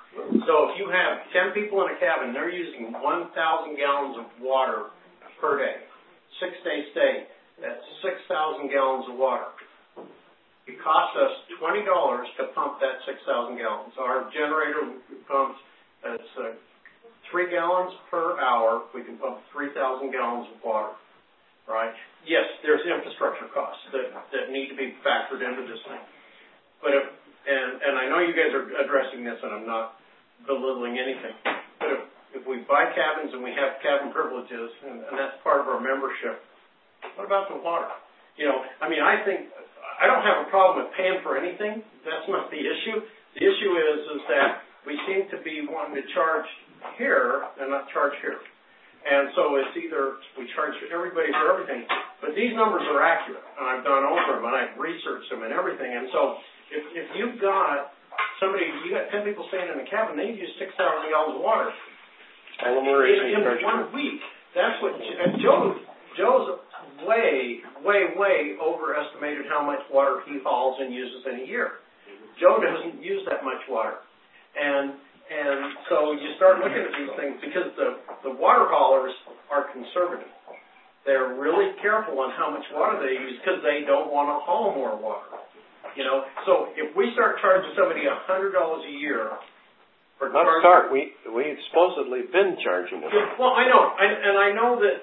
So if you have 10 people in a cabin, they're using 1,000 gallons of water per day. 6-day stay, that's 6,000 gallons of water. It costs us $20 to pump that 6,000 gallons. Our generator pumps, it's 3 gallons per hour. We can pump 3,000 gallons of water, right? Yes, there's infrastructure costs that need to be factored into this thing. But and I know you guys are addressing this, and I'm not belittling anything. But if we buy cabins and we have cabin privileges, and that's part of our membership, what about the water? I think I don't have a problem with paying for anything. That's not the issue. The issue is that we seem to be wanting to charge here and not charge here. And so it's either we charge everybody for everything, but these numbers are accurate, and I've gone over them, and I've researched them and everything. And so if you've got you got 10 people staying in a cabin, they use 6,000 gallons of water in 1 week. That's what Joe's way overestimated how much water he hauls and uses in a year. Joe doesn't use that much water. And so you start looking at these things because the water haulers are conservative. They're really careful on how much water they use because they don't want to haul more water. So if we start charging somebody $100 a year for we've supposedly been charging them. Well, I know, and I know that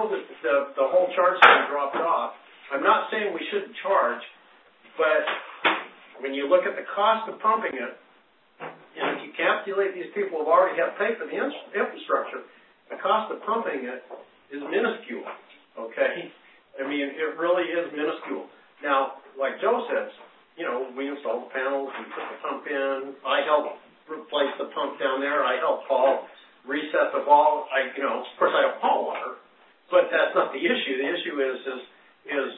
the whole charge thing dropped off. I'm not saying we shouldn't charge, but when you look at the cost of pumping it, and if you calculate these people have already have paid for the infrastructure, the cost of pumping it is minuscule. Okay, it really is minuscule. Now, like Joe says, we install the panels, we put the pump in. I help replace the pump down there. I help Paul reset the valve. Of course, I don't haul water, but that's not the issue. The issue is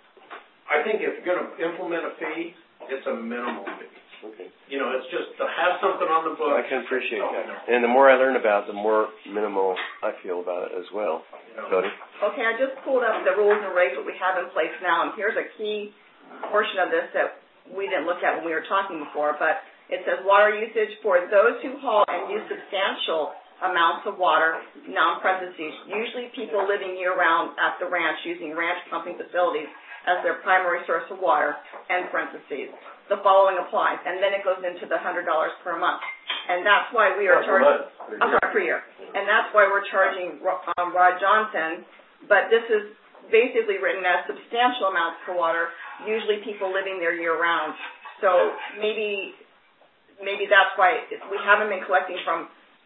I think if you're going to implement a fee, it's a minimal fee. Okay. It's just to have something on the books. I can appreciate that. And the more I learn about it, the more minimal I feel about it as well. Cody? Okay, I just pulled up the rules and regs that we have in place now, and here's a key portion of this that we didn't look at when we were talking before, but it says water usage for those who haul and use substantial amounts of water, now in parentheses, usually people living year-round at the ranch using ranch pumping facilities as their primary source of water, end parentheses. The following applies, and then it goes into the $100 per month. And that's why we are charging, per year. And that's why we're charging Rod Johnson, but this is basically written as substantial amounts of water, usually people living there year-round. So maybe that's why we haven't been collecting from.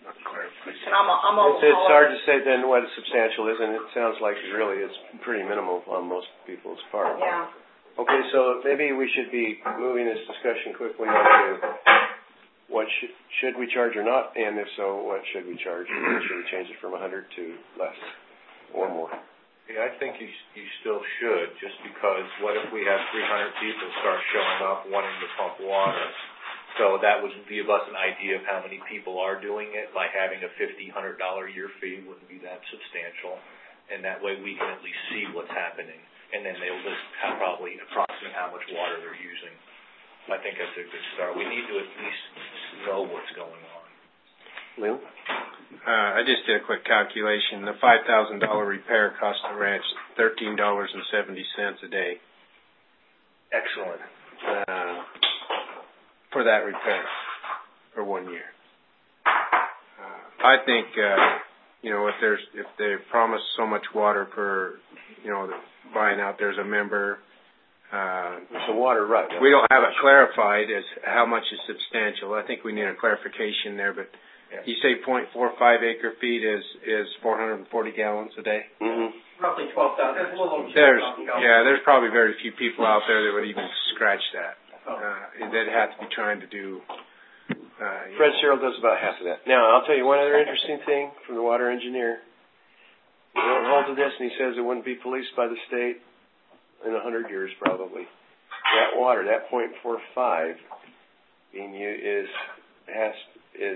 And it's hard to say then what substantial is, and it sounds like it really is pretty minimal on most people's part. Yeah. Okay, so maybe we should be moving this discussion quickly on to what should we charge or not, and if so, what should we charge? Should we change it from 100 to less or more? Yeah, I think you still should, just because what if we have 300 people start showing up wanting to pump water? So that would give us an idea of how many people are doing it. By having a $100 a year fee wouldn't be that substantial, and that way we can at least see what's happening, and then they'll list probably approximately how much water they're using. I think that's a good start. We need to at least know what's going on. Lou? I just did a quick calculation. The $5,000 repair cost the ranch $13.70 a day. Excellent. For that repair for 1 year. I think if they promise so much water per buying out, there's a member. It's the water, right? We don't have it clarified as how much is substantial. I think we need a clarification there, but you say 0.45 acre feet is 440 gallons a day? Mm-hmm. Roughly 12,000. It's a little over 12,000 gallons. There's probably very few people out there that would even scratch that. They'd have to be trying to do. Fred Searle does about half of that. Now, I'll tell you one other interesting thing from the water engineer. He won't hold to this, and he says it wouldn't be policed by the state in 100 years, probably. That water, that 0.45, being used is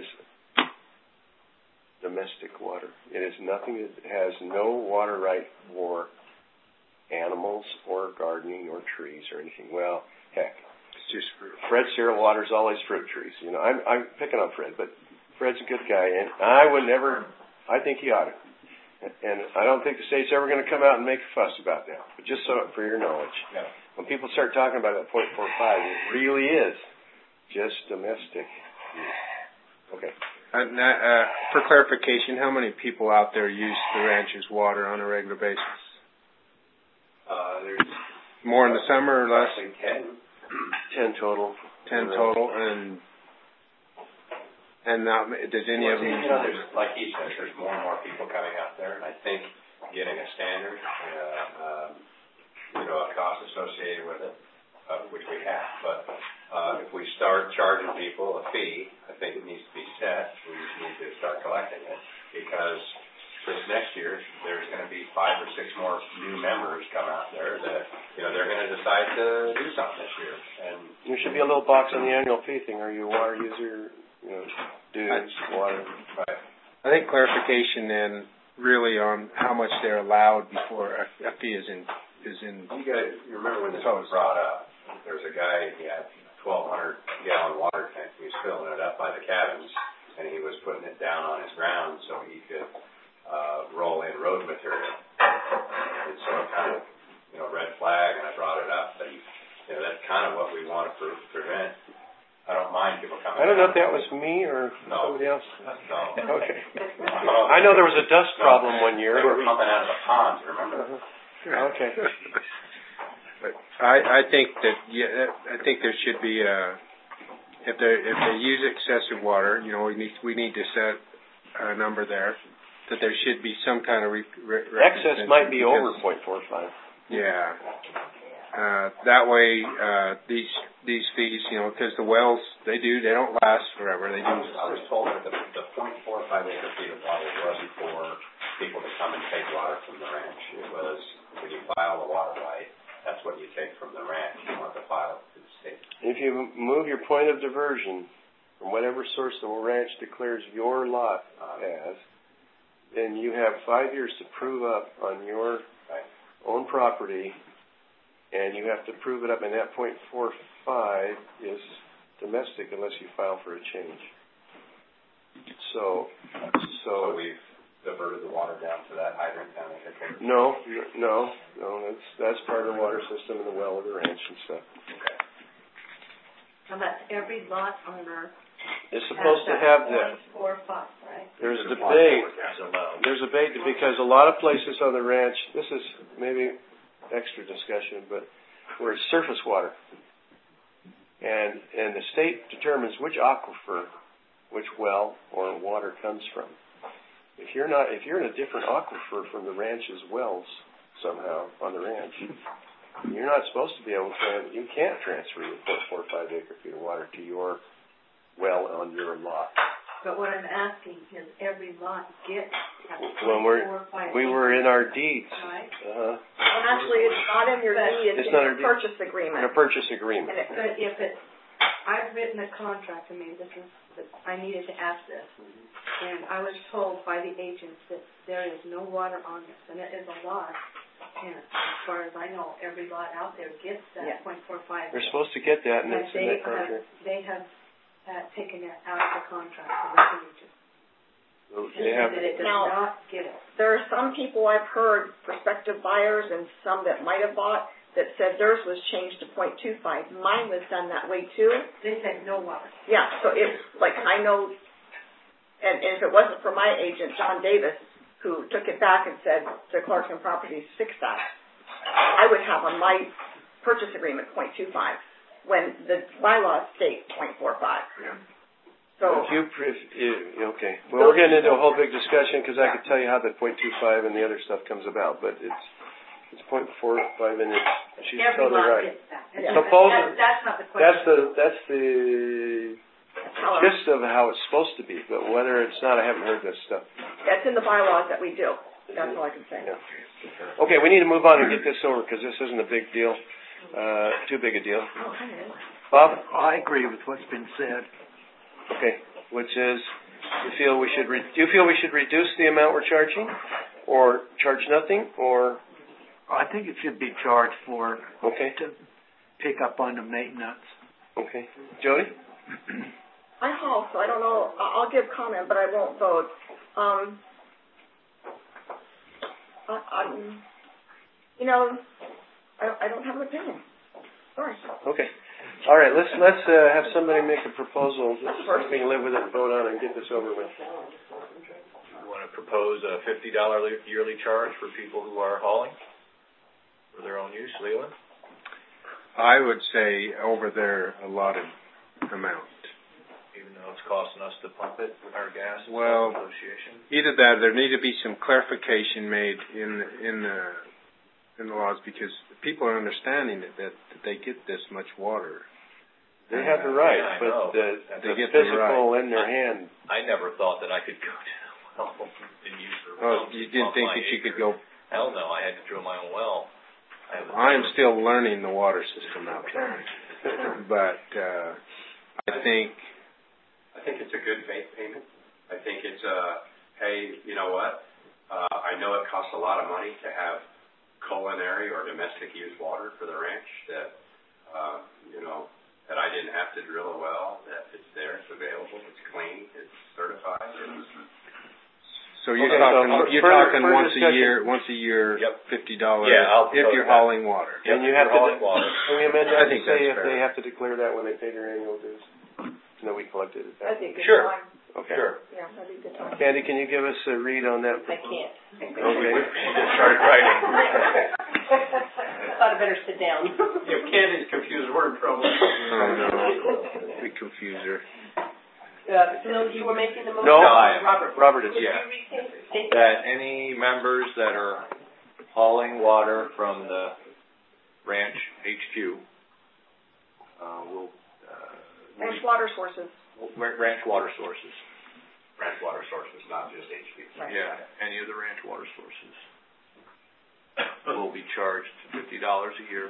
domestic water. It is nothing. It has no water right for animals or gardening or trees or anything. Well, heck. Just fruit. Fred Searle waters all his fruit trees. I'm picking on Fred, but Fred's a good guy, and I think he ought to. And I don't think the state's ever going to come out and make a fuss about that. But just so for your knowledge, when people start talking about that 0.45, it really is just domestic use. Okay. For clarification, how many people out there use the ranch's water on a regular basis? There's more in the summer or less? 10 total. 10 total, and now, does any of them? There's, like he says, there's more and more people coming out there, and I think getting a standard, a cost associated with it, which we have. But if we start charging people a fee, I think it needs to be set. We need to start collecting it because this next year there's going to be 5 or 6 more new members come out there that they're going to decide to do something this year. And there should be a little box on the annual fee thing. Are you a water user? Dues, water. Right. I think clarification then really on how much they're allowed before a fee is in. You remember when this was brought up? There was a guy, he had a 1,200-gallon water tank. He was filling it up by the cabins, and he was putting it down on his ground so he could roll in road material. And so it kind of, red flag, and I brought it up. And, that's kind of what we want to prevent. I don't mind people coming. I don't know if that was me or somebody else. No. Okay. I know there was a dust problem one year. They were pumping out of the ponds, remember? Okay. But I think there should be if they use excessive water, we need to set a number there that there should be some kind of excess might be over 0.45. Yeah. That way, these fees, because the wells, they don't last forever. They do. I was told that the 0.45 acre feet of water wasn't for people to come and take water from the ranch. It was when you file the water right, that's what you take from the ranch. You want to file it to the state. If you move your point of diversion from whatever source the ranch declares your lot as, then you have 5 years to prove up on your own property. And you have to prove it up, and that 0.45 is domestic unless you file for a change. So we've diverted the water down to that hydrant down at the No. That's part of the water system and the well of the ranch and stuff. Okay. Now that's every lot owner. It's supposed to have that. 0.45, right? There's a debate. There's a debate because a lot of places on the ranch. This is maybe extra discussion, but where it's surface water, and the state determines which aquifer, which well or water comes from. If you're in a different aquifer from the ranch's wells somehow on the ranch, you're not supposed to be able to. You can't transfer your 0.45 acre feet of water to your well on your lot. But what I'm asking is every lot get when we were in our deeds. Right. Well, actually, it's not in your deed. It's in your purchase agreement. In a purchase agreement. But if it's, I've written a contract. I needed to ask this, and I was told by the agents that there is no water on this, and it is a lot. And as far as I know, every lot out there gets that 0.45. They're supposed to get that, and it's in their contract. They have taken it out of the contract for the agents. It does not get it. There are some people I've heard, prospective buyers, and some that might have bought, that said theirs was changed to 0.25. Mine was done that way too. They said no water. Yeah, so it's like I know, and if it wasn't for my agent, John Davis, who took it back and said to Clarkson Properties, fix that, I would have on my purchase agreement 0.25 when the bylaws state 0.45. Yeah. So okay. Well, we're getting into a whole big discussion because I could tell you how the 0.25 and the other stuff comes about, but it's 0.45 and she's totally right. That's not the question. That's the gist of how it's supposed to be, but whether it's not, I haven't heard this stuff. That's in the bylaws that we do. That's all I can say. Yeah. Okay, we need to move on and get this over because this isn't a big deal, too big a deal. Bob? I agree with what's been said. Okay, which is, do you feel we should reduce the amount we're charging, or charge nothing, or? I think it should be charged for to pick up on the maintenance. Okay, Jody? I haul, so I don't know. I'll give comment, but I won't vote. I don't have an opinion. Sorry. Okay. All right. Let's have somebody make a proposal that we can live with it and vote on it and get this over with. You want to propose a $50 yearly charge for people who are hauling for their own use, Leland? I would say over their allotted amount. Even though it's costing us to pump it with our gas and association? Either that, there need to be some clarification made in the laws, because people are understanding that they get this much water. They have the right, but the physical in their hand. I never thought that I could go to the well and use the well. Oh, you didn't think that you could go? Hell no, I had to drill my own well. I'm still learning the water system out there, but I think it's a good faith payment. I think it's hey, you know what? I know it costs a lot of money to have culinary or domestic use water for the ranch that, that I didn't have to drill a well, that it's there, it's available, it's clean, it's certified. So you're talking once a year, $50 if you're hauling water. And you have to, can we amend that to say if they have to declare that when they pay their annual dues? No, we collected it. I think it's sure. time. Okay. Sure. Yeah, that'd be a good time. Candy, can you give us a read on that? I can't. Okay. Start writing. I thought I better sit down. If Candy's confused, we're in trouble. Oh no, we confuse her. Phil, you were making the motion? No, I am. Robert is. Yeah. That any members that are hauling water from the ranch HQ will Ranch water sources. Ranch water sources. Ranch water sources, not just HQ. Right. Yeah, any of the ranch water sources will be charged $50 a year.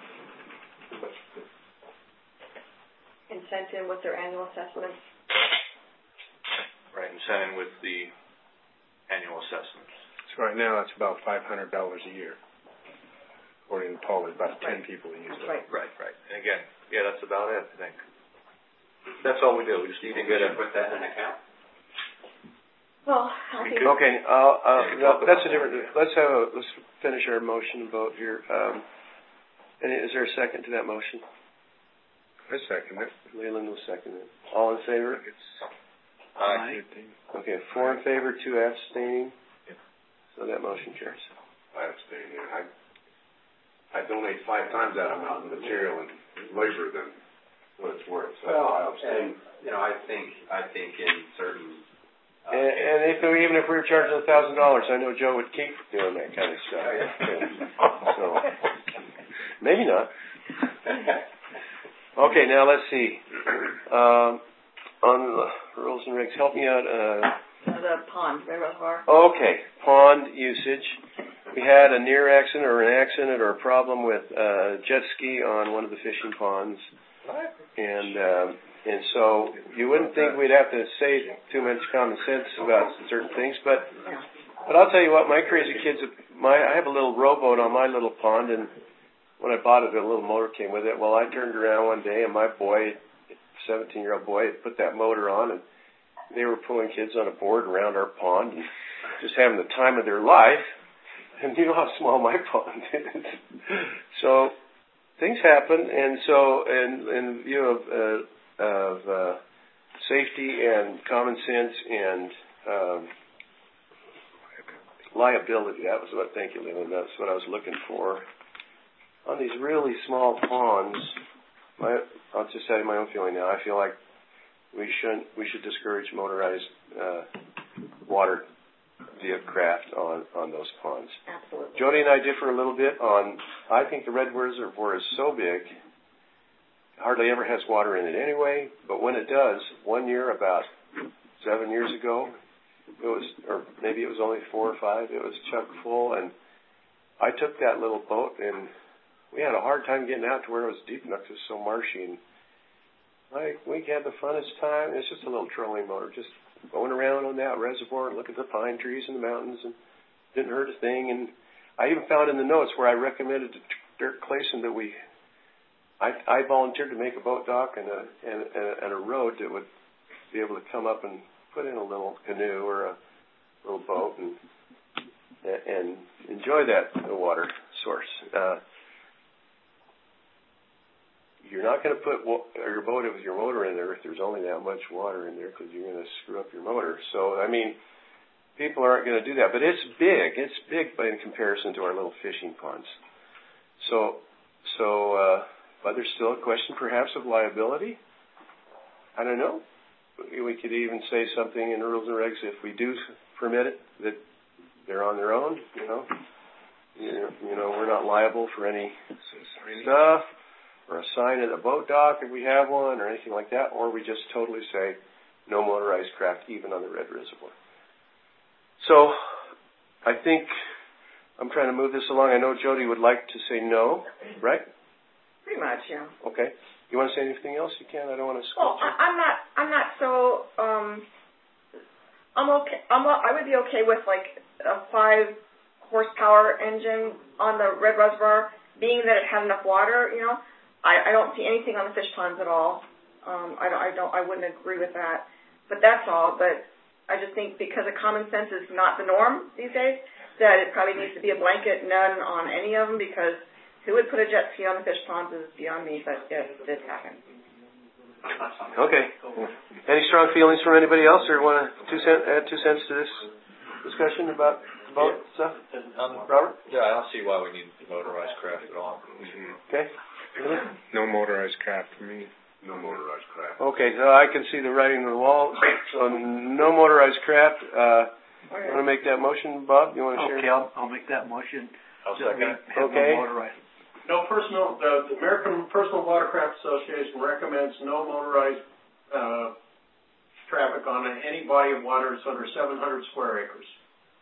And sent in with their annual assessments. Right, and sent in with the annual assessments. So right now it's about $500 a year, according to Paul. There's about 10 people who use it. Right. And again, yeah, that's about it, I think. That's all we do. We just need to get it. Put that in an account. Well, I think. Okay, that's a different. Let's finish our motion and vote here. And is there a second to that motion? I second it. Leland will second it. All in favor? Aye. Okay, 4 in favor, 2 abstaining. So that motion carries. I abstain. I donate 5 times that amount in material and labor than what it's worth. So I abstain. And, I think in certain. And even if we were charging $1,000, I know Joe would keep doing that kind of stuff. So maybe not. Okay, now let's see. On the rules and regs, help me out. The pond, reservoir. Okay, pond usage. We had a near accident or an accident or a problem with jet ski on one of the fishing ponds. And so you wouldn't think we'd have to say too much common sense about certain things, but I'll tell you what, my crazy kids, I have a little rowboat on my little pond, and when I bought it, a little motor came with it. Well, I turned around one day, and my boy, 17-year-old boy, put that motor on, and they were pulling kids on a board around our pond and just having the time of their life. And you know how small my pond is. So things happen, and so in view of safety and common sense and liability, that was what. Thank you, Leland. That's what I was looking for. On these really small ponds, I'll just tell you my own feeling now. I feel like we should discourage motorized water craft on those ponds. Absolutely. Jody and I differ a little bit on. I think the Red Reservoir is so big, hardly ever has water in it anyway. But when it does, one year about 7 years ago, it was, or maybe it was only 4 or 5. It was chock full, and I took that little boat, and we had a hard time getting out to where it was deep enough because it was so marshy. And we had the funnest time. It's just a little trolling motor, just going around on that reservoir and looking at the pine trees and the mountains, and didn't hurt a thing. And I even found in the notes where I recommended to Dirk Clayson that I volunteered to make a boat dock and a road that would be able to come up and put in a little canoe or a little boat and enjoy that water source. You're not going to put your boat with your motor in there if there's only that much water in there, because you're going to screw up your motor. So, I mean, people aren't going to do that. But it's big. It's big in comparison to our little fishing ponds. But there's still a question perhaps of liability. I don't know. We could even say something in rules and regs if we do permit it, that they're on their own, you know, we're not liable for any stuff, or a sign at a boat dock if we have one, or anything like that, or we just totally say no motorized craft even on the Red Reservoir. So I think I'm trying to move this along. I know Jody would like to say no, right? Pretty much, yeah. Okay. You want to say anything else? You can. I don't want to. Well, I'm not so. I'm okay. I would be okay with like a 5 horsepower engine on the Red Reservoir, being that it had enough water. You know, I don't see anything on the fish ponds at all. I wouldn't agree with that. But that's all. But I just think because of common sense is not the norm these days, that it probably needs to be a blanket none on any of them, because who would put a jet ski on the fish ponds is beyond me, but it did happen. Okay. Any strong feelings from anybody else, or want to add 2 cents to this discussion about boat stuff? Robert? Yeah, I don't see why we need motorized craft at all. Okay. No motorized craft for me. No motorized craft. Okay, so I can see the writing on the wall. So no motorized craft. You want to make that motion, Bob? You want to share? Okay, I'll make that motion. I'll second. Okay. No motorized. No personal, the American Personal Watercraft Association recommends no motorized traffic on any body of water that's under 700 square acres.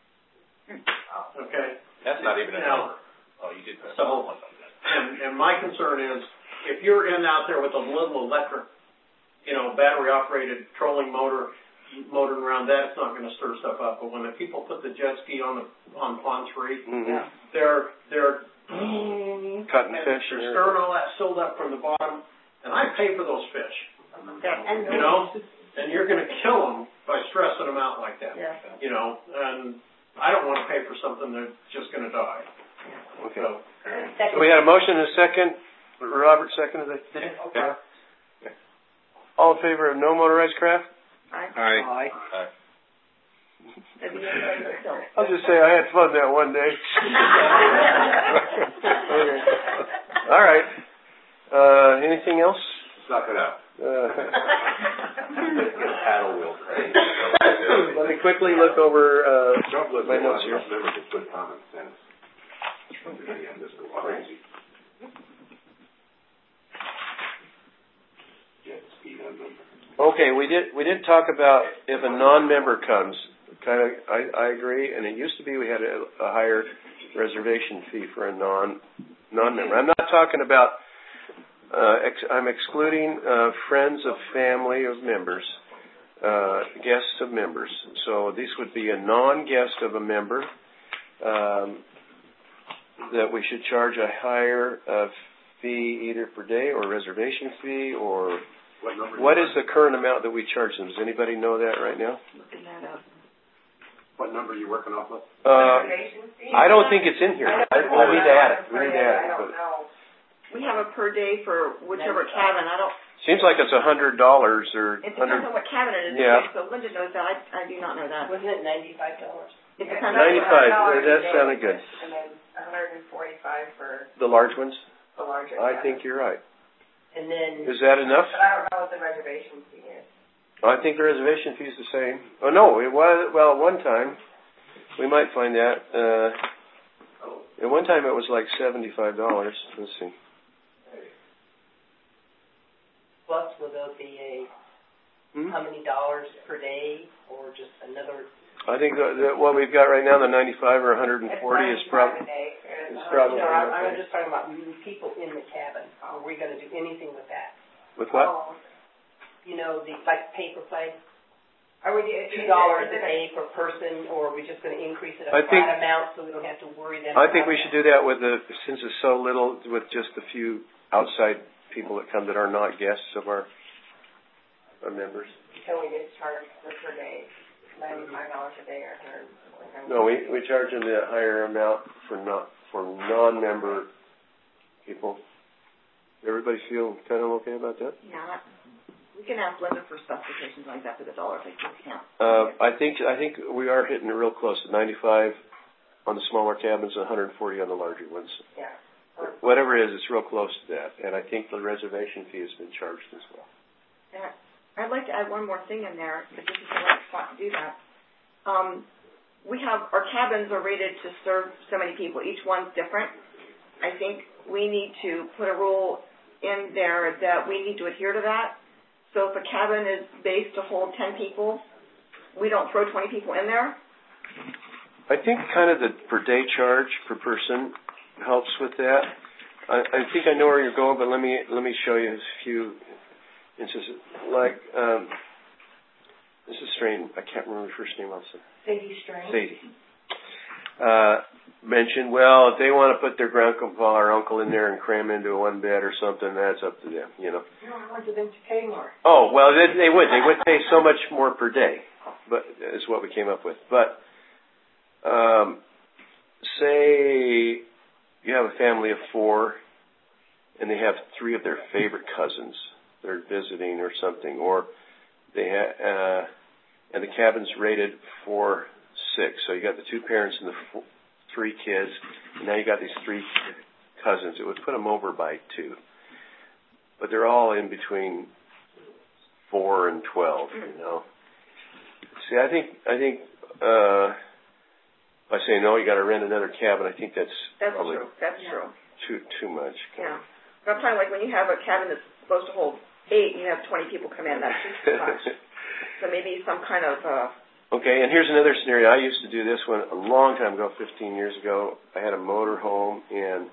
Okay? That's not even a number. Oh, you did that. So, and my concern is, if you're out there with a little electric, battery-operated trolling motor, motoring around, that's not going to stir stuff up. But when the people put the jet ski on Pond 3, they're cutting fish. They're stirring all that silt up from the bottom, and I pay for those fish. And you're going to kill them by stressing them out like that. Yeah. And I don't want to pay for something that's just going to die. Okay. So we had a motion and a second. Robert seconded it. Okay. All in favor of no motorized craft? Aye. I'll just say I had fun that one day. Okay. All right. Anything else? Suck it up. Paddle wheel. Let me quickly look over my notes here. Remember to put common sense. Just go crazy. Okay, we did talk about if a non-member comes. I agree, and it used to be we had a higher reservation fee for a non-member. I'm not talking about. I'm excluding friends of family of members, guests of members. So this would be a non-guest of a member that we should charge a higher fee either per day or reservation fee, or what is the current amount that we charge them? Does anybody know that right now? Looking that up. What number are you working off of? I don't think it's in here. I need to add it. We need to add it. I don't know. We have a per day for whichever cabin. I don't. Seems like it's $100 or It depends on what cabin it is. Yeah. So Linda knows that. I do not know that. Wasn't it $95? It depends. $95. That sounded good. And then $145 for The large ones? the larger. I think you're right. And then. Is that enough? But I don't know what the reservation fee is. I think the reservation fee is the same. Oh no, it was, well, at one time, we might find that, at one time it was like $75. Let's see. Plus, will there be how many dollars per day, or just another? I think what we've got right now, the 95 or 140 is probably. I'm just talking about people in the cabin. Are we going to do anything with that? With what? Like paper play. Are we $2 a day per person, or are we just going to increase it a flat amount so we don't have to worry them? I think we should do that since it's so little, with just a few outside people that come that are not guests of our members. can we just charge per day, $95 a day or $100? No, we charge them the higher amount for non-member people. Everybody feel kind of okay about that? Yeah. We can ask Linda for specifications on exactly the dollars. I can't. I think we are hitting real close to 95 on the smaller cabins, 140 on the larger ones. Yeah. Whatever it is, it's real close to that. And I think the reservation fee has been charged as well. Yeah. I'd like to add one more thing in there, if this is the right spot to do that. We have, our cabins are rated to serve so many people. Each one's different. I think we need to put a rule in there that we need to adhere to that. So if a cabin is based to hold 10 people, we don't throw 20 people in there. I think kind of the per day charge per person helps with that. I think I know where you're going, but let me show you a few instances. Like Mrs. Strain, I can't remember her first name also. Sadie Strain. Sadie. Mentioned, well, if they want to put their grandpa or uncle in there and cram into a one bed or something, that's up to them, you know. No, I wanted them to pay more. Oh, well, they would. They would pay so much more per day, but is what we came up with. But say you have a family of 4, and they have 3 of their favorite cousins that are visiting or something, or they and the cabin's rated for 6. So you got the 2 parents and the 3 kids, and now you got these 3 cousins. It would put them over by 2, but they're all in between 4 and 12. You know. See, I think by saying no, you got to rent another cabin. I think that's probably true. That's true. Too much. Yeah. But I'm talking like when you have a cabin that's supposed to hold 8, and you have 20 people come in. That's just too much. So maybe some kind of. Okay, and here's another scenario. I used to do this one a long time ago, 15 years ago. I had a motor home, and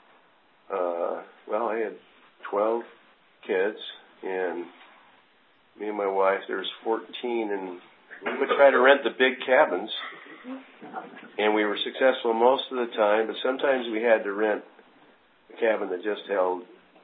I had 12 kids, and me and my wife, there was 14, and we would try to rent the big cabins, and we were successful most of the time, but sometimes we had to rent a cabin that just held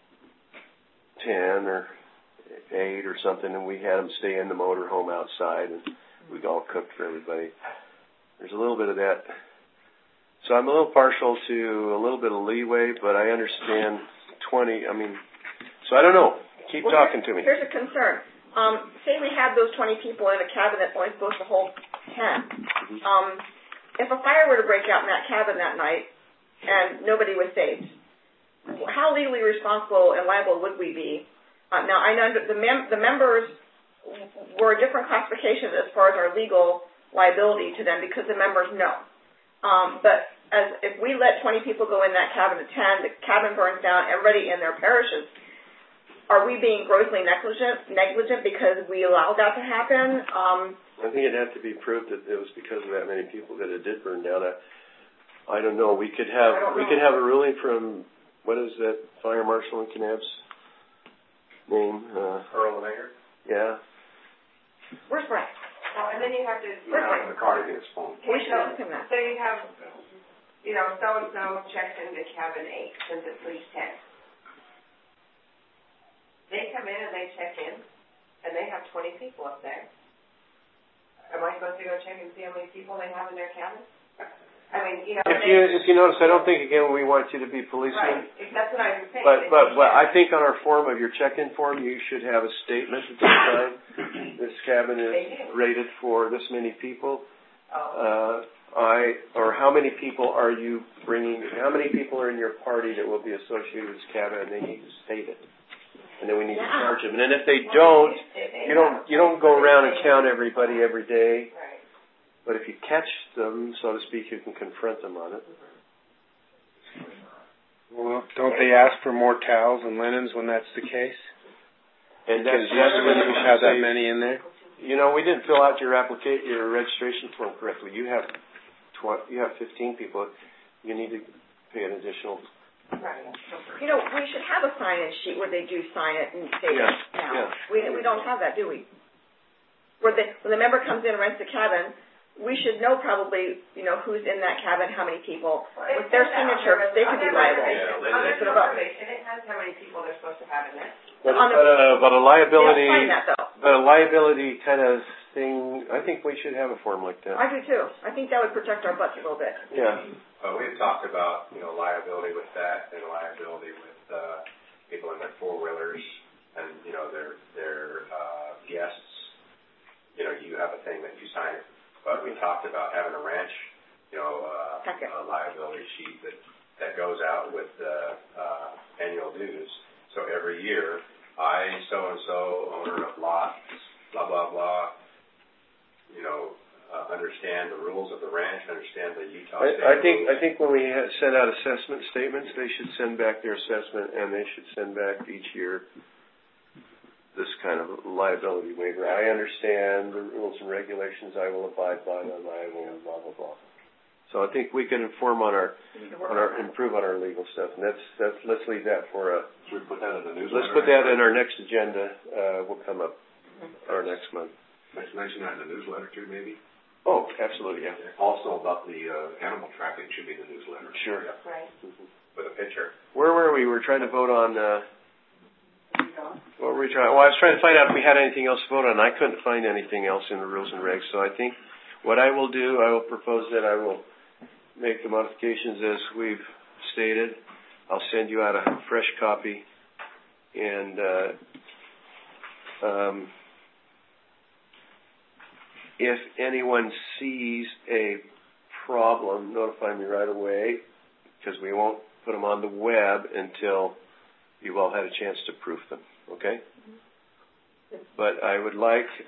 10 or 8 or something, and we had them stay in the motor home outside, and we all cooked for everybody. There's a little bit of that. So I'm a little partial to a little bit of leeway, but I understand 20. So I don't know. Keep talking to me. Here's a concern. Say we have those 20 people in a cabin that's only supposed to hold 10. If a fire were to break out in that cabin that night and nobody was saved, how legally responsible and liable would we be? Now, I know that the members were a different classification as far as our legal liability to them because the members know. But if we let 20 people go in that cabin at 10, the cabin burns down, everybody in their parishes, are we being grossly negligent because we allowed that to happen? I think it'd have to be proved that it was because of that many people that it did burn down. I don't know. We could have a ruling from, what is that fire marshal in Kanab's name? Earl of Mayor? Yeah. Where's Frank? And then you have to. The car gets phone. We should ask him that. So you have, so-and-so checked into cabin 8 since it's least 10. They come in and they check in, and they have 20 people up there. Am I supposed to go check and see how many people they have in their cabin? If you notice, I don't think, again, we want you to be policemen. Right, that's what I was saying. But I think on our form of your check-in form, you should have a statement at this time. This cabin is rated for this many people. Or how many people are you bringing? How many people are in your party that will be associated with this cabin? And they need to state it. And then we need to charge them. And then if they don't, you don't go around and count everybody every day. Right. But if you catch them, so to speak, you can confront them on it. Well, don't they ask for more towels and linens when that's the case? And that's when you have that many in there. We didn't fill out your registration form correctly. You have 15 people. You need to pay an additional. We should have a sign-in sheet where they do sign it and say it. Yeah. We don't have that, do we? When the member comes in and rents the cabin, we should know probably, who's in that cabin, how many people. With their signature, they could be liable. On their reservation, it has how many people they're supposed to have in this. But a liability, They'll sign that, though. but a liability kind of thing, I think we should have a form like that. I do too. I think that would protect our butts a little bit. Yeah. We've talked about, liability with that and liability with, people in their four-wheelers and, their guests. You have a thing that you sign it. But we talked about having a ranch, a liability sheet that goes out with the annual dues. So every year, I, so-and-so, owner of lot, blah, blah, blah, understand the rules of the ranch, understand the Utah state rules. I think when we send out assessment statements, they should send back their assessment, and they should send back each year this kind of liability waiver. I understand the rules and regulations. I will abide by them. I will blah, blah, blah. So I think we can improve on our legal stuff, and let's leave that for Should we put that in the newsletter? Let's put that in our next agenda. Will come up our next month. Mention that in the newsletter too, maybe. Oh, absolutely, yeah. Also about the animal tracking should be in the newsletter. Sure. Yeah. Right. With a picture. Where were we? We were trying to vote on. What were we trying? Well, I was trying to find out if we had anything else to vote on. I couldn't find anything else in the rules and regs. So I think what I will do, I will propose that I will make the modifications as we've stated. I'll send you out a fresh copy, and if anyone sees a problem, notify me right away, because we won't put them on the web until you've all had a chance to proof them. Okay? Mm-hmm. But I would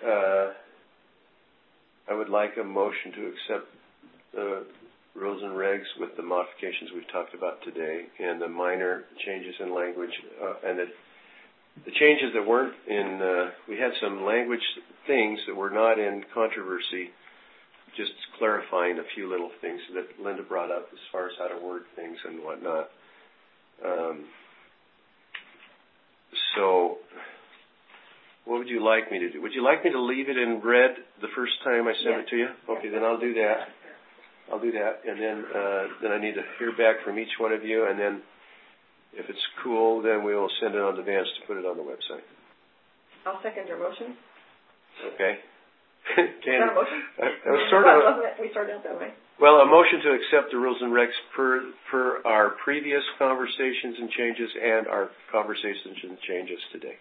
like a motion to accept the rules and regs with the modifications we've talked about today, and the minor changes in language, and the changes that weren't in, we had some language things that were not in controversy, just clarifying a few little things that Linda brought up as far as how to word things and whatnot. So, what would you like me to do? Would you like me to leave it in red the first time I send it to you? Okay, then I'll do that. And then I need to hear back from each one of you, and then if it's cool, then we will send it on to Vance to put it on the website. I'll second your motion. Okay. Is that a motion? We started out that way. Well, a motion to accept the rules and regs per our previous conversations and changes and our conversations and changes today.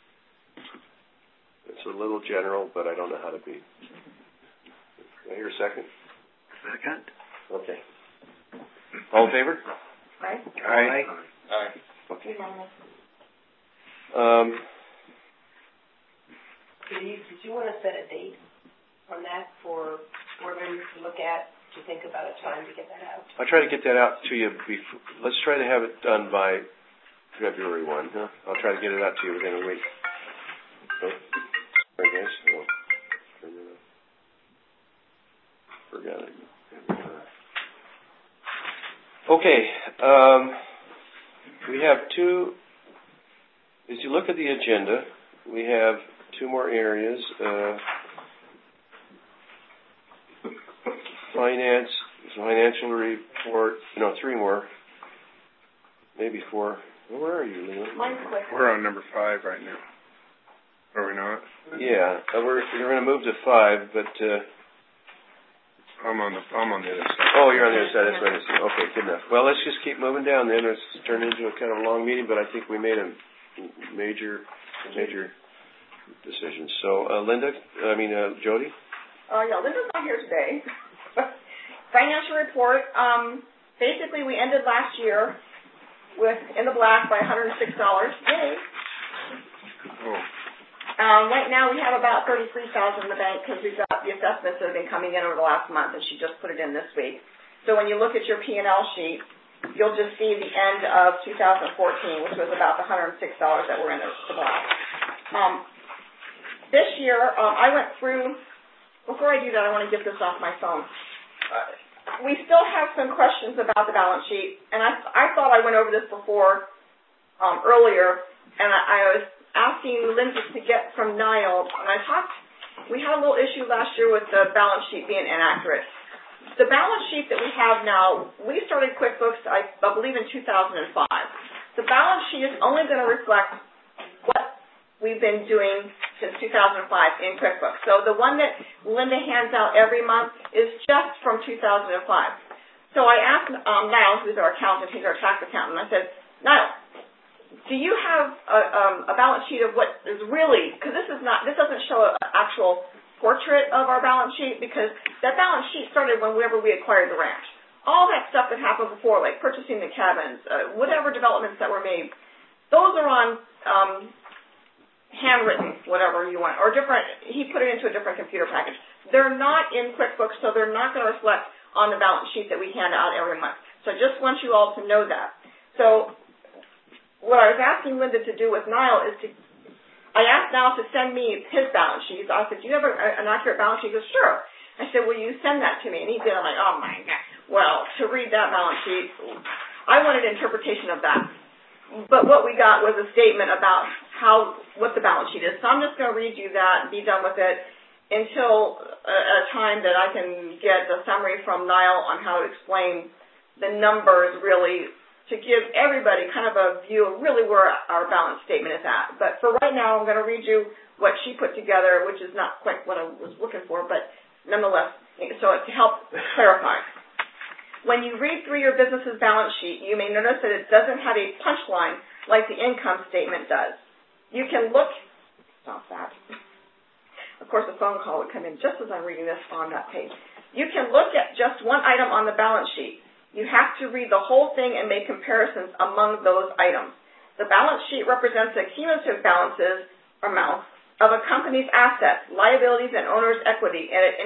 It's a little general, but I don't know how to be. Can I hear a second? Second. Okay. All in favor? Aye. Aye. Aye. Okay. Did you want to set a date on that for women to look at, to think about a time to get that out? I'll try to get that out to you before. Let's try to have it done by February 1. Huh? I'll try to get it out to you within a week. Sorry, guys. Forgot it. Okay. We have two. As you look at the agenda, we have two more areas. Financial report. No, three more. Maybe four. Where are you, Leland? Mine's quick. We're on number 5 right now. Are we not? Yeah, we're going to move to 5, but I'm on the other side. oh, you're on the other side. That's right. Okay, good enough. Well, let's just keep moving down then. It's turned into a kind of a long meeting, but I think we made a major decision. So, Jody? Yeah, Linda's not here today. Financial report. Basically, we ended last year with in the black by $106. Yay! Oh. Right now, we have about $33,000 in the bank because we've got the assessments that have been coming in over the last month, and she just put it in this week. So when you look at your P&L sheet, you'll just see the end of 2014, which was about the $106 that were in the black. This year, I went through. Before I do that, I want to get this off my phone. We still have some questions about the balance sheet, and I thought I went over this before earlier, and I was asking Lindsay to get from Niall, and we had a little issue last year with the balance sheet being inaccurate. The balance sheet that we have now, we started QuickBooks, I believe, in 2005. The balance sheet is only going to reflect what we've been doing since 2005 in QuickBooks. So the one that Linda hands out every month is just from 2005. So I asked Niall, who's our accountant, he's our tax accountant, I said, Niall, do you have a balance sheet of what is really, because this doesn't show an actual portrait of our balance sheet, because that balance sheet started whenever we acquired the ranch. All that stuff that happened before, like purchasing the cabins, whatever developments that were made, those are on handwritten, whatever you want, or different. He put it into a different computer package. They're not in QuickBooks, so they're not going to reflect on the balance sheet that we hand out every month. So I just want you all to know that. So what I was asking Linda to do with Niall is I asked Niall to send me his balance sheet. I said, do you have an accurate balance sheet? He goes, sure. I said, will you send that to me? And he did. I'm like, oh my God. Well, to read that balance sheet, I wanted an interpretation of that. But what we got was a statement about what the balance sheet is. So I'm just going to read you that and be done with it until a time that I can get a summary from Niall on how to explain the numbers really, to give everybody kind of a view of really where our balance statement is at. But for right now, I'm going to read you what she put together, which is not quite what I was looking for, but nonetheless, so to help clarify. When you read through your business's balance sheet, you may notice that it doesn't have a punchline like the income statement does. You can look, stop that. Of course, a phone call would come in just as I'm reading this on that page. You can look at just one item on the balance sheet. You have to read the whole thing and make comparisons among those items. The balance sheet represents the cumulative balances, amounts, of a company's assets, liabilities, and owner's equity at an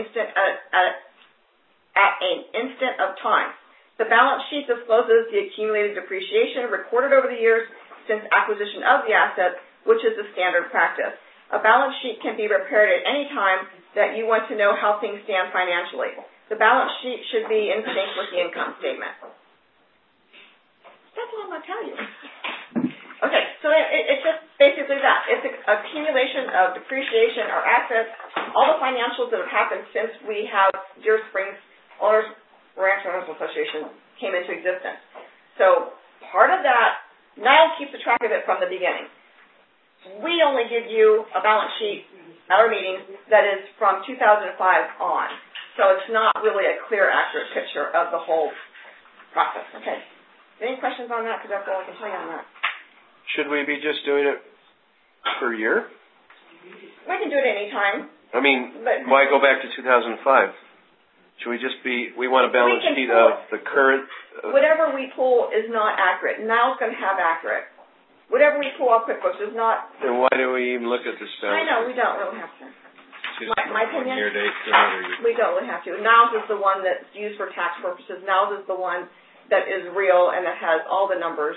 instant of time. The balance sheet discloses the accumulated depreciation recorded over the years since acquisition of the asset, which is the standard practice. A balance sheet can be prepared at any time that you want to know how things stand financially. The balance sheet should be in sync with the income statement. That's all I'm going to tell you. Okay, so it's just basically that. It's an accumulation of depreciation or assets, all the financials that have happened since we have Deer Springs Ranch Owners Association came into existence. So part of that, Niall keeps a track of it from the beginning. We only give you a balance sheet at our meetings that is from 2005 on. So it's not really a clear, accurate picture of the whole process. Okay. Any questions on that? Because that's all I can tell you on that. Should we be just doing it per year? We can do it any time. I mean, why go back to 2005? Should we just we want a balance sheet of the current... whatever we pull is not accurate. Now it's going to have accurate. Whatever we pull off QuickBooks is not... Then why do we even look at this balance? I know, we don't really have to. My opinion, year date to another year. We don't really have to. Niles is the one that's used for tax purposes. Niles is the one that is real and that has all the numbers.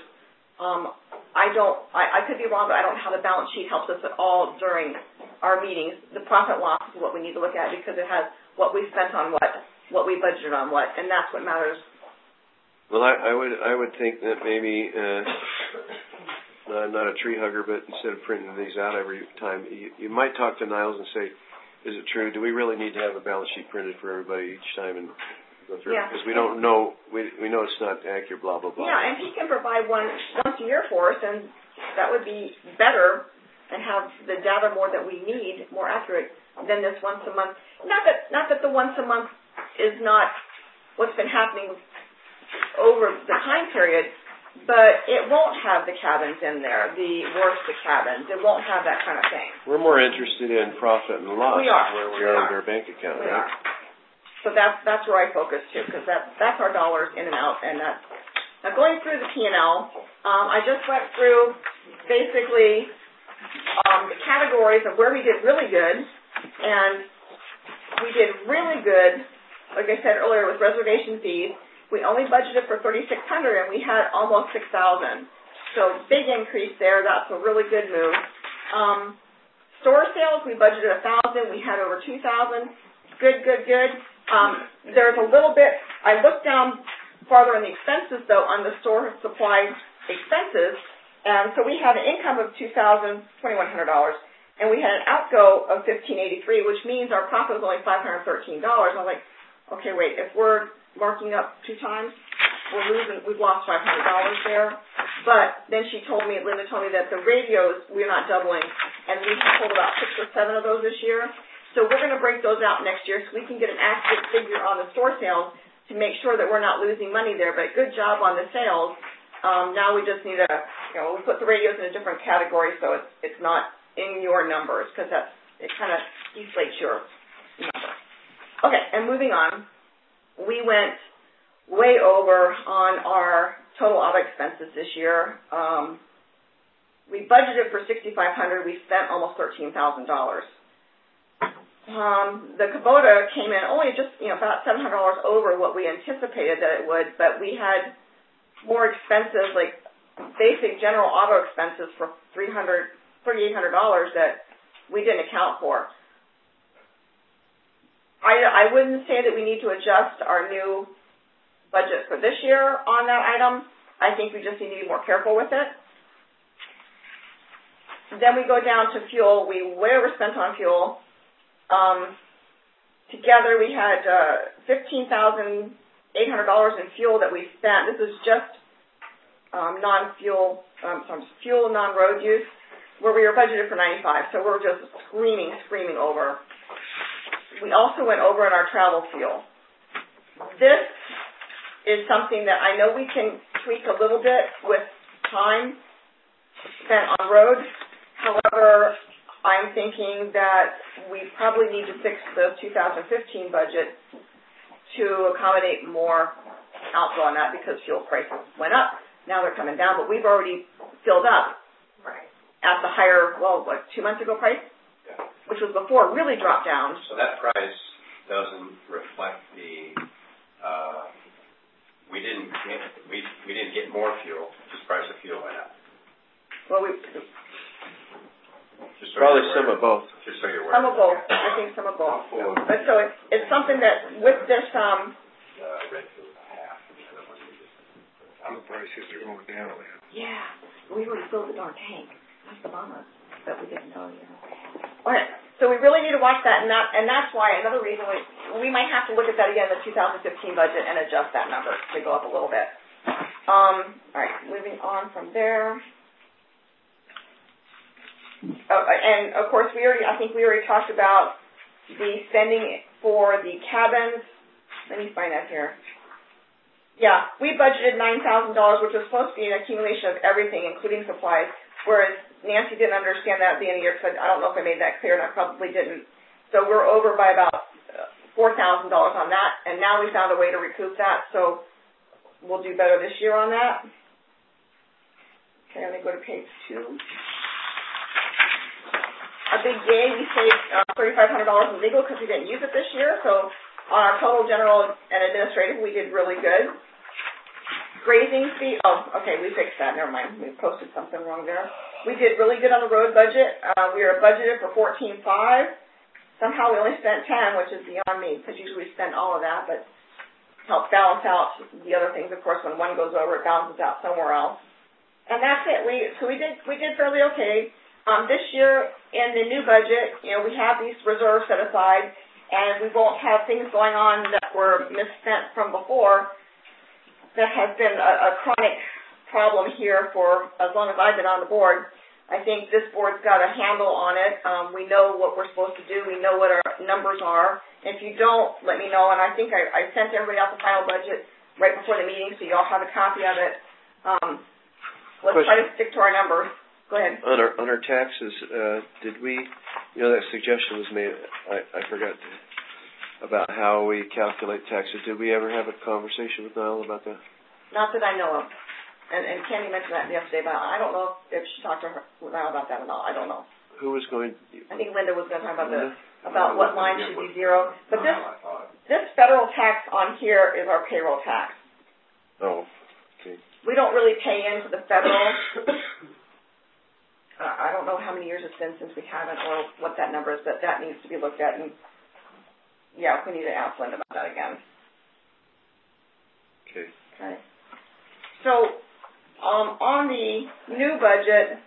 I could be wrong, but I don't know how the balance sheet helps us at all during our meetings. The profit loss is what we need to look at because it has what we spent on what we budgeted on what, and that's what matters. Well, I would think that maybe I'm not a tree hugger, but instead of printing these out every time, you might talk to Niles and say, is it true? Do we really need to have a balance sheet printed for everybody each time and go through? Yeah. Because we don't know, we know it's not accurate, blah, blah, blah. Yeah, and he can provide one once a year for us, and that would be better and have the data more that we need, more accurate than this once a month. Not that the once a month is not what's been happening over the time period, but it won't have the cabins in there, the Worcester cabins. It won't have that kind of thing. We're more interested in profit and loss. We are. Where we are with our bank account, we right? Are. So that's where I focus too, because that's our dollars in and out, and that's now going through the P&L. I just went through basically the categories of where we did really good, and we did really good. Like I said earlier, with reservation fees, we only budgeted for $3,600, and we had almost $6,000. So big increase there. That's a really good move. Store sales, we budgeted $1,000. We had over $2,000. Good. There's a little bit. I looked down farther in the expenses, though, on the store supply expenses, and so we had an income of $2,100, and we had an outgo of $1,583, which means our profit was only $513. I was like, okay, wait, if we're marking up 2 times, we've lost $500 there. But then Linda told me that the radios, we're not doubling, and we pulled about 6 or 7 of those this year. So we're going to break those out next year so we can get an accurate figure on the store sales to make sure that we're not losing money there. But good job on the sales. Now we just need we put the radios in a different category so it's not in your numbers because it kind of deflates your number. Okay, and moving on, we went way over on our total auto expenses this year. We budgeted for $6,500. We spent almost $13,000. The Kubota came in only just about $700 over what we anticipated that it would, but we had more expenses, like basic general auto expenses for $3,800 that we didn't account for. I wouldn't say that we need to adjust our new budget for this year on that item. I think we just need to be more careful with it. Then we go down to fuel. We way overspent on fuel. Together we had $15,800 in fuel that we spent. This is just fuel non-road use, where we were budgeted for $95. So we're just screaming over. We also went over in our travel fuel. This is something that I know we can tweak a little bit with time spent on road. However, I'm thinking that we probably need to fix the 2015 budget to accommodate more outflow on that because fuel prices went up. Now they're coming down, but we've already filled up at the higher, 2 months ago price? Yeah. Which was before it really dropped down. So that price doesn't reflect the, we didn't get more fuel, just price of fuel went up. Well, probably some of both. Just so you're aware. Some of both. I think some of both. Yeah. But so it's something that with this red fuel half. Fuel prices are going down. Yeah. We already filled the darn tank. That's the bummer that we didn't know yet. Okay. So we really need to watch that, and that's why another reason we might have to look at that again in the 2015 budget and adjust that number to go up a little bit. All right. Moving on from there. And of course, I think we already talked about the spending for the cabins. Let me find that here. Yeah, we budgeted $9,000, which was supposed to be an accumulation of everything, including supplies, whereas Nancy didn't understand that at the end of the year, because I don't know if I made that clear, and I probably didn't. So we're over by about $4,000 on that, and now we found a way to recoup that, so we'll do better this year on that. Okay, let me go to page 2. A big yay, we saved $3,500 in legal because we didn't use it this year, so on our total general and administrative, we did really good. Grazing fee, we fixed that, never mind. We posted something wrong there. We did really good on the road budget. We were budgeted for $14,500. Somehow we only spent $10,000, which is beyond me, because usually we spend all of that, but help balance out the other things. Of course, when one goes over, it balances out somewhere else. And that's it. We did fairly okay. This year, in the new budget, we have these reserves set aside, and we won't have things going on that were misspent from before. That has been a chronic problem here for as long as I've been on the board. I think this board's got a handle on it. We know what we're supposed to do. We know what our numbers are. If you don't, let me know. And I think I sent everybody out the final budget right before the meeting, so you all have a copy of it. Let's try to stick to our numbers. Go ahead. On our taxes, did we, that suggestion was made, I forgot about how we calculate taxes. Did we ever have a conversation with Niall about that? Not that I know of. And Candy mentioned that yesterday, but I don't know if she talked to Niall about that or not. I don't know. Who was going? I think Linda was going to talk about what line should be zero. But this federal tax on here is our payroll tax. Oh, okay. We don't really pay into the federal. I don't know how many years it's been since we haven't, or what that number is, but that needs to be looked at. And yeah, we need to ask Linda about that again. Okay. So, on the new budget,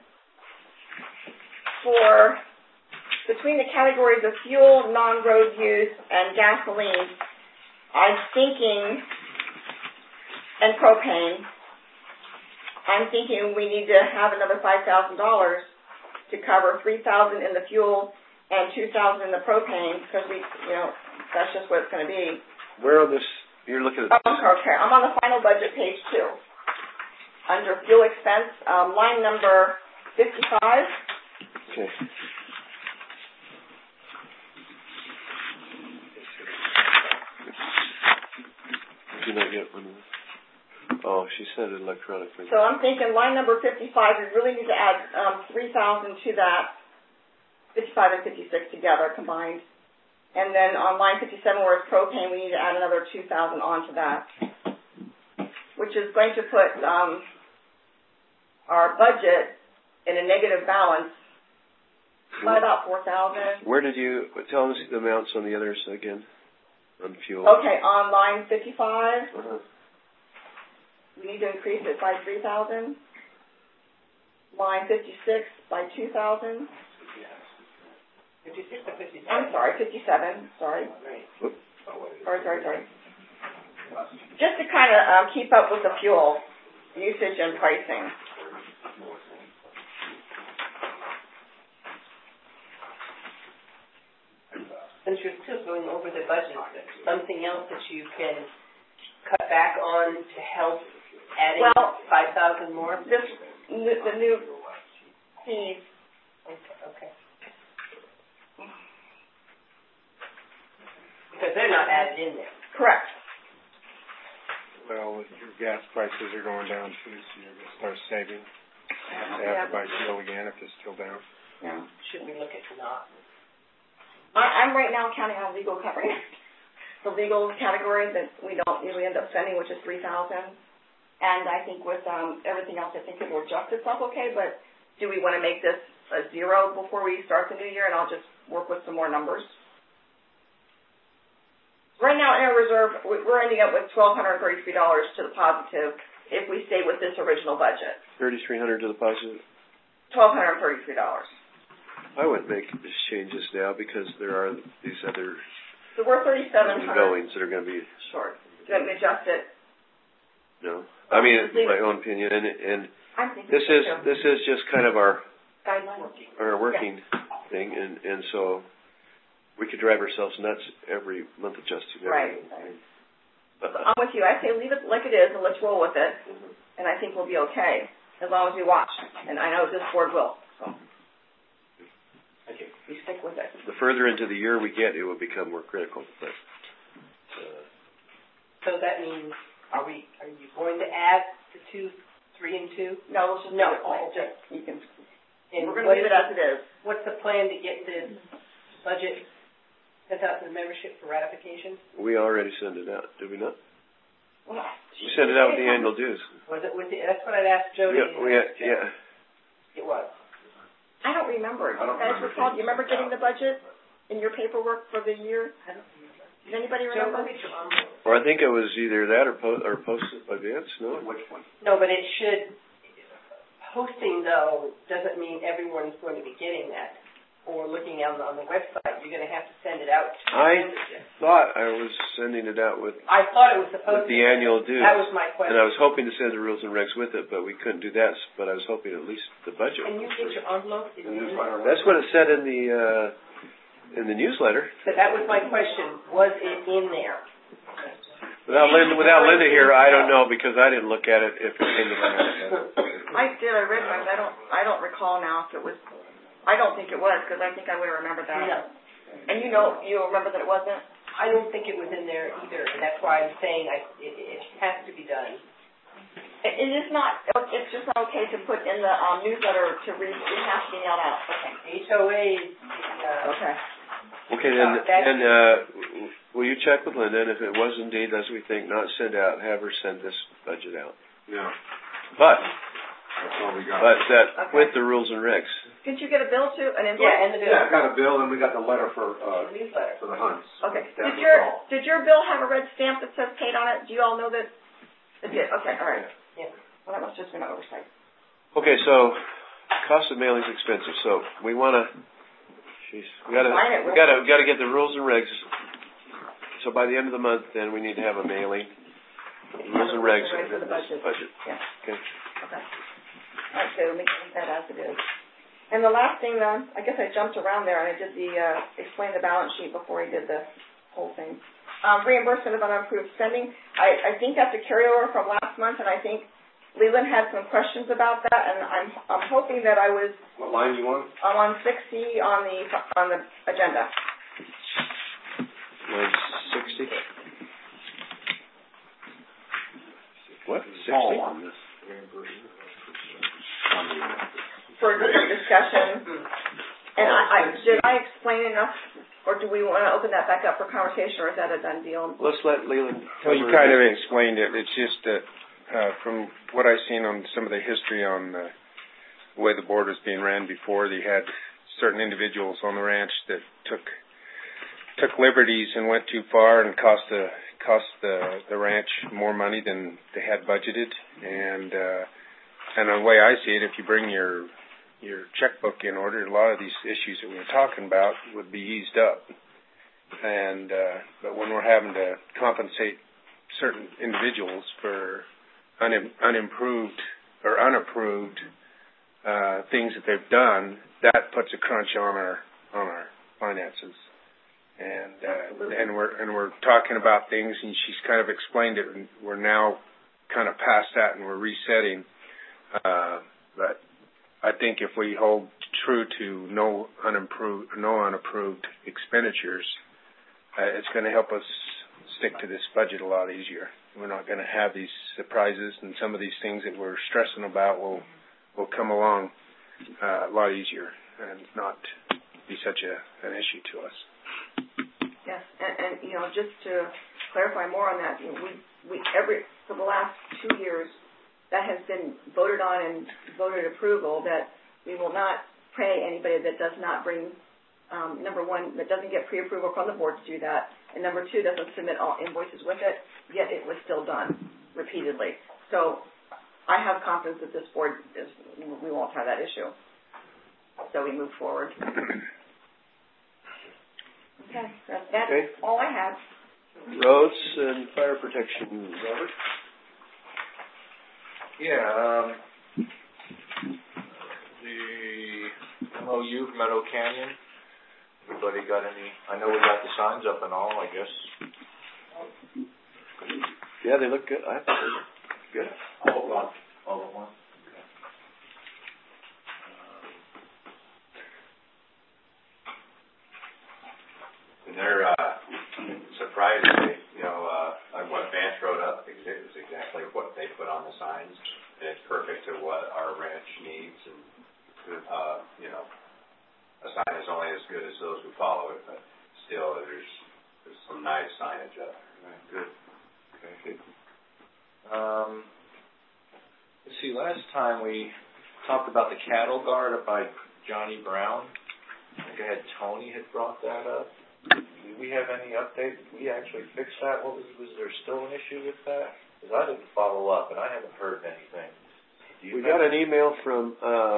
between the categories of fuel, non-road use, and gasoline, I'm thinking, and propane, I'm thinking we need to have another $5,000 to cover $3,000 in the fuel and $2,000 in the propane, because that's just what it's going to be. Where on this, you're looking at? Okay, I'm on the final budget, page 2. Under fuel expense, line number 55. Okay. Did not get one of those? Oh, she sent it electronically. So I'm thinking line number 55, we really need to add 3,000 to that, 55 and 56 together combined. And then on line 57 where it's propane, we need to add another 2,000 onto that, which is going to put our budget in a negative balance by about 4,000. Where did you, tell us the amounts on the others again, on fuel? Okay, on line 55, we need to increase it by 3,000. Line 56 by 2,000. 56 or 57? I'm sorry, 57, sorry. Sorry. Just to kind of keep up with the fuel usage and pricing. Since you're still going over the budget, something else that you can cut back on to help adding 5,000 more? The new fees. Okay. Because they're not added in there. Correct. Well, your gas prices are going down too, so you're going to start saving. You have to buy fuel again if it's still down. Yeah. Should we look at not? I'm right now counting on legal covering the legal category that we don't usually end up spending, which is 3,000. And I think with everything else, I think it will adjust itself okay. But do we want to make this a zero before we start the new year? And I'll just work with some more numbers. Right now, in our reserve, we're ending up with $1,233 to the positive if we stay with this original budget. $3,300 to the positive? $1,233. I wouldn't make these changes now because there are these other so we're $3,700 goings that are going to be short. Going to adjust it? No, I mean my own opinion, and this is just kind of our working thing, and so. We could drive ourselves nuts every month adjusting. Right. I'm with you. I say leave it like it is and let's roll with it. And I think we'll be okay as long as we watch. And I know this board will. So we stick with it. The further into the year we get, it will become more critical. But, so that means, are you going to add the 2, 3, and 2? No, we'll just you can. And we're going to leave it as it is. What's the plan to get the budget sent out to the membership for ratification? We already sent it out, did we not? Well, we sent it out with the annual dues. Was it that's what I'd asked Jody. Yeah. It was. I don't remember. Do you remember getting the budget in your paperwork for the year? I don't remember. Does anybody remember? Or I think it was either that or posted by Vance, no? Which one? No, but it should. Posting, though, doesn't mean everyone's going to be getting that. Or looking on the website, you're going to have to send it out. I thought I was sending it out with. I thought it was supposed with the annual dues. That was my question. And I was hoping to send the rules and regs with it, but we couldn't do that. But I was hoping at least the budget. Can you get your envelope? That's what it said in the newsletter. But that was my question. Was it in there? Without Linda here, I don't know because I didn't look at it. If it came to my house. I did. I read it. I don't recall now if it was. I don't think it was, because I think I would have remembered that. No. And you remember that it wasn't? I don't think it was in there either, and that's why I'm saying it has to be done. It is not, it's just not okay to put in the newsletter to read, it has to be mailed out. Okay. HOAs. Okay. Okay, then will you check with Linda, and if it was indeed, as we think, not send out, have her send this budget out. Yeah. But that's all we got. But that with the rules and regs. Did you get a bill too? An invoice? Yeah, and the bill. Yeah, I got a bill, and we got the letter for the Hunts. Okay. Did your bill have a red stamp that says paid on it? Do you all know that? It did. Okay. All right. Yeah. Well, that must have just been an oversight. Okay, so cost of mailing is expensive. So we want to. We got to get the rules and regs. So by the end of the month, then we need to have a mailing. Rules and regs for the budget. Yeah. Okay. Okay. All right, so we can leave that as it is. And the last thing, I guess I jumped around there and I did explain the balance sheet before he did the whole thing. Reimbursement of unapproved spending. I think that's a carryover from last month, and I think Leland had some questions about that, and I'm hoping that I was. What line you want? I'm on 6C on the agenda. Line 60. What? 60? On this. For discussion. And did I explain enough, or do we want to open that back up for conversation, or is that a done deal? Let's let Leland. Well, you kind of explained it. It's just that from what I've seen on some of the history on the way the board was being ran before, they had certain individuals on the ranch that took liberties and went too far and cost the ranch more money than they had budgeted. And the way I see it, if you bring your checkbook in order, a lot of these issues that we were talking about would be eased up. And but when we're having to compensate certain individuals for unapproved things that they've done, that puts a crunch on our finances. And we're talking about things, and she's kind of explained it, and we're now kind of past that, and we're resetting. But I think if we hold true to no unapproved expenditures, it's going to help us stick to this budget a lot easier. We're not going to have these surprises, and some of these things that we're stressing about will come along a lot easier and not be such an issue to us. Yes, and just to clarify more on that, for the last 2 years, that has been voted on and voted approval that we will not pay anybody that does not bring, number one, that doesn't get pre-approval from the board to do that, and number two, doesn't submit all invoices with it, yet it was still done repeatedly. So I have confidence that this board we won't have that issue. So we move forward. Okay, that's all I have. Roads and fire protection, Robert? Yeah, the MOU from Meadow Canyon. Everybody got any? I know we got the signs up and all, I guess. Yeah, they look good. I think they're good. All at once. Okay. And they're surprisingly, what Vance wrote up is exactly what they put on the signs, and it's perfect to what our ranch needs. And a sign is only as good as those who follow it, but still, there's some nice signage up. Right. Good. Okay. Let's see. Last time we talked about the cattle guard up by Johnny Brown. I think I had Tony had brought that up. Do we have any update? Did we actually fix that? Was there still an issue with that? Because I didn't follow up, and I haven't heard anything. We got an email from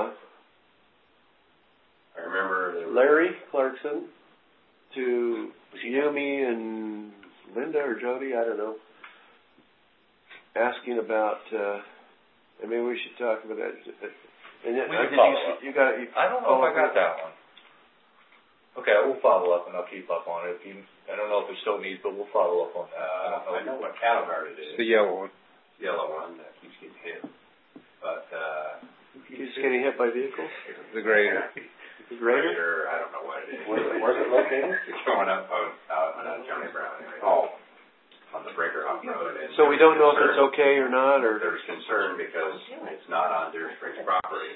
I remember Larry Clarkson to Yumi and Linda or Jody, I don't know, asking about. Maybe we should talk about that. And I don't know if I got that one. Okay, I will follow up and I'll keep up on it. I don't know if it still needs, but we'll follow up on that. I know what cattle guard it is. The yellow one. Yellow one that keeps getting hit. But keeps getting hit by vehicles? The grader. The grader? I don't know what it is. Where's it located? It's going up on Johnny Brown area. Oh. On the Breaker Hawk Road. So we don't know if it's okay or not, or there's concern because it's not on Deer Springs property.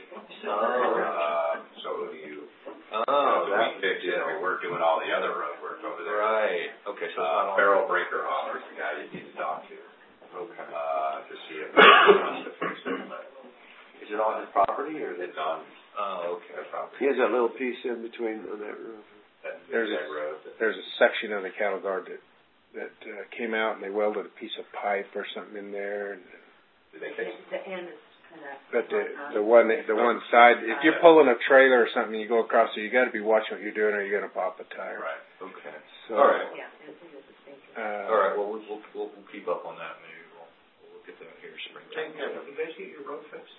So you. We fixed it. We're doing all the other road work over there. Right. Okay. So Farrell Breaker Hawk is the guy you need to talk to. Okay. To see if he wants to fix it. Is it on his property or it's on? Oh, okay. Property. He has that little piece in between on that road. There's a section of the cattle guard that came out and they welded a piece of pipe or something in there. And the end is kind of. But the one side, if you're pulling a trailer or something, you go across there, you got to be watching what you're doing, or you're going to pop a tire. Right. Okay. So, all right. Yeah. All right. Well, we'll keep up on that. Maybe we'll look at that here springtime. You guys get your road fixed?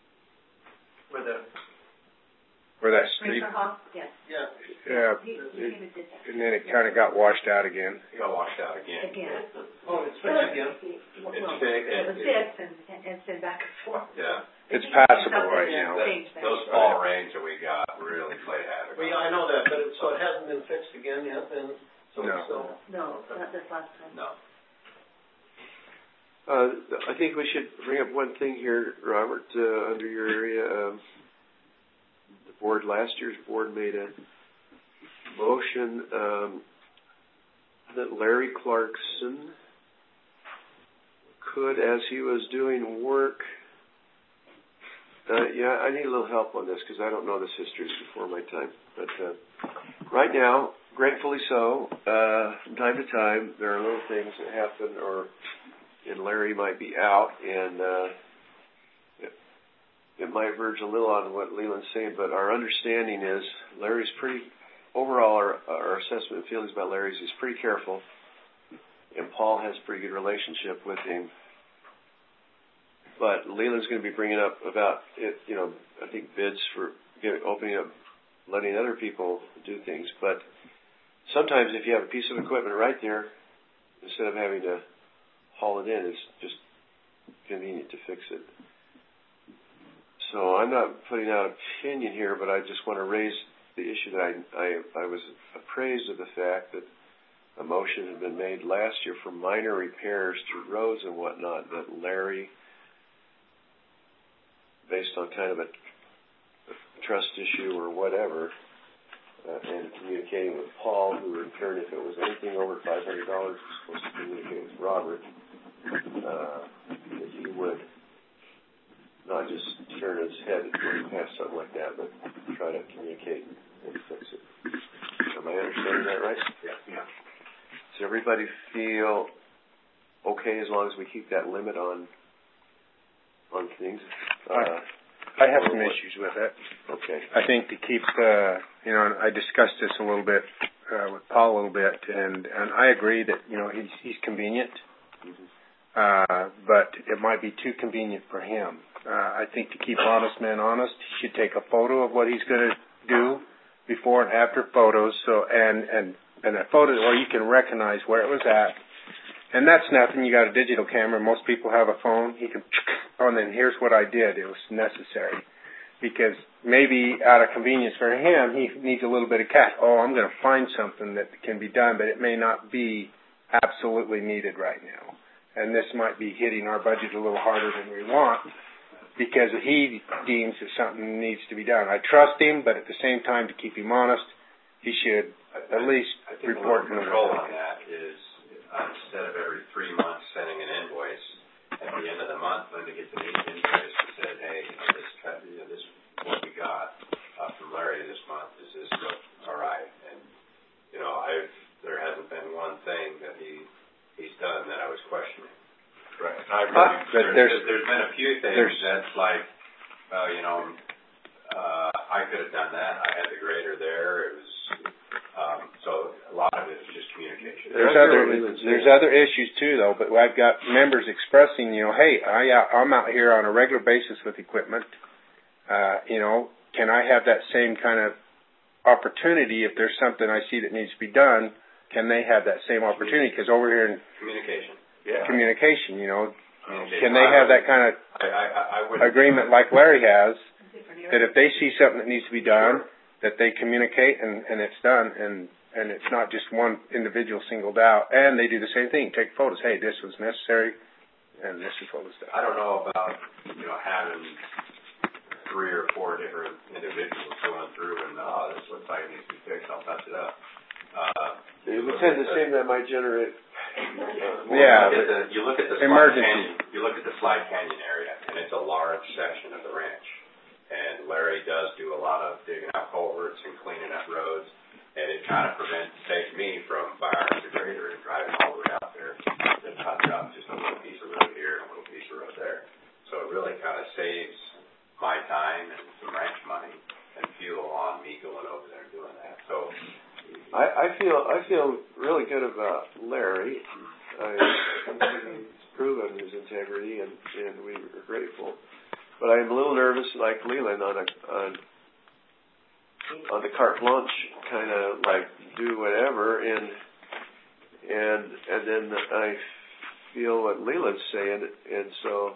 Where that street? Yes. Yeah. Yeah. And then it kind of got washed out again. It got washed out again. Oh, it's fixed again? It's fixed. It was fixed and it's been back and forth. Yeah. It's passable right now. Those fall rains that we got really played havoc. Well, yeah, I know that, but so it hasn't been fixed again yet then? So No. it's still... No, not this last time. No. I think we should bring up one thing here, Robert, under your area. Last year's board made a motion that Larry Clarkson could, as he was doing work, I need a little help on this because I don't know this history. It's before my time. But right now, gratefully so, from time to time, there are little things that happen, and Larry might be out, and it might verge a little on what Leland's saying, but our understanding is Larry's overall our assessment and feelings about Larry is he's pretty careful, and Paul has a pretty good relationship with him. But Leland's going to be bringing up about it, I think bids for opening up, letting other people do things. But sometimes if you have a piece of equipment right there, instead of having to haul it in, it's just convenient to fix it. So I'm not putting out opinion here, but I just want to raise the issue that I was appraised of the fact that a motion had been made last year for minor repairs to roads and whatnot, that Larry, based on kind of a trust issue or whatever, and communicating with Paul, who in turn, if it was anything over $500, was supposed to communicate with Robert, that he would not just turn his head when he passed something like that, but try to communicate and fix it. Am I understanding that right? Yeah. Does everybody feel okay as long as we keep that limit on things? I have some issues with it. Okay. I think to keep, I discussed this a little bit with Paul a little bit, and I agree that he's convenient, but it might be too convenient for him. I think to keep honest men honest, he should take a photo of what he's going to do, before and after photos, and a photo where you can recognize where it was at. And that's nothing. You got a digital camera. Most people have a phone. He can, and then here's what I did. It was necessary. Because maybe out of convenience for him, he needs a little bit of cash. Oh, I'm going to find something that can be done, but it may not be absolutely needed right now. And this might be hitting our budget a little harder than we want, because he deems that something needs to be done. I trust him, but at the same time, to keep him honest, he should at least report. I think control on that is, instead of every 3 months sending an invoice, at the end of the month, when they get the invoice and said, hey, this is what we got from Larry this month. Is this all right? And there hasn't been one thing that he's done that I was questioning. Right. There's been a few things that's like, I could have done that. I had the grader there. It was so a lot of it is just communication. There's other issues too, though. But I've got members expressing, hey, I'm out here on a regular basis with equipment. Can I have that same kind of opportunity if there's something I see that needs to be done? Can they have that same opportunity? Because over here in communication, can they have that kind of agreement like Larry has, that if they see something that needs to be done, that they communicate and it's done, and it's not just one individual singled out, and they do the same thing, take photos. Hey, this was necessary, and this is what was done. I don't know about having 3 or 4 different individuals going through and this looks like it needs to be fixed. I'll touch it up. It would tend to seem that might generate. You look at the emergency. You look at the Slide Canyon area, and it's a large section of the ranch. And Larry does do a lot of digging out culverts and cleaning up roads, and it kind of saves me from firing the grader and driving all the way out there to touch up just a little piece of road here and a little piece of road there. So it really kind of saves my time and some ranch money and fuel on me going over there and doing that. So I feel really good about Larry. I think he's proven his integrity, and we are grateful. But I am a little nervous, like Leland, on the carte blanche, kind of like do whatever, and then I feel what Leland's saying, and so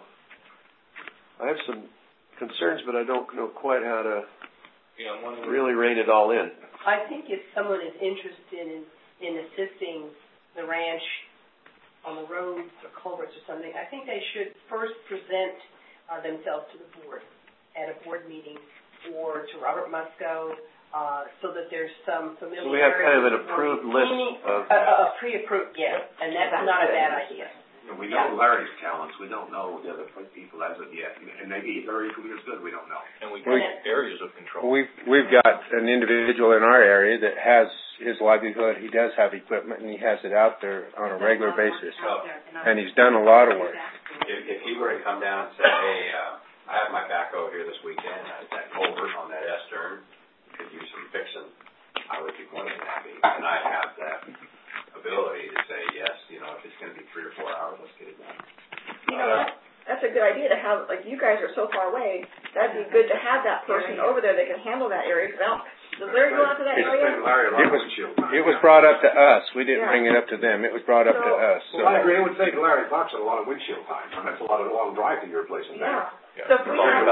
I have some concerns, but I don't know quite how to really rein it all in. I think if someone is interested in assisting the ranch on the roads or culverts or something, I think they should first present themselves to the board at a board meeting or to Robert Musco, so that there's some familiarity. So we have kind of an approved list of... pre-approved, yes, and that's not a bad idea. And we know Larry's talents. We don't know the other people as of yet. And maybe Larry is good. We don't know. And we got areas of control. We've got an individual in our area that has his livelihood. He does have equipment, and he has it out there on a regular basis. And he's done a lot of work. If he were to come down and say, hey, I have my backhoe here this weekend, that culvert on that S-turn, could use some fixing, I would be more than happy. And I have that ability to say, yes, if it's going to be 3 or 4 hours, let's get it done. That's a good idea to have, like, you guys are so far away, that'd be good to have that person over there that can handle that area. Does Larry go out to that area? It was brought up to us. We didn't bring it up to them. It was brought up to us. So I agree. It would save Larry Fox a lot of windshield time. That's a long drive to your place and back. Yeah. So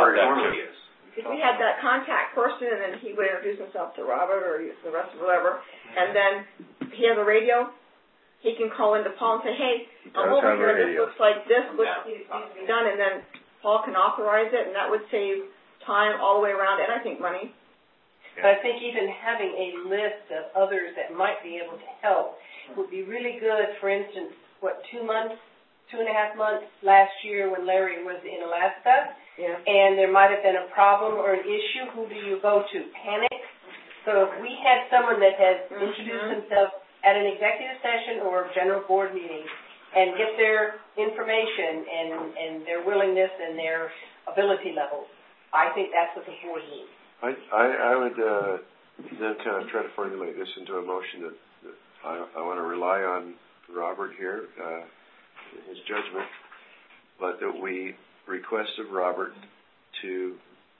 if we had that contact person, and then he would introduce himself to Robert or the rest of whatever, and then he has a radio, he can call into Paul and say, hey, I'm over here, this looks like this, needs to be done, and then Paul can authorize it, and that would save time all the way around, and I think money. But I think even having a list of others that might be able to help would be really good. For instance, 2.5 months last year when Larry was in Alaska, and there might have been a problem or an issue, who do you go to? Panic? So if we had someone that has introduced themselves at an executive session or general board meeting and get their information and their willingness and their ability levels, I think that's what the board needs. I would then kind of try to formulate this into a motion that I want to rely on Robert here, his judgment, but that we request of Robert to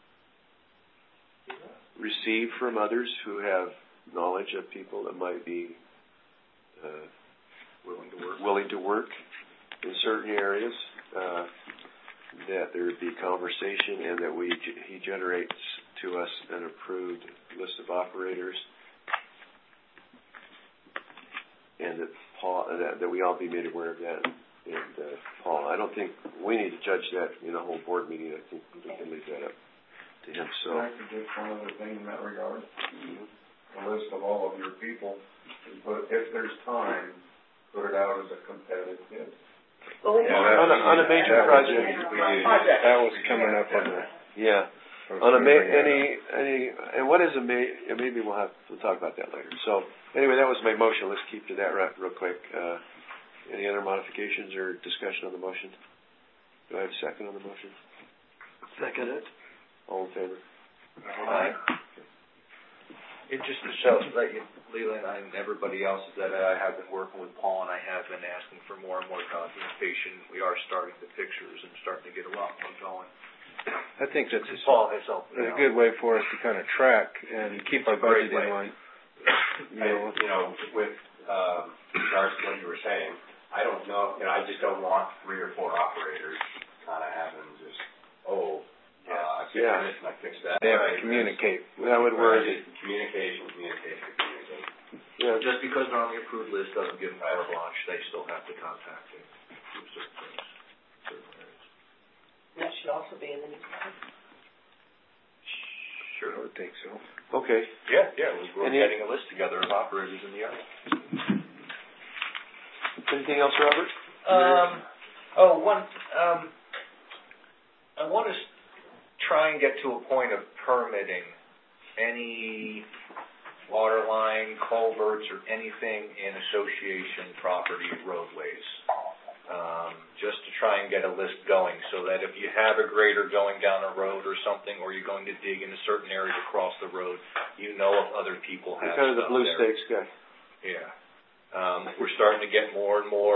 receive from others who have knowledge of people that might be willing to work in certain areas, that there would be conversation, and that he generates to us an approved list of operators, and that we all be made aware of that. And Paul, I don't think we need to judge that in a whole board meeting. I think we can leave that up to him. So I could just one other thing in that regard. A list of all of your people, but if there's time, put it out as a competitive bid. On a major project. That was coming up on the... Yeah. On and what is maybe we'll talk about that later. So anyway, that was my motion. Let's keep to that real quick. Any other modifications or discussion on the motion? Do I have a second on the motion? Second it. All in favor? Aye. It just shows that Leland and everybody else that I have been working with Paul, and I have been asking for more and more documentation. We are starting the pictures and starting to get a lot more going. I think that's Paul has helped a good way for us to kind of track and keep our budget in line. With regards to what you were saying, I don't know, I just don't want 3 or 4 operators kind of having just, I fixed this and I fixed that. They have to communicate. That would work. Communication. Yeah. Just because they're on the approved list doesn't give them carte blanche. They still have to contact you for certain things, certain areas. That should also be in the newsletter. Sure, I would think so. Okay. Yeah, we're getting a list together of operators in the area. Anything else, Robert? I want to try and get to a point of permitting any water line, culverts, or anything in association property roadways. Just to try and get a list going so that if you have a grader going down a road or something, or you're going to dig in a certain area across the road, you know if other people have kind of the blue there. stakes guy. Yeah. We're starting to get more and more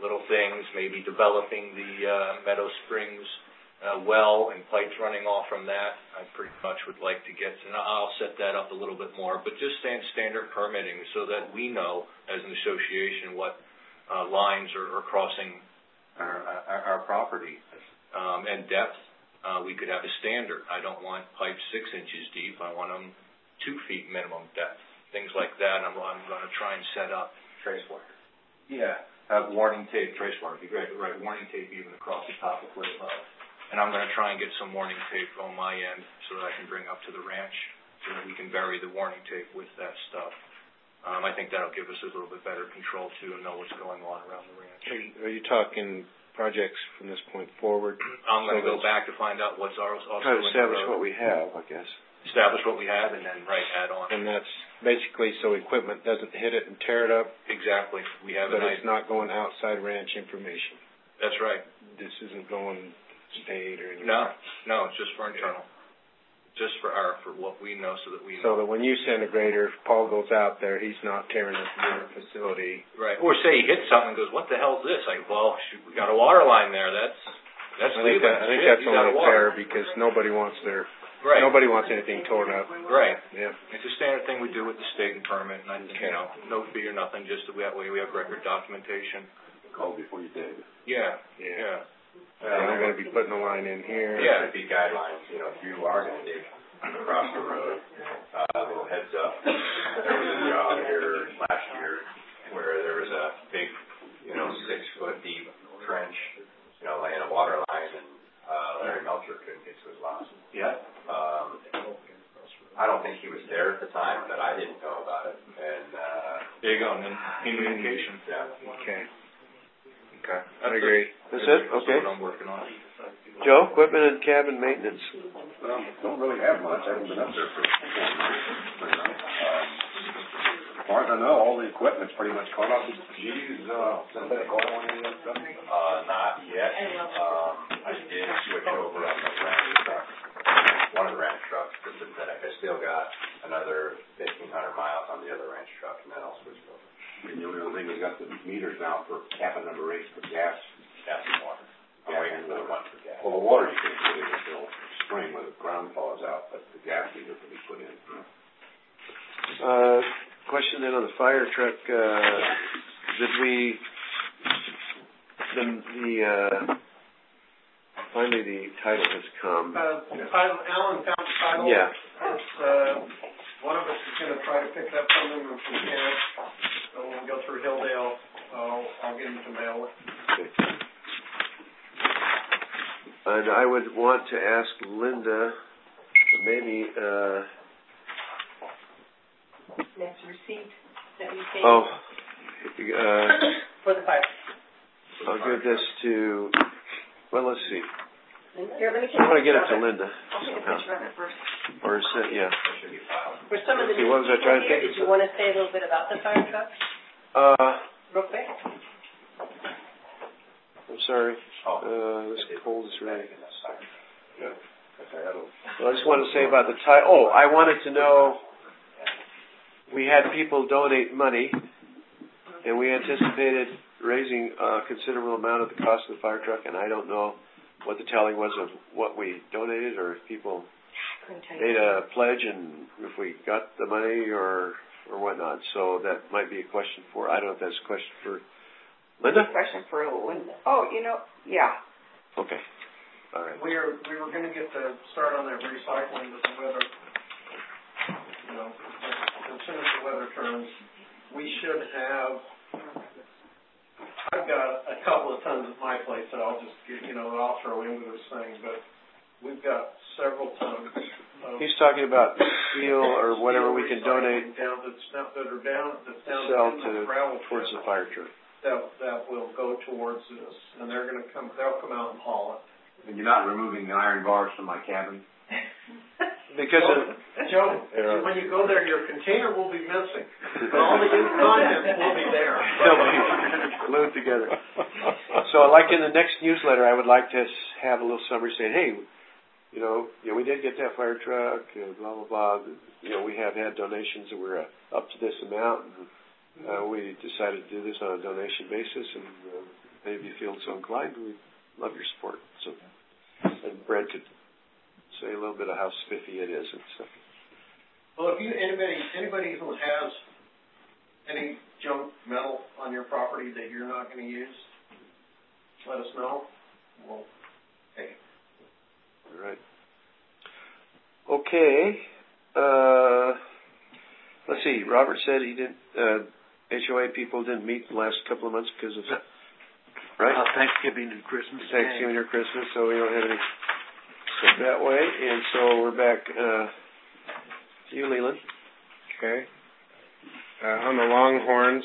little things, maybe developing the Meadow Springs well and pipes running off from that. I pretty much would like to get, and I'll set that up a little bit more, but just standard permitting so that we know as an association what lines are crossing our property. And depth, we could have a standard. I don't want pipes 6 inches deep. I want them 2 feet minimum depth. Things like that. I'm going to try and set up Trace wire. Yeah, have warning tape, trace wire would be great, right? Warning tape even across the top of foot above. And I'm going to try and get some warning tape on my end so that I can bring up to the ranch so that we can bury the warning tape with that stuff. I think that'll give us a little bit better control too and know what's going on around the ranch. Are you talking projects from this point forward? I'm going to go back to find out what's also try to establish what we have, I guess. Establish what we have and then add on. And that's basically so equipment doesn't hit it and tear it up. Exactly. We have but it's not going outside ranch information. That's right. This isn't going state or anything. No, it's just for internal. Just for what we know so that we know. So that when you send a grader, if Paul goes out there, he's not tearing up your facility. Right. Or say he hits something and goes, what the hell is this? Like, well, shoot, we got a water line there. That's legal. I think that's only fair because nobody wants nobody wants anything torn up. Right. Yeah. It's a standard thing we do with the state and permit, and no fee or nothing, just that way we have record documentation. Call before you dig. Yeah. I'm going to be putting a line in here. Yeah, it'd be guidelines. If you are going to dig across the road, a little heads up. There was a job here last year where there was a big, 6-foot deep trench, laying a water line, and Larry Melcher couldn't get to his lots. Yeah. I don't think he was there at the time, but I didn't know about it. And there you go. And then communication. Yeah. Okay. I agree. That's it? Okay. That's what I'm working on. Joe, equipment and cabin maintenance. Well, don't really have much. I haven't been up there for 4 months. As far as I know, all the equipment's pretty much caught up. G's synthetic oil and any of that stuff? Not yet. I did switch over on the ranch truck. One of the ranch trucks to synthetic. I still got another 1,500 miles on the other ranch truck, and then I'll switch over. And the only other thing, we've got the meters now for cabin number 8 for gas. Gas and water. I'm waiting for the one for gas. Well, the water you can't put in until spring when the ground thaws out, but the gas meter can be put in. Question then on the fire truck. Finally the title has come. Alan found the title. Yeah. It's, one of us is going to try to pick it up from him if we can. So when we go through Hilldale, I'll get him to mail it. Okay. And I would want to ask Linda, maybe, Next receipt that you take. For the fire. I'll give this to, let's see. Here, let me I want to get it to Linda. I'll take a picture of it first. Or is it, yeah. For some of the See, what was I trying to think? did you want to say a little bit about the fire truck? Real quick. I'm sorry. This cold is really. Well, I just wanted to say about the title. I wanted to know, we had people donate money, and we anticipated raising a considerable amount of the cost of the fire truck, and I don't know what the tally was of what we donated, or if people made a pledge and if we got the money or whatnot. So that might be a question for, I don't know if that's a question for Linda? Question for Linda. Oh, yeah. Okay. All right. We were going to get to start on that recycling with the weather. As soon as the weather turns, we should have. I've got a couple of tons at my place that I'll just get, I'll throw into this thing, but we've got several tons. He's talking about steel or whatever we can donate. That's down sell to to gravel towards the fire truck. That will go towards this, and they'll come out and haul it. And you're not removing the iron bars from my cabin? Because Joe, when you go there, your container will be missing, but all the contents will be there. They'll be glued together. So, like in the next newsletter, I would like to have a little summary saying, hey, we did get that fire truck, blah, blah, blah. We have had donations that were up to this amount, and we decided to do this on a donation basis, and any of you feel so inclined, we love your support. So, and Brent could say a little bit of how spiffy it is and stuff. Well, if anybody who has any junk metal on your property that you're not going to use, let us know. We'll take it. All right. Okay. Let's see. Robert said he didn't. HOA people didn't meet the last couple of months because of right Thanksgiving and Christmas. Thanksgiving or Christmas, so we don't have any stuff that way. And so we're back to you, Leland. Okay. On the Longhorns,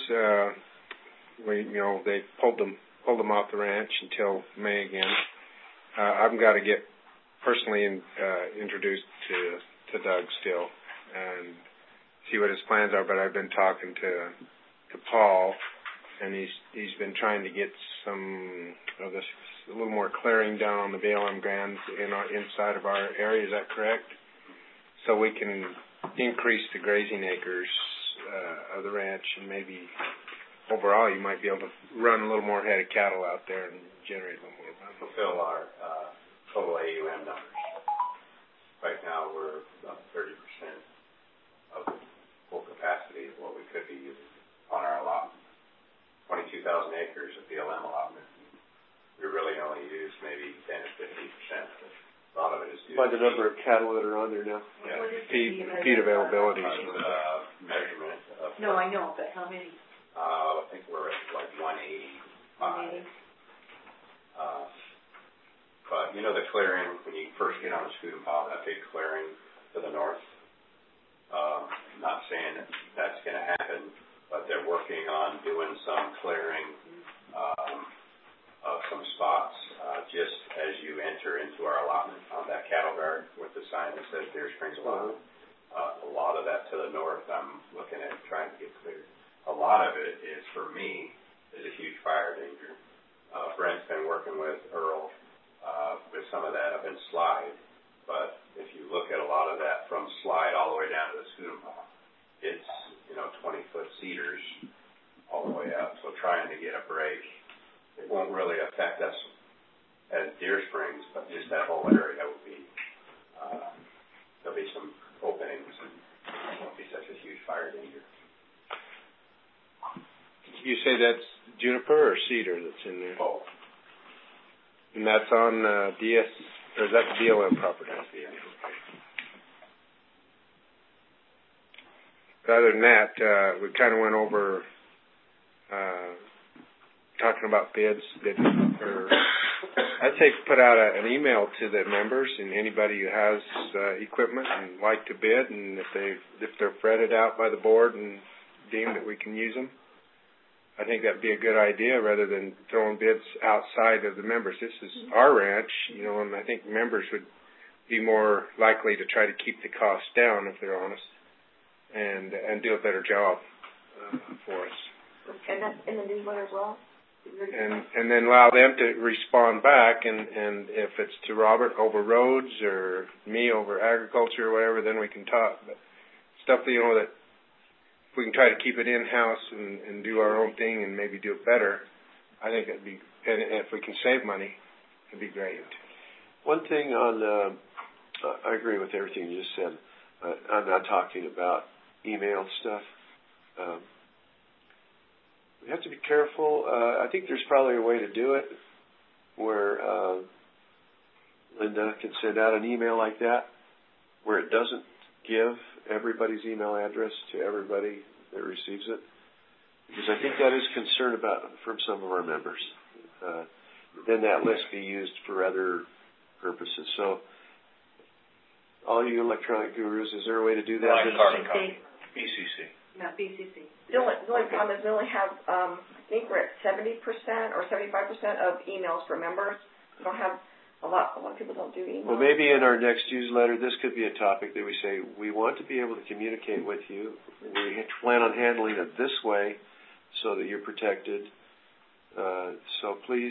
they pulled them off the ranch until May again. I've got to get personally introduced to Doug still and see what his plans are. But I've been talking to Paul, and he's been trying to get some of this a little more clearing down on the BLM grounds inside of our area. Is that correct? So we can increase the grazing acres of the ranch, and maybe overall you might be able to run a little more head of cattle out there and generate a little more revenue. Fulfill our total AUM numbers. Right now we're about 30% of full capacity of what we could be using on our allotment. 22,000 acres of BLM allotment. We really only use maybe 10 or 15%. A lot of it is due by the number of cattle that are on there now. Yeah. Feed availability. Measurement of. No, I know, but how many? I think we're at like 185. But the clearing, when you first get on the Scudapaw, that big clearing to the north, not saying that's going to happen, but they're working on doing some clearing of some spots just as you enter into our allotment on that cattle guard with the sign that says Deer Springs Allotment. A lot of that to the north I'm looking at trying to get cleared. A lot of it is, for me, is a huge fire danger. Brent's been working with Earl with some of that up in Slide, but if you look at a lot of that from Slide all the way down to the Scudapaw, it's 20-foot cedars all the way up. So trying to get a break, it won't really affect us as Deer Springs, but just that whole area will be there'll be some openings and it won't be such a huge fire danger. You say that's juniper or cedar that's in there? Both. And that's on DS, or is that the BLM property? That's the end. Other than that, we kind of went over talking about bids. I'd say put out an email to the members and anybody who has equipment and like to bid, and if they're fretted out by the board and deem that we can use them. I think that'd be a good idea rather than throwing bids outside of the members. This is our ranch, and I think members would be more likely to try to keep the cost down if they're honest and do a better job for us. And that's in the newsletter as well? And then allow them to respond back, and if it's to Robert over roads or me over agriculture or whatever, then we can talk. But stuff that we can try to keep it in-house and do our own thing and maybe do it better, I think that'd be, and if we can save money, it'd be great. One thing on, I agree with everything you just said. I'm not talking about email stuff. We have to be careful. I think there's probably a way to do it where Linda can send out an email like that where it doesn't give everybody's email address to everybody that receives it, because I think that is concern from some of our members. Then that list be used for other purposes. So, all you electronic gurus, is there a way to do that? BCC. No, BCC. The only problem is we only have, I think we're at 70% or 75% of emails for members. We don't have a lot of people don't do emails. Well, maybe in our next newsletter, this could be a topic that we say, we want to be able to communicate with you. We plan on handling it this way so that you're protected. So please,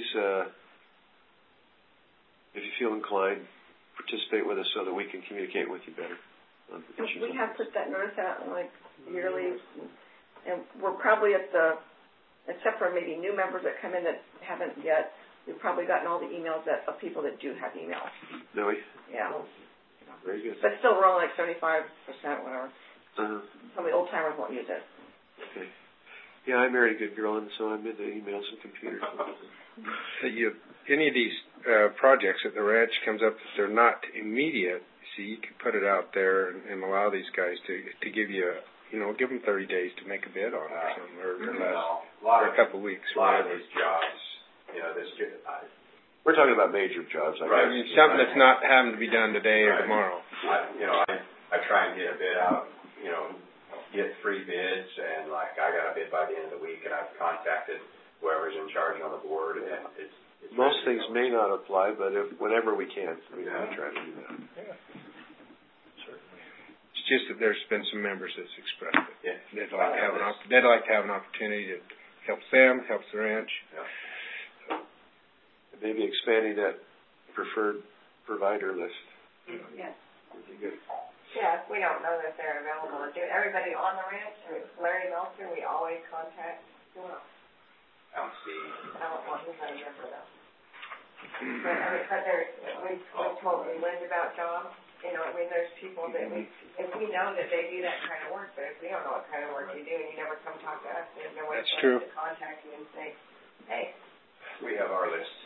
if you feel inclined, participate with us so that we can communicate with you better. We have put that notice out yearly, and we're probably except for maybe new members that come in that haven't yet. We've probably gotten all the emails of people that do have emails. No, Yeah. very good. But still, we're only like 75%, whatever. Uh-huh. Some of the old timers won't use it. Okay. Yeah, I married a good girl, and so I'm into emails and computers. Any of these projects at the ranch comes up that they're not immediate, so you can put it out there and allow these guys to give you, give them 30 days to make a bid on it or something, or less, or a couple of weeks. A lot of these jobs, We're talking about major jobs. Right. I mean, something that's not having to be done today or tomorrow. I try and get a bid out, get 3 bids, and I got a bid by the end of the week, and I've contacted whoever's in charge on the board, and it's most things may not apply, but whenever we can, we try to do that. Yeah. Certainly. It's just that there's been some members that's expressed it. Yeah. They'd like to have an opportunity that helps them, helps the ranch. Yeah. Maybe expanding that preferred provider list. Yeah. Would be good. Yeah, we don't know that they're available. Everybody on the ranch, Larry Meltzer, we always contact. Who else? I don't see. He's not a member though. But we totally learned about jobs. There's people that if we know that they do that kind of work, but if we don't know what kind of work you do and you never come talk to us, there's no way for us to contact you and say, hey. We have our list.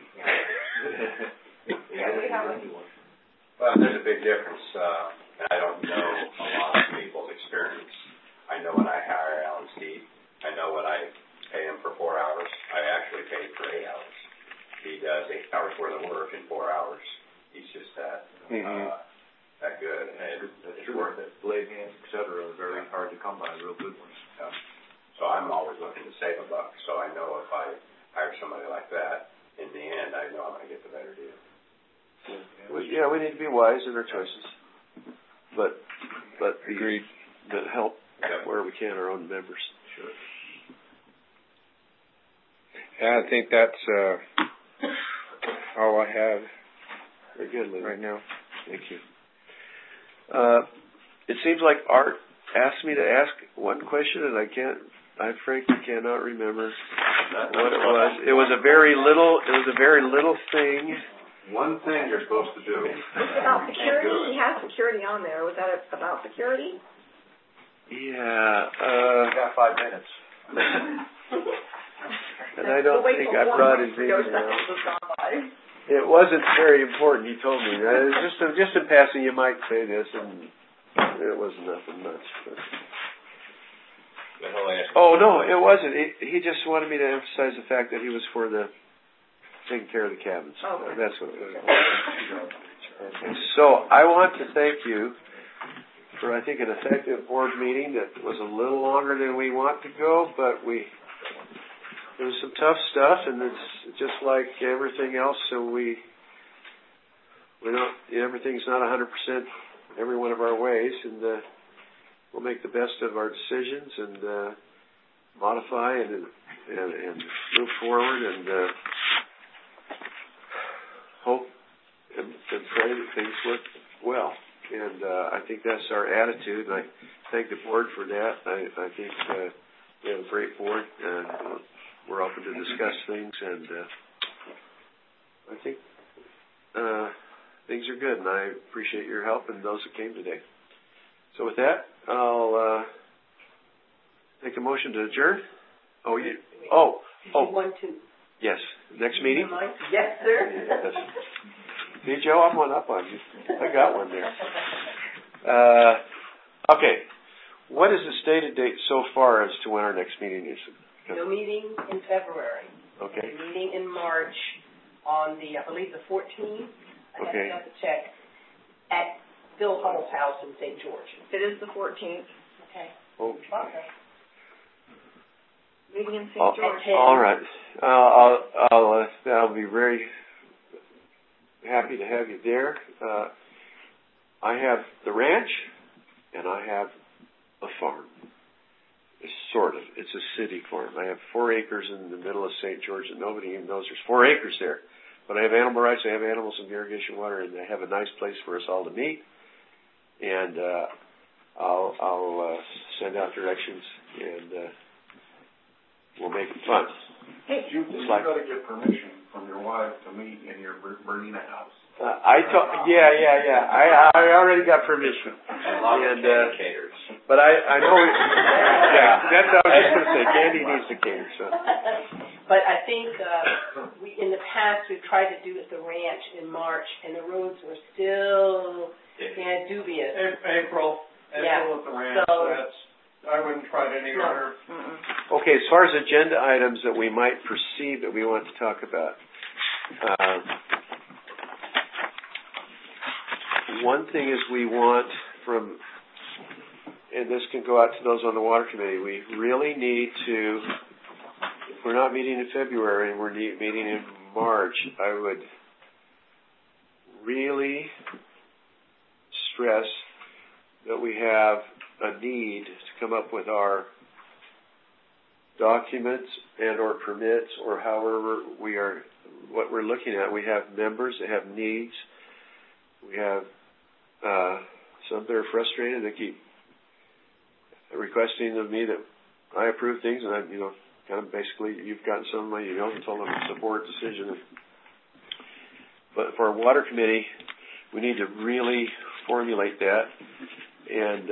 Yeah, we have a. Well, there's a big difference, and I don't know a lot of people's experience. I know when I hire Alan Steed, I know when I pay him for 4 hours, I actually pay him for 8 hours. He does 8 hours worth of work in 4 hours. He's just that good, and it's worth it. Blade hands, et cetera, are very hard to come by, real good ones. Yeah. So I'm always looking to save a buck, so I know if I hire somebody like that, in the end, I know I'm going to get the better deal. Yeah, we need to be wise in our choices, but Agreed. But help where we can our own members. Sure. Yeah, I think that's all I have. Very good, Lynn. Right now. Thank you. It seems like Art asked me to ask one question, and I frankly cannot remember what it was. It was a very little thing. One thing you're supposed to do. About security? He has security on there. Was that about security? Yeah. You got 5 minutes. And I don't think I brought his email. It wasn't very important, he told me. Just in passing, you might say this, and it was nothing much. But. Oh, no, it wasn't. He just wanted me to emphasize the fact that he was for the taking care of the cabins. Oh, okay. That's what it was. Okay. So I want to thank you for, I think, an effective board meeting that was a little longer than we want to go, but there was some tough stuff, and it's just like everything else. So everything's not 100% every one of our ways, and we'll make the best of our decisions and modify and move forward and hope and pray that things work well. And I think that's our attitude, and I thank the board for that. I think we have a great board, and we're open to discuss things, and I think things are good, and I appreciate your help and those who came today. So with that, I'll make a motion to adjourn. Want to? Yes. Next meeting? Yes, sir. Yes. See, Joe, I'm one up on you. I got one there. Okay. What is the stated date so far as to when our next meeting is? No meeting in February. Okay. A meeting in March on I believe the 14th. I have to check. At Bill Huddle's house in St. George. It is the 14th. Okay. Okay. Meeting in St. George. All right. I'll be very happy to have you there. I have the ranch, and I have a farm. It's a city farm. I have 4 acres in the middle of St. George that nobody even knows there's 4 acres there. But I have animal rights, I have animals and irrigation water, and I have a nice place for us all to meet. And I'll send out directions, and we'll make it fun. Hey, You gotta get permission from your wife to meet in your Bernina house. I already got permission. And, but I know, that's what I was just going to say. Candy needs to cater, so. But I think in the past we've tried to do it at the ranch in March, and the roads were still dubious. April at the ranch. So, I wouldn't try it any harder. Okay, as far as agenda items that we might perceive that we want to talk about, one thing is we want from, and this can go out to those on the water committee, we really need to, if we're not meeting in February and we're meeting in March, I would really stress that we have a need to come up with our documents and or permits or however what we're looking at. We have members that have needs. We have some that are frustrated. They keep requesting of me that I approve things, and I, kind of basically, you've gotten some of my emails and told them it's a board decision. But for our water committee, we need to really formulate that. And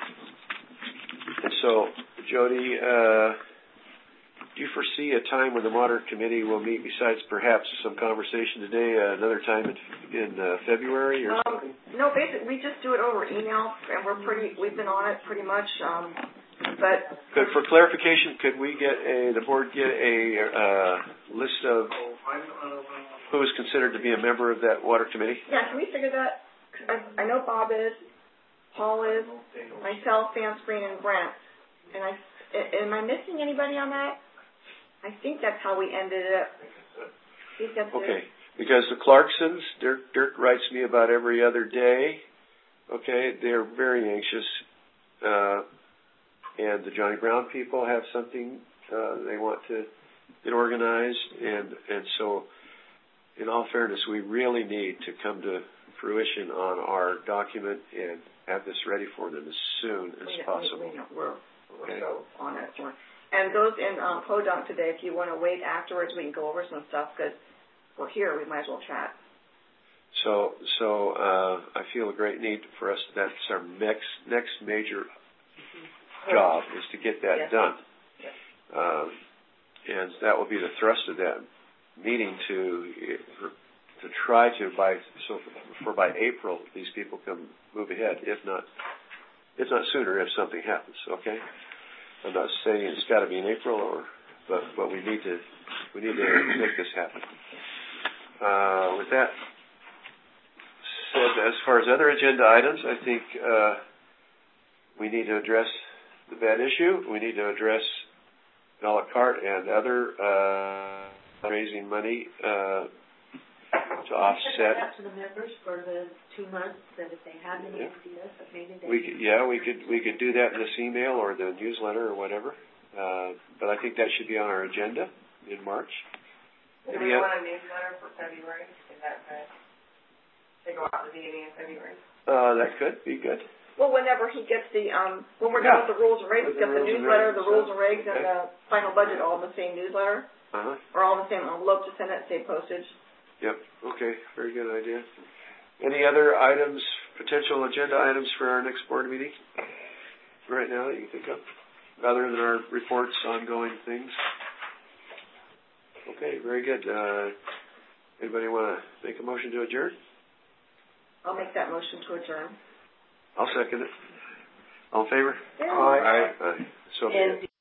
so, Jody, do you foresee a time when the water committee will meet besides perhaps some conversation today, another time in February or something? No, basically we just do it over email, and we've been on it pretty much. But for clarification, could we get the board get a list of who is considered to be a member of that water committee? Yeah, can we figure that? I know Bob is, Paul is, myself, Sam Screen, and Brent. And am I missing anybody on that? I think that's how we ended up. Okay, because the Clarksons, Dirk writes me about every other day. Okay, they're very anxious. And the Johnny Brown people have something they want to get organized. And so, in all fairness, we really need to come to fruition on our document and have this ready for them as soon as possible. We're so on it. And those in Podunk today, if you want to wait afterwards, we can go over some stuff because we're here. We might as well chat. So I feel a great need for us. That's our next major job is to get that done. And that will be the thrust of that meeting to try to by April these people can move ahead. If not sooner, if something happens. Okay. I'm not saying it's got to be in April, but we need to make this happen. With that said, as far as other agenda items, I think we need to address the bad issue. We need to address a la carte and other raising money to offset. Up to the members for the 2 months that if they have any ideas, that maybe they we could do that in this email or the newsletter or whatever. But I think that should be on our agenda in March. Do we want a newsletter for February? Is that good? They go out at the beginning of February. That could be good. Well, whenever he gets when we're done with the rules and regs, we've got the newsletter, the rules and regs, and the final budget all in the same newsletter. Or all in the same envelope to send it, save postage. Yep. Okay. Very good idea. Any other items, potential agenda items for our next board meeting right now that you can think of, other than our reports, ongoing things? Okay. Very good. Anybody want to make a motion to adjourn? I'll make that motion to adjourn. I'll second it. All in favor? Yeah. Aye. So.